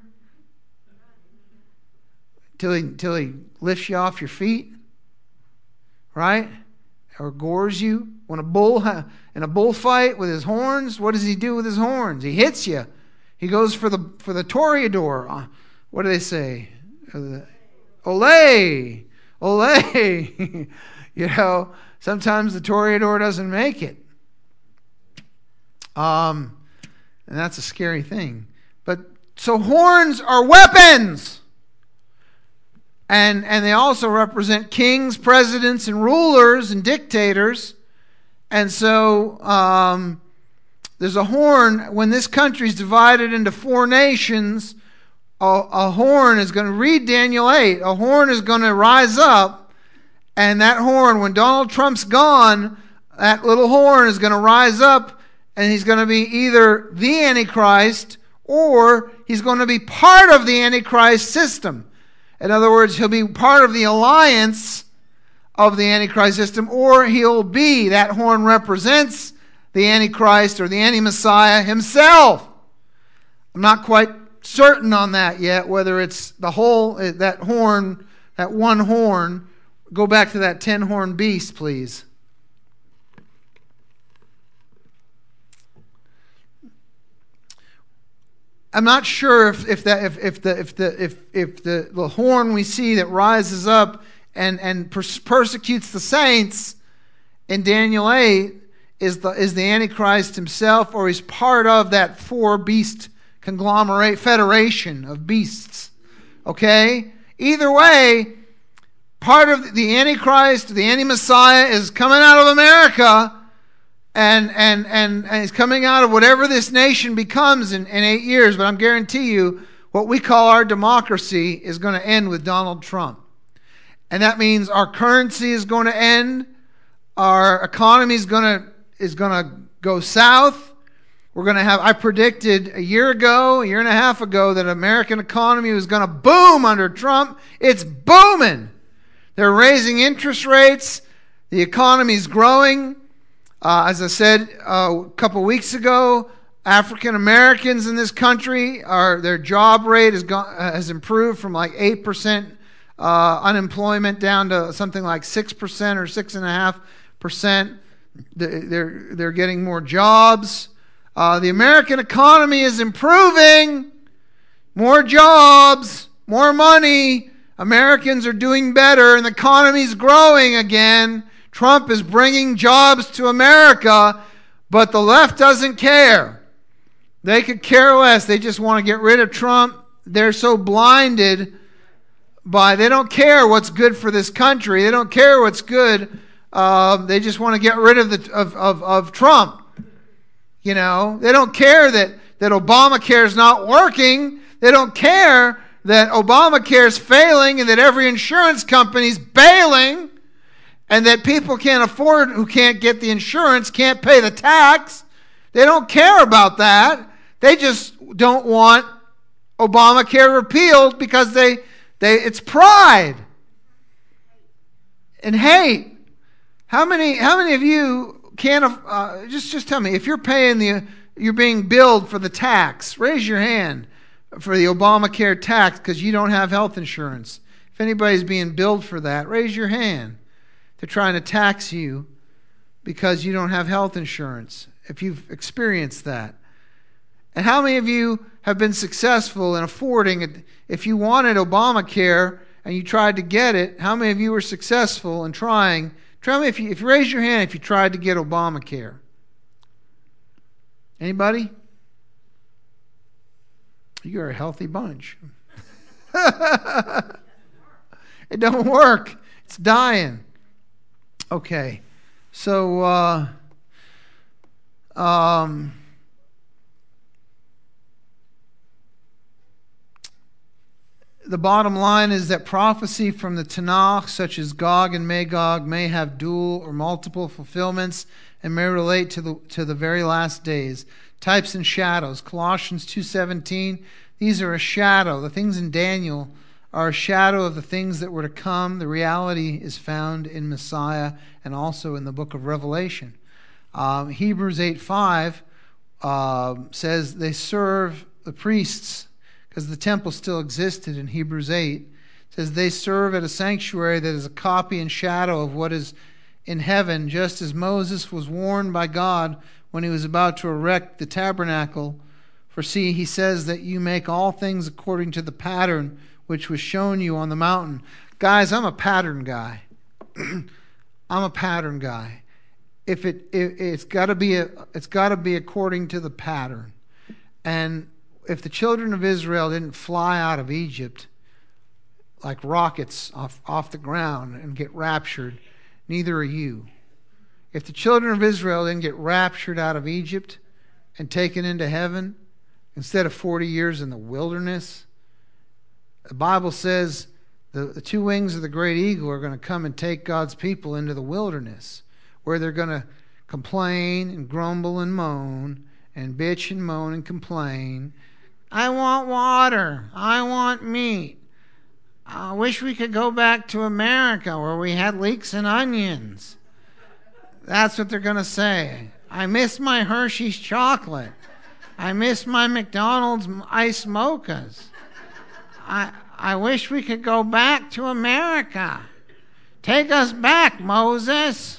Till he, till he lifts you off your feet? Right? Or gores you. When a bull ha- in a bullfight with his horns, what does he do with his horns? He hits you. He goes for the for the toreador. Uh, what do they say? Uh, Olay, olay. You know, sometimes the toreador doesn't make it. Um, and that's a scary thing. But so horns are weapons. And, and they also represent kings, presidents, and rulers and dictators. And so um, there's a horn. When this country is divided into four nations, a, a horn is going to, read Daniel eight, a horn is going to rise up. And that horn, when Donald Trump's gone, that little horn is going to rise up, and he's going to be either the Antichrist or he's going to be part of the Antichrist system. In other words, he'll be part of the alliance of the Antichrist system, or he'll be, that horn represents the Antichrist or the Anti-Messiah himself. I'm not quite certain on that yet, whether it's the whole, that horn, that one horn. Go back to that ten-horned beast, please. I'm not sure if, if that if, if the if the if if the, the horn we see that rises up and and pers- persecutes the saints in Daniel eight is the is the Antichrist himself, or he's part of that four beast conglomerate federation of beasts. Okay? Either way, part of the Antichrist, the Anti-Messiah, is coming out of America. And, and and and it's coming out of whatever this nation becomes in, in eight years. But I'm guarantee you, what we call our democracy is going to end with Donald Trump. And that means our currency is going to end. Our economy is going to is going to go south. We're going to have, I predicted a year ago, a year and a half ago, that American economy was going to boom under Trump. It's booming. They're raising interest rates. The economy is growing. Uh, as I said uh, a couple weeks ago, African Americans in this country, are their job rate has gone, has improved from like eight percent uh, unemployment down to something like six percent or six and a half percent. They're they're getting more jobs. Uh, the American economy is improving. More jobs, more money. Americans are doing better, and the economy is growing again. Trump is bringing jobs to America, but the left doesn't care. They could care less. They just want to get rid of Trump. They're so blinded by, they don't care what's good for this country. They don't care what's good. Uh, they just want to get rid of the of, of, of Trump. You know, they don't care that, that Obamacare is not working. They don't care that Obamacare is failing and that every insurance company is bailing. And that people can't afford, who can't get the insurance, can't pay the tax They don't care about that. They just don't want Obamacare repealed because they, they it's pride and hate. How many how many of you can uh, just just tell me, if you're paying the you're being billed for the tax, raise your hand for the Obamacare tax because you don't have health insurance. If anybody's being billed for that, raise your hand. They're trying to tax you because you don't have health insurance, if you've experienced that. And how many of you have been successful in affording it? If you wanted Obamacare and you tried to get it, how many of you were successful in trying? Tell me if you, if you raise your hand if you tried to get Obamacare. Anybody? You're a healthy bunch. It don't work. It's dying. Okay. So, uh, um, the bottom line is that prophecy from the Tanakh, such as Gog and Magog, may have dual or multiple fulfillments and may relate to the to the very last days. Types and shadows. Colossians two seventeen. These are a shadow. The things in Daniel are a shadow of the things that were to come. The reality is found in Messiah and also in the book of Revelation. Um, Hebrews eight five uh, says they serve the priests, because the temple still existed in Hebrews eight. It says they serve at a sanctuary that is a copy and shadow of what is in heaven, just as Moses was warned by God when he was about to erect the tabernacle. For see, he says that you make all things according to the pattern which was shown you on the mountain. Guys, I'm a pattern guy. I'm a pattern guy. If it, it it's got to be a, it's got to be according to the pattern. And if the children of Israel didn't fly out of Egypt like rockets off, off the ground and get raptured, neither are you. If the children of Israel didn't get raptured out of Egypt and taken into heaven instead of forty years in the wilderness, the Bible says the, the two wings of the great eagle are going to come and take God's people into the wilderness, where they're going to complain and grumble and moan and bitch and moan and complain. I want water. I want meat. I wish we could go back to America where we had leeks and onions. That's what they're going to say. I miss my Hershey's chocolate. I miss my McDonald's ice mochas. I I wish we could go back to America. Take us back, Moses.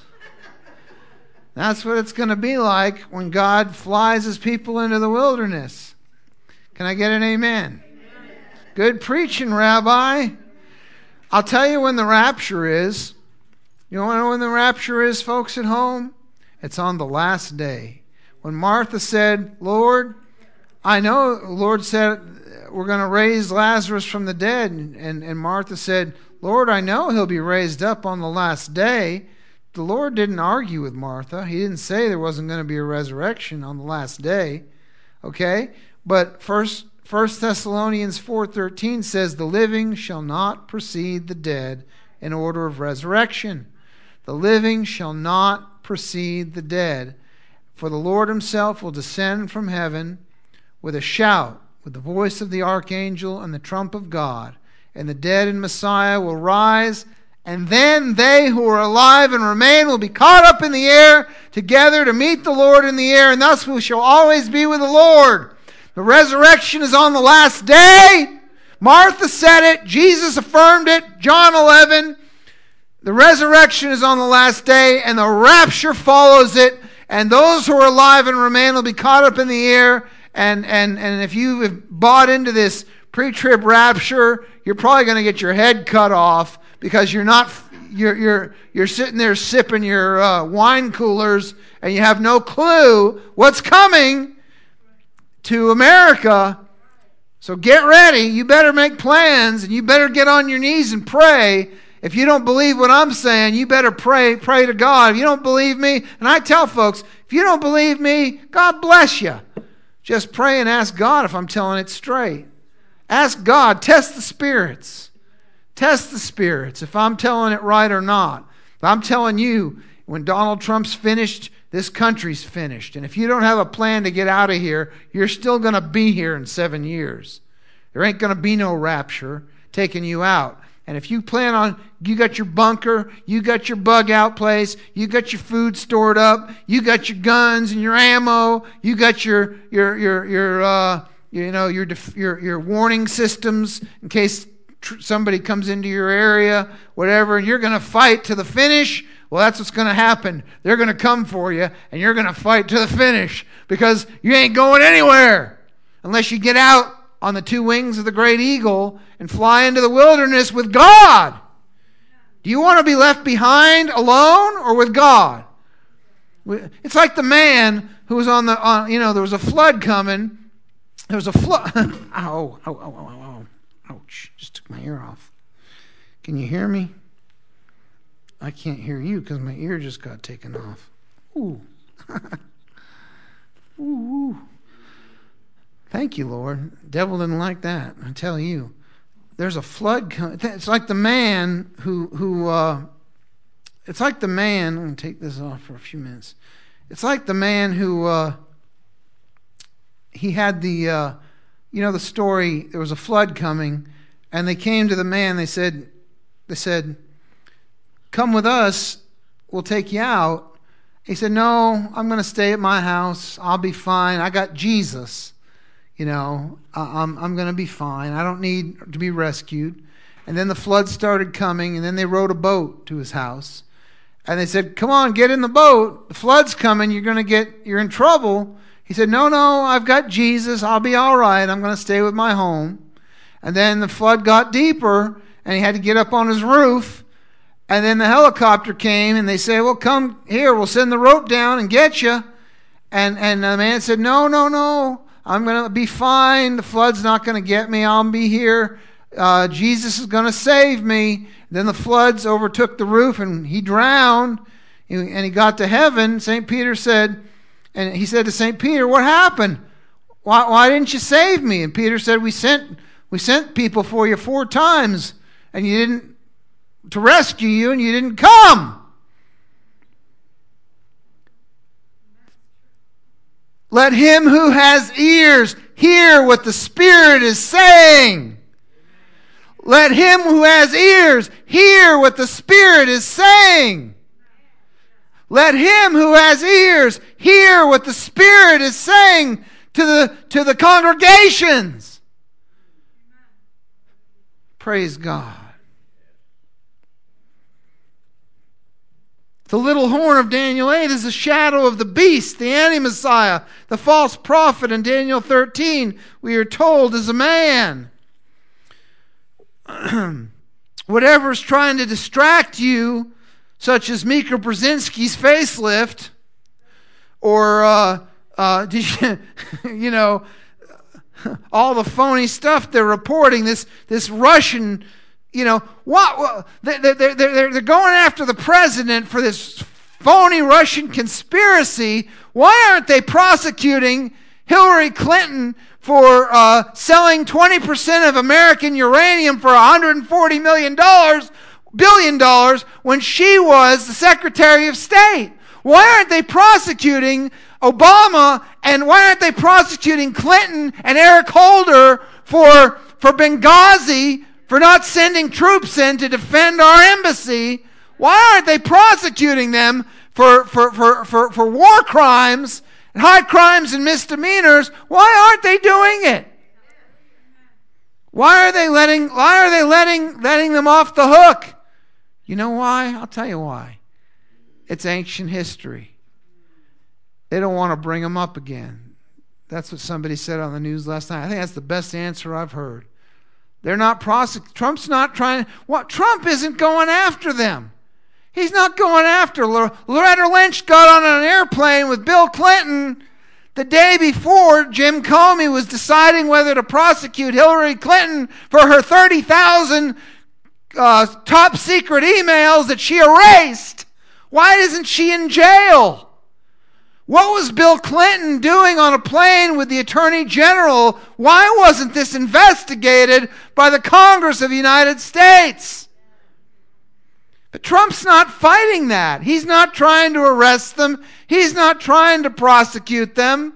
That's what it's going to be like when God flies his people into the wilderness. Can I get an amen? Amen. Good preaching, Rabbi. I'll tell you when the rapture is. You want to know when the rapture is, folks at home? It's on the last day. When Martha said, Lord, I know, the Lord said, we're going to raise Lazarus from the dead. And, and, and Martha said, Lord, I know he'll be raised up on the last day. The Lord didn't argue with Martha. He didn't say there wasn't going to be a resurrection on the last day. Okay? But first, First Thessalonians four thirteen says, the living shall not precede the dead in order of resurrection. The living shall not precede the dead. For the Lord himself will descend from heaven with a shout, with the voice of the archangel and the trump of God. And the dead in Messiah will rise, and then they who are alive and remain will be caught up in the air together to meet the Lord in the air, and thus we shall always be with the Lord. The resurrection is on the last day. Martha said it. Jesus affirmed it. John eleven. The resurrection is on the last day, and the rapture follows it. And those who are alive and remain will be caught up in the air. And, and, and if you have bought into this pre-trib rapture, you're probably going to get your head cut off because you're not you're you're you're sitting there sipping your uh, wine coolers and you have no clue what's coming to America. So get ready. You better make plans, and you better get on your knees and pray. If you don't believe what I'm saying, you better pray pray to God. If you don't believe me, and I tell folks, if you don't believe me, God bless you. Just pray and ask God if I'm telling it straight. Ask God. Test the spirits. Test the spirits if I'm telling it right or not. If I'm telling you, when Donald Trump's finished This country's finished. And if you don't have a plan to get out of here, you're still going to be here in seven years. There ain't going to be no rapture taking you out. And if you plan on, you got your bunker, you got your bug out place, you got your food stored up, you got your guns and your ammo, you got your your your your uh, you know your your your warning systems in case tr- somebody comes into your area, whatever, and you're going to fight to the finish. Well, that's what's going to happen. They're going to come for you, and you're going to fight to the finish because you ain't going anywhere unless you get out on the two wings of the great eagle and fly into the wilderness with God. Do you want to be left behind alone or with God? It's like the man who was on the, on, you know, there was a flood coming. There was a flood. ow, ow, ow, ow, ow, ouch. Just took my ear off. Can you hear me? I can't hear you because my ear just got taken off. Ooh. ooh, ooh. Thank you, Lord. Devil didn't like that. I tell you. There's a flood coming. It's like the man who, who uh, it's like the man, I'm going to take this off for a few minutes. It's like the man who, uh, he had the, uh, you know the story, there was a flood coming, and they came to the man, they said, they said, come with us, we'll take you out. He said, no, I'm going to stay at my house. I'll be fine. I got Jesus. You know, I'm, I'm going to be fine. I don't need to be rescued. And then the flood started coming, and then they rowed a boat to his house. And they said, come on, get in the boat. The flood's coming. You're going to get, you're in trouble. He said, no, no, I've got Jesus. I'll be all right. I'm going to stay with my home. And then the flood got deeper, and he had to get up on his roof. And then the helicopter came, and they said, well, come here. We'll send the rope down and get you. And, and the man said, no, no, no. I'm going to be fine. The flood's not going to get me. I'll be here. Uh, Jesus is going to save me. Then the floods overtook the roof, and he drowned. And he got to heaven. Saint Peter said, and he said to Saint Peter, what happened? Why, why didn't you save me? And Peter said, we sent we sent people for you four times, and you didn't, to rescue you, and you didn't come. Let him who has ears hear what the Spirit is saying. Let him who has ears hear what the Spirit is saying. Let him who has ears hear what the Spirit is saying to the, to the congregations. Praise God. The little horn of Daniel eight is a shadow of the beast, the anti-Messiah, the false prophet. In Daniel thirteen, we are told, is a man. Whatever's trying to distract you, such as Mika Brzezinski's facelift, or, uh, uh, did you, you know, all the phony stuff they're reporting, this, this Russian... You know, what, what they're, they're, they're, they're going after the president for this phony Russian conspiracy. Why aren't they prosecuting Hillary Clinton for uh, selling twenty percent of American uranium for one hundred forty million dollars, billion dollars when she was the Secretary of State? Why aren't they prosecuting Obama, and why aren't they prosecuting Clinton and Eric Holder for, for Benghazi, for not sending troops in to defend our embassy? Why aren't they prosecuting them for, for, for, for, for war crimes and high crimes and misdemeanors? Why aren't they doing it? Why are they letting why are they letting letting them off the hook? You know why? I'll tell you why. It's ancient history. They don't want to bring them up again. That's what somebody said on the news last night. I think that's the best answer I've heard. They're not prosec- Trump's not trying. What? Trump isn't going after them. He's not going after. Loretta Lynch got on an airplane with Bill Clinton the day before Jim Comey was deciding whether to prosecute Hillary Clinton for her thirty thousand uh, top secret emails that she erased. Why isn't she in jail? What was Bill Clinton doing on a plane with the Attorney General? Why wasn't this investigated by the Congress of the United States? But Trump's not fighting that. He's not trying to arrest them. He's not trying to prosecute them.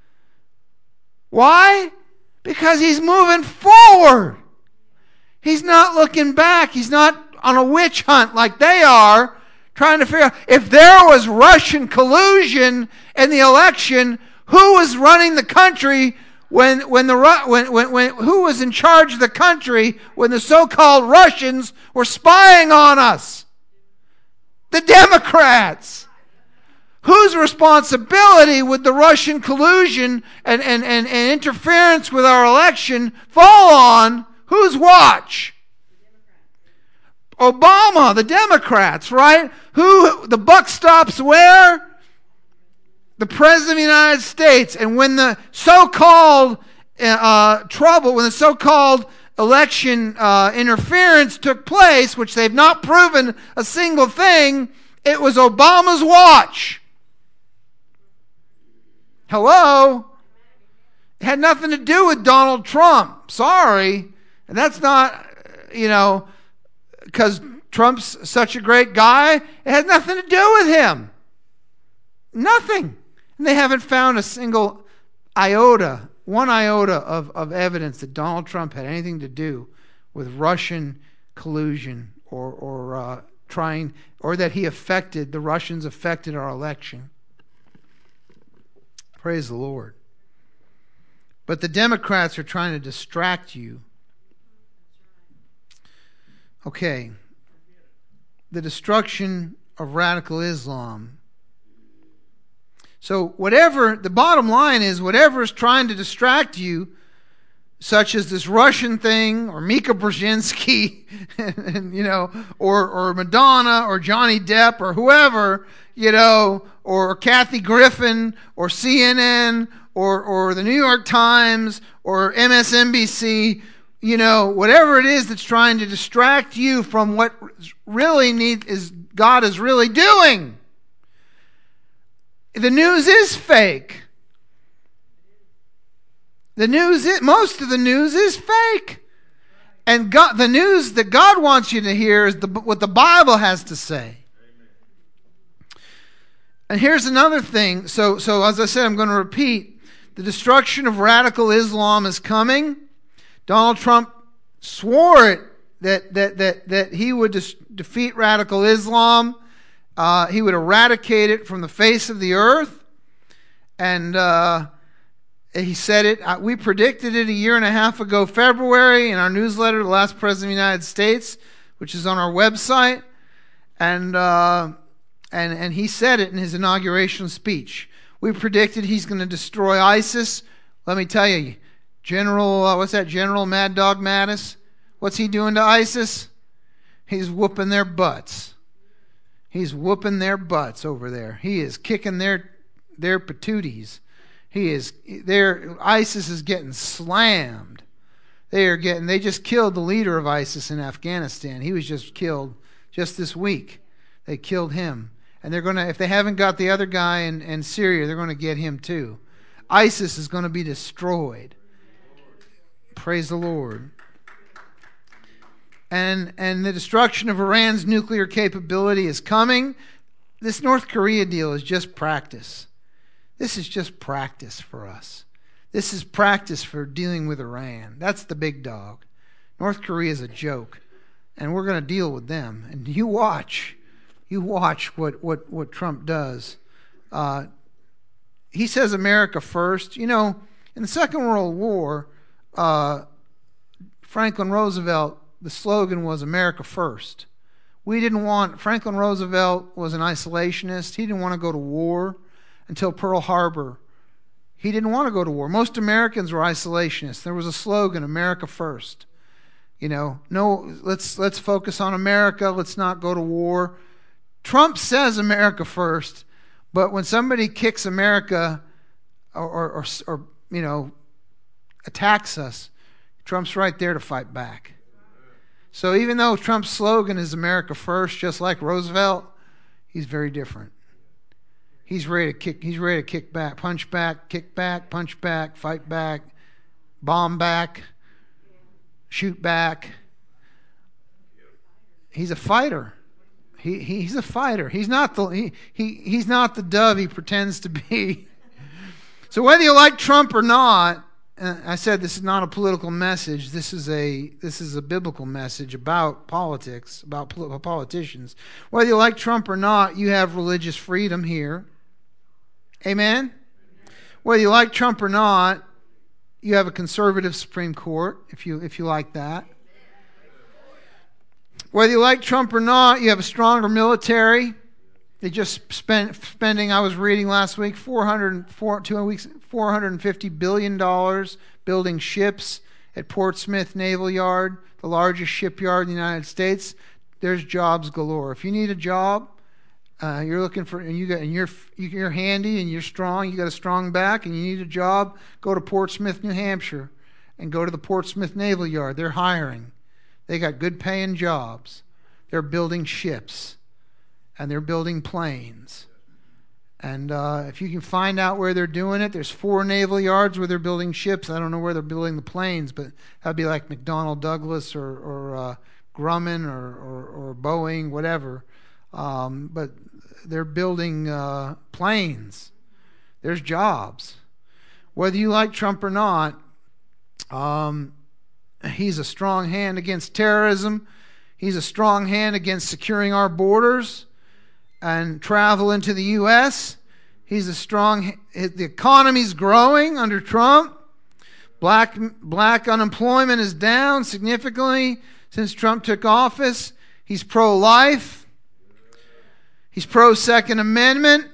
Why? Because he's moving forward. He's not looking back. He's not on a witch hunt like they are, trying to figure out if there was Russian collusion in the election, who was running the country when when the when, when when who was in charge of the country when the so-called Russians were spying on us? The Democrats. Whose responsibility would the Russian collusion and, and, and, and interference with our election fall on? Whose watch? Obama, the Democrats, right? Who the buck stops where? The President of the United States. And when the so-called uh, trouble, when the so-called election uh, interference took place, which they've not proven a single thing, it was Obama's watch. Hello? It had nothing to do with Donald Trump. Sorry. And that's not, you know, because Trump's such a great guy. It has nothing to do with him. Nothing. And they haven't found a single iota, one iota of, of evidence that Donald Trump had anything to do with Russian collusion or, or uh, trying, or that he affected, the Russians affected our election. Praise the Lord. But the Democrats are trying to distract you. Okay. The destruction of radical Islam. So whatever, the bottom line is, whatever is trying to distract you, such as this Russian thing, or Mika Brzezinski, and, and, you know, or or Madonna, or Johnny Depp, or whoever, you know, or Kathy Griffin, or C N N, or or the New York Times, or M S N B C, you know, whatever it is that's trying to distract you from what really need is God is really doing. The news is fake. The news is, most of the news is fake. And God, the news that God wants you to hear is the, what the Bible has to say. And here's another thing. So, so as I said, I'm going to repeat. The destruction of radical Islam is coming. Donald Trump swore it that that that that he would dis- defeat radical Islam. Uh, he would eradicate it from the face of the earth. And uh, he said it. Uh, we predicted it a year and a half ago, February, in our newsletter, The Last President of the United States, which is on our website. And uh, and and he said it in his inauguration speech. We predicted he's going to destroy ISIS. Let me tell you, General, uh, what's that, General Mad Dog Mattis? What's he doing to ISIS? He's whooping their butts. He's whooping their butts over there. He is kicking their their patooties. He is their ISIS is getting slammed. They are getting. They just killed the leader of ISIS in Afghanistan. He was just killed just this week. They killed him, and they're going to. If they haven't got the other guy in, in Syria, they're going to get him too. ISIS is going to be destroyed. Praise the Lord. And and the destruction of Iran's nuclear capability is coming. This North Korea deal is just practice. This is just practice for us. This is practice for dealing with Iran. That's the big dog. North Korea is a joke. And we're going to deal with them. And you watch. You watch what, what, what Trump does. Uh, he says America first. You know, in the Second World War, uh, Franklin Roosevelt, the slogan was America first. We didn't want, Franklin Roosevelt was an isolationist. He didn't want to go to war until Pearl Harbor. He didn't want to go to war. Most Americans were isolationists. There was a slogan, America first. You know, no, let's let's focus on America. Let's not go to war. Trump says America first, but when somebody kicks America or, or, or, or you know, attacks us, Trump's right there to fight back. So even though Trump's slogan is America first, just like Roosevelt, he's very different. He's ready to kick. He's ready to kick back, punch back, kick back, punch back, fight back, bomb back, shoot back. He's a fighter. He he's a fighter. He's not the he, he he's not the dove he pretends to be. So whether you like Trump or not, uh, I said this is not a political message. This is a this is a biblical message about politics, about pol- politicians. Whether you like Trump or not, you have religious freedom here. Amen. Whether you like Trump or not, you have a conservative Supreme Court. If you if you like that. Whether you like Trump or not, you have a stronger military. They just spent spending, I was reading last week, four hundred, four, two weeks, four hundred fifty billion dollars building ships at Portsmouth Naval Yard, the largest shipyard in the United States. There's jobs galore. If you need a job, uh, you're looking for, and, you got, and you're, you're handy and you're strong, you got a strong back, and you need a job, go to Portsmouth, New Hampshire, and go to the Portsmouth Naval Yard. They're hiring. They got good paying jobs. They're building ships. And they're building planes. And uh, if you can find out where they're doing it, there's four naval yards where they're building ships. I don't know where they're building the planes, but that'd be like McDonnell Douglas or, or uh, Grumman or, or, or Boeing, whatever. Um, but they're building uh, planes. There's jobs. Whether you like Trump or not, um, he's a strong hand against terrorism. He's a strong hand against securing our borders and travel into the U S. He's a strong... The economy's growing under Trump. Black, black unemployment is down significantly since Trump took office. He's pro-life. He's pro-Second Amendment.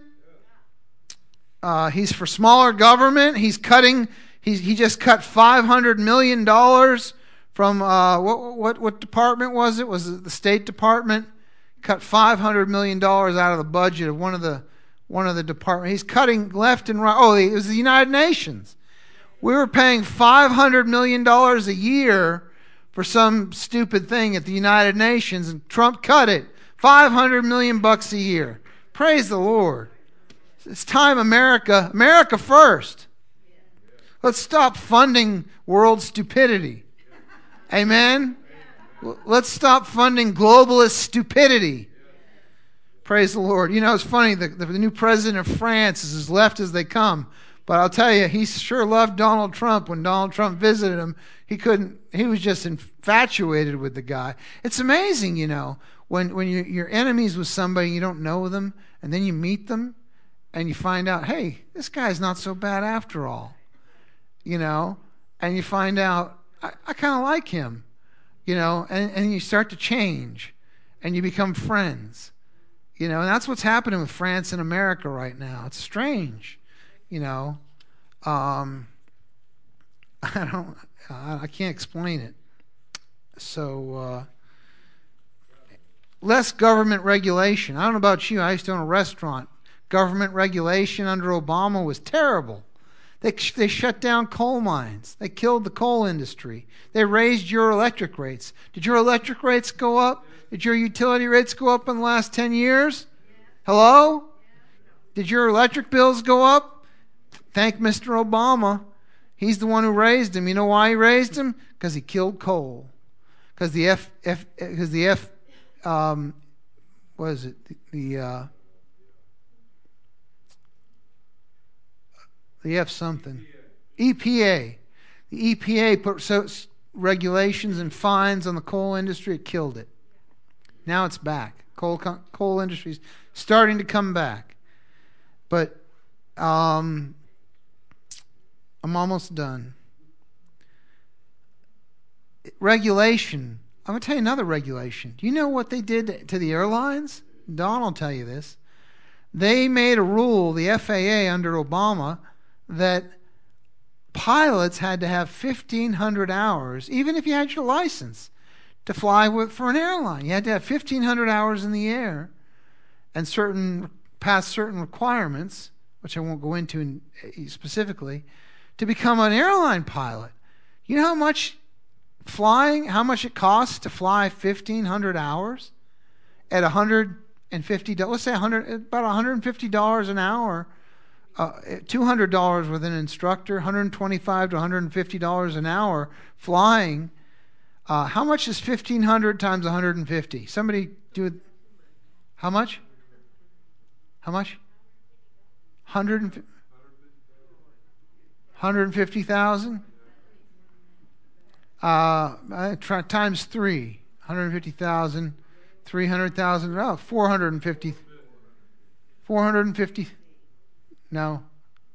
Uh, he's for smaller government. He's cutting... He's, he just cut five hundred million dollars from... Uh, what, what, what department was it? Was it the State Department? Cut five hundred million dollars out of the budget of one of the one of the departments. He's cutting left and right. Oh, it was the United Nations. We were paying five hundred million dollars a year for some stupid thing at the United Nations, and Trump cut it. five hundred million bucks a year. Praise the Lord. It's time America, America first. Let's stop funding world stupidity. Amen? Let's stop funding globalist stupidity. Praise the Lord. You know, it's funny, the, the new president of France is as left as they come. But I'll tell you, he sure loved Donald Trump. When Donald Trump visited him, he couldn't, he was just infatuated with the guy. It's amazing, you know, when, when you're, you're enemies with somebody, you don't know them, and then you meet them, and you find out, hey, this guy's not so bad after all. You know, and you find out, I, I kind of like him. You know, and, and you start to change, and you become friends. You know, and that's what's happening with France and America right now. It's strange, you know. Um, I don't, I can't explain it. So, uh, less government regulation. I don't know about you. I used to own a restaurant. Government regulation under Obama was terrible. They, they shut down coal mines. They killed the coal industry. They raised your electric rates. Did your electric rates go up? Did your utility rates go up in the last ten years? Hello? Did your electric bills go up? Thank Mister Obama. He's the one who raised them. You know why he raised them? Because he killed coal. Because the F, F, because the F, um, what is it? The, the uh, The F something. E P A. The E P A put so, regulations and fines on the coal industry. It killed it. Now it's back. Coal coal industry's starting to come back. But um, I'm almost done. Regulation. I'm going to tell you another regulation. Do you know what they did to the airlines? Don will tell you this. They made a rule, the F A A under Obama, that pilots had to have fifteen hundred hours, even if you had your license, to fly with, for an airline. You had to have fifteen hundred hours in the air and certain pass certain requirements, which I won't go into in, specifically, to become an airline pilot. You know how much flying, how much it costs to fly fifteen hundred hours at one hundred fifty dollars, let's say one hundred, about one hundred fifty dollars an hour. Uh, two hundred dollars with an instructor, one hundred twenty-five to one hundred fifty dollars an hour flying. Uh, how much is fifteen hundred times one hundred fifty? Somebody do it. How much? How much? one hundred fifty thousand? Uh, try, times three. one hundred fifty thousand. three hundred thousand. Oh, four hundred fifty. four hundred fifty. No.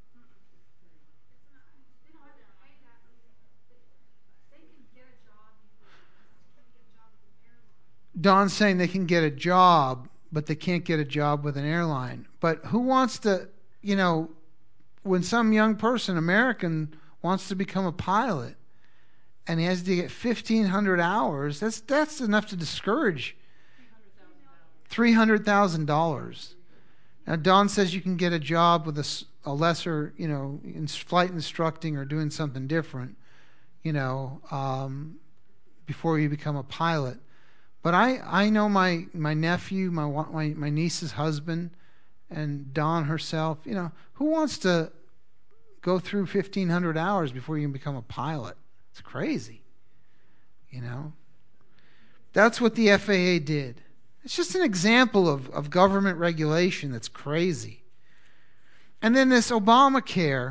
Don's saying they can get a job, but they can't get a job with an airline. But who wants to, you know, when some young person, American, wants to become a pilot and he has to get fifteen hundred hours, that's that's enough to discourage three hundred thousand dollars. Now, Don says you can get a job with a, a lesser, you know, in flight instructing or doing something different, you know, um, before you become a pilot. But I, I know my, my nephew, my, my my niece's husband, and Dawn herself, you know, who wants to go through fifteen hundred hours before you can become a pilot? It's crazy, you know. That's what the F A A did. It's just an example of, of government regulation that's crazy. And then this Obamacare,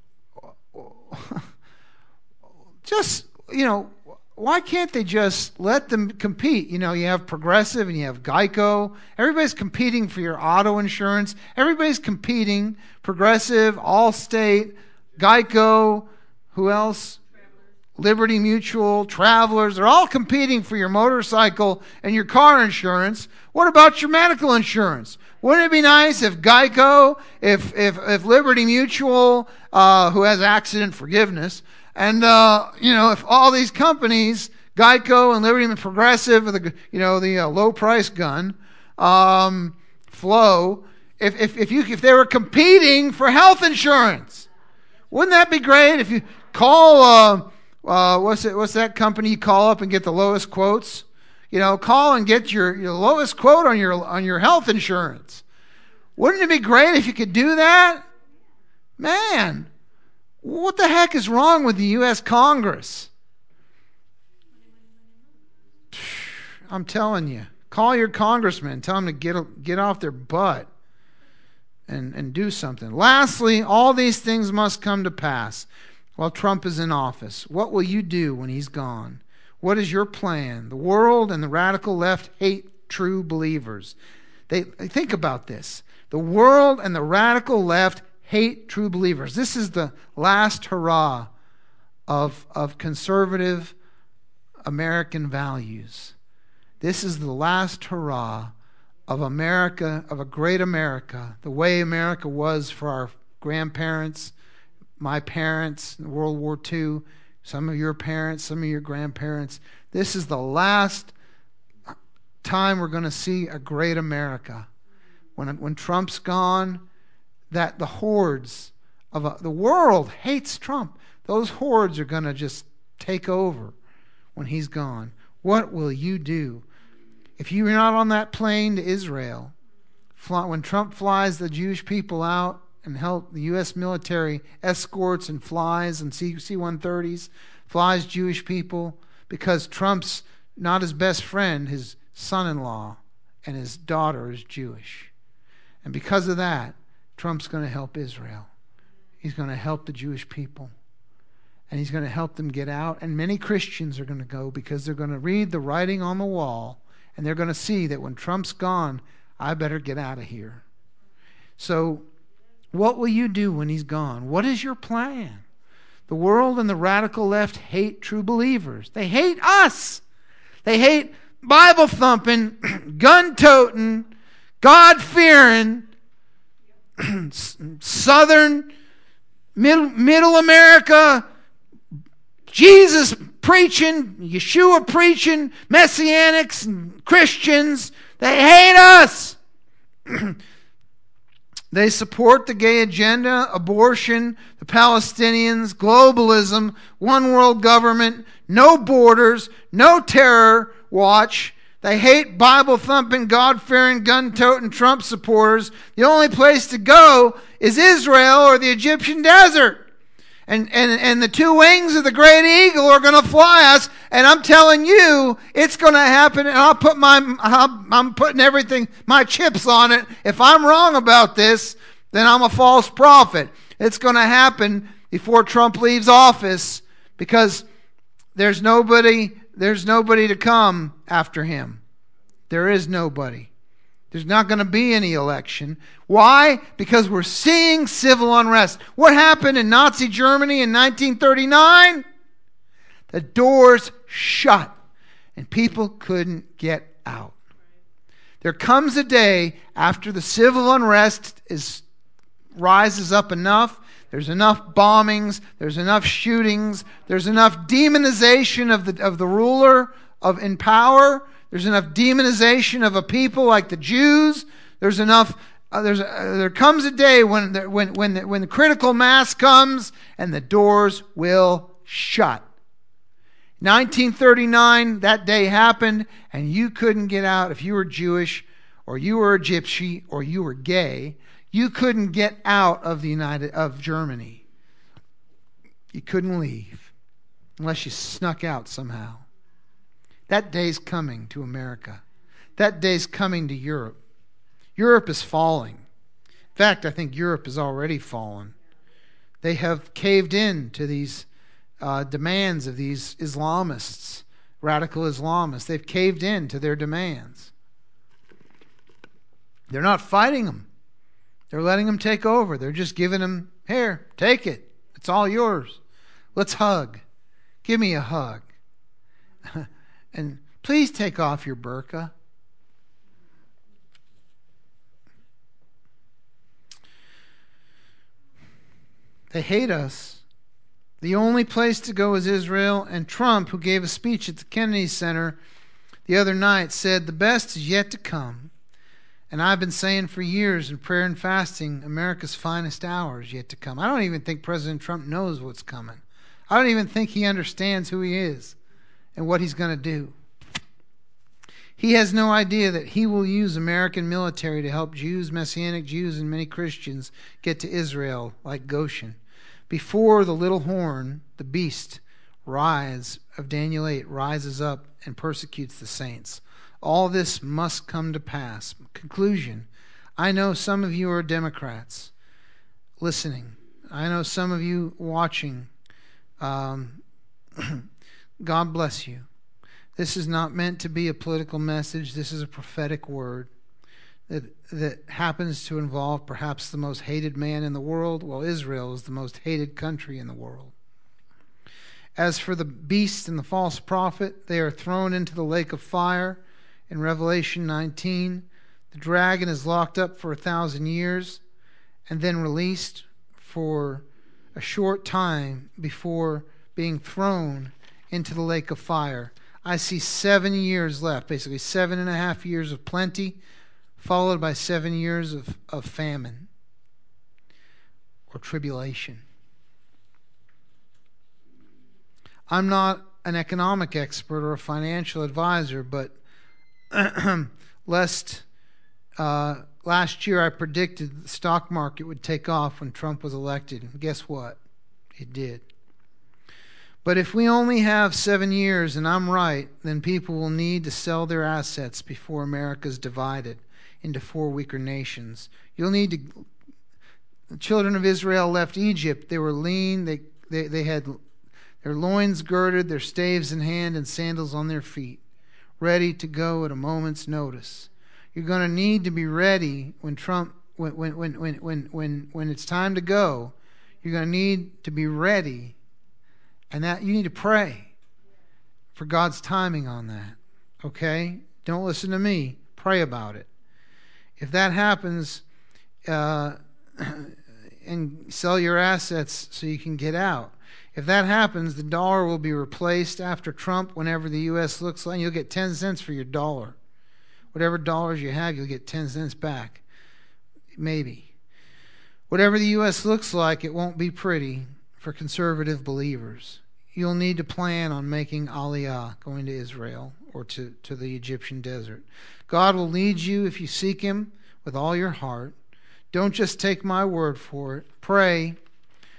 just, you know, why can't they just let them compete? You know, you have Progressive and you have Geico. Everybody's competing for your auto insurance. Everybody's competing. Progressive, Allstate, Geico, who else? Liberty Mutual, Travelers. They're all competing for your motorcycle and your car insurance. What about your medical insurance? Wouldn't it be nice if Geico, if if, if Liberty Mutual, uh, who has accident forgiveness, and, uh, you know, if all these companies, Geico and Liberty and Progressive, the, you know, the uh, low-price gun, um, Flo, if, if, if, you, if they were competing for health insurance, wouldn't that be great? If you call, uh, uh, what's it, what's that company you call up and get the lowest quotes? You know, call and get your, your lowest quote on your, on your health insurance. Wouldn't it be great if you could do that? Man. What the heck is wrong with the U S Congress? I'm telling you. Call your congressman. Tell them to get, get off their butt and, and do something. Lastly, all these things must come to pass while Trump is in office. What will you do when he's gone? What is your plan? The world and the radical left hate true believers. They, they think about this. The world and the radical left hate true believers. This is the last hurrah of, of conservative American values. This is the last hurrah of America, of a great America, the way America was for our grandparents, my parents in World War Two, some of your parents, some of your grandparents. This is the last time we're going to see a great America. When, when Trump's gone, that the hordes of a, the world hates Trump. Those hordes are going to just take over when he's gone. What will you do? If you're not on that plane to Israel, fly, when Trump flies the Jewish people out and help the U S military escorts and flies and C one thirties, flies Jewish people because Trump's not his best friend, his son-in-law and his daughter is Jewish. And because of that, Trump's going to help Israel. He's going to help the Jewish people. And he's going to help them get out. And many Christians are going to go because they're going to read the writing on the wall and they're going to see that when Trump's gone, I better get out of here. So what will you do when he's gone? What is your plan? The world and the radical left hate true believers. They hate us. They hate Bible-thumping, gun-toting, God-fearing, Southern, middle, middle America, Jesus preaching, Yeshua preaching, Messianics and Christians. They hate us. They support the gay agenda, abortion, the Palestinians, globalism, one world government, no borders, no terror watch. They hate Bible-thumping, God-fearing, gun-toting Trump supporters. The only place to go is Israel or the Egyptian desert. And, and, and the two wings of the great eagle are going to fly us. And I'm telling you, it's going to happen. And I'll put my, I'm putting everything, my chips on it. If I'm wrong about this, then I'm a false prophet. It's going to happen before Trump leaves office, because there's nobody, there's nobody to come after him. There is nobody. There's not going to be any election. Why? Because we're seeing civil unrest. What happened in Nazi Germany in nineteen thirty-nine? The doors shut and people couldn't get out. There comes a day after the civil unrest is rises up enough. There's enough bombings. There's enough shootings. There's enough demonization of the of the ruler of in power. There's enough demonization of a people like the Jews. There's enough. Uh, there's uh, there comes a day when the, when when the, when the critical mass comes and the doors will shut. nineteen thirty-nine, that day happened, and you couldn't get out if you were Jewish, or you were a gypsy, or you were gay. You couldn't get out of the United of Germany. You couldn't leave unless you snuck out somehow. That day's coming to America. That day's coming to Europe. Europe is falling. In fact, I think Europe has already fallen. They have caved in to these uh, demands of these Islamists, radical Islamists. They've caved in to their demands. They're not fighting them. They're letting them take over. They're just giving them, here, take it. It's all yours. Let's hug. Give me a hug. And please take off your burqa. They hate us. The only place to go is Israel. And Trump, who gave a speech at the Kennedy Center the other night, said, the best is yet to come. And I've been saying for years in prayer and fasting, America's finest hour is yet to come. I don't even think President Trump knows what's coming. I don't even think he understands who he is and what he's going to do. He has no idea that he will use American military to help Jews, Messianic Jews, and many Christians get to Israel like Goshen. Before the little horn, the beast, rise of Daniel eight, rises up and persecutes the saints. All this must come to pass. Conclusion. I know some of you are Democrats listening. I know some of you watching. Um, God bless you. This is not meant to be a political message. This is a prophetic word that, that happens to involve perhaps the most hated man in the world. Well, Israel is the most hated country in the world. As for the beast and the false prophet, they are thrown into the lake of fire. In Revelation nineteen, the dragon is locked up for a thousand years and then released for a short time before being thrown into the lake of fire. I see seven years left, basically seven and a half years of plenty, followed by seven years of, of famine or tribulation. I'm not an economic expert or a financial advisor, but lest uh, last year I predicted the stock market would take off when Trump was elected. And guess what? It did. But if we only have seven years, and I'm right, then people will need to sell their assets before America's divided into four weaker nations. You'll need to... The children of Israel left Egypt. They were lean. They, they, they had their loins girded, their staves in hand, and sandals on their feet, ready to go at a moment's notice. You're going to need to be ready when Trump, when when when when when when, when it's time to go. You're going to need to be ready, and that you need to pray for God's timing on that. Okay? Don't listen to me. Pray about it. If that happens, uh, and sell your assets so you can get out. If that happens, the dollar will be replaced after Trump whenever the U S looks like. You'll get ten cents for your dollar. Whatever dollars you have, you'll get ten cents back. Maybe. Whatever the U S looks like, it won't be pretty for conservative believers. You'll need to plan on making Aliyah, going to Israel or to, to the Egyptian desert. God will lead you if you seek Him with all your heart. Don't just take my word for it. Pray.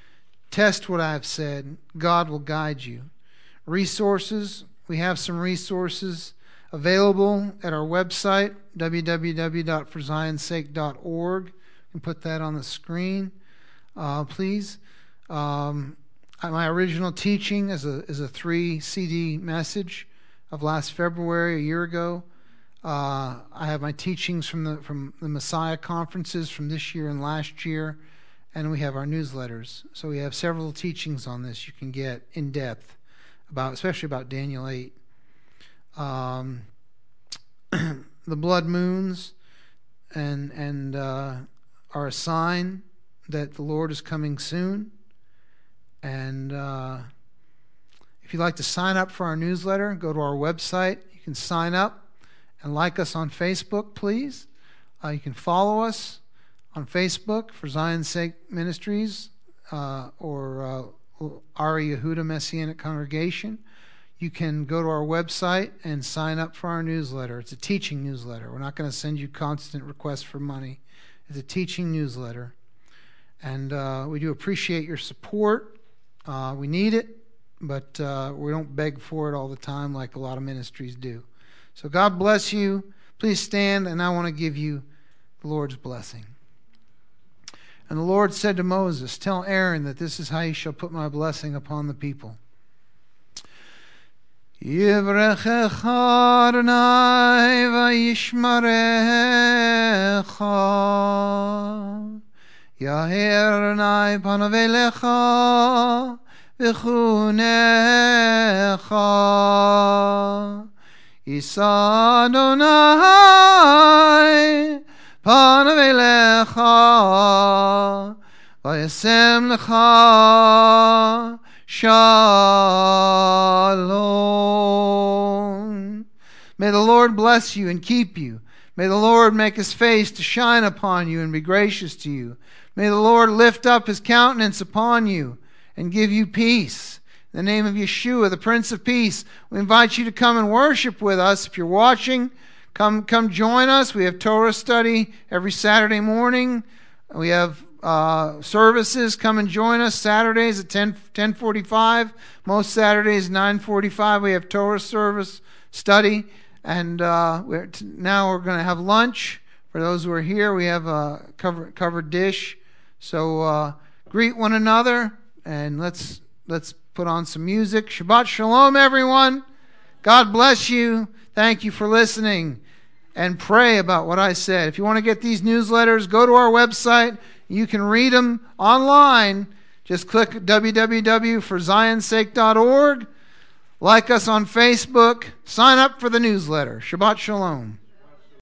Test what I have said. God will guide you. Resources. We have some resources available at our website, w w w dot for zions sake dot org. You can put that on the screen, uh, please. Um, my original teaching is a is a three C D message of last February, a year ago. Uh, I have my teachings from the from the Messiah conferences from this year and last year, and we have our newsletters. So we have several teachings on this you can get in depth about, especially about Daniel eight. Um, the blood moons and and uh, are a sign that the Lord is coming soon. And uh, if you'd like to sign up for our newsletter, go to our website. You can sign up and like us on Facebook, please. Uh, you can follow us on Facebook for Zion's Sake Ministries uh, or uh, Ari Yehuda Messianic Congregation. You can go to our website and sign up for our newsletter. It's a teaching newsletter. We're not going to send you constant requests for money. It's a teaching newsletter. And uh, we do appreciate your support. Uh, we need it, but uh, we don't beg for it all the time like a lot of ministries do. So God bless you. Please stand, and I want to give you the Lord's blessing. And the Lord said to Moses, tell Aaron that this is how you shall put my blessing upon the people. Yivrechecha Adonai vayishmarecha. Yaher Adonai panav elecha v'chunecha. Yisa Adonai panav elecha v'yasem lecha shalom. May the Lord bless you and keep you. May the Lord make his face to shine upon you and be gracious to you. May the Lord lift up his countenance upon you and give you peace. In the name of Yeshua, the Prince of Peace, we invite you to come and worship with us. If you're watching, come come join us. We have Torah study every Saturday morning. We have uh, services. Come and join us Saturdays at ten forty-five. Most Saturdays, nine forty-five. We have Torah service study. And uh, we're t- now we're going to have lunch. For those who are here, we have a cover, covered dish. So uh, greet one another, and let's let's put on some music. Shabbat Shalom, everyone. God bless you. Thank you for listening. And pray about what I said. If you want to get these newsletters, go to our website. You can read them online. Just click w w w dot for zions sake dot org. Like us on Facebook. Sign up for the newsletter. Shabbat Shalom.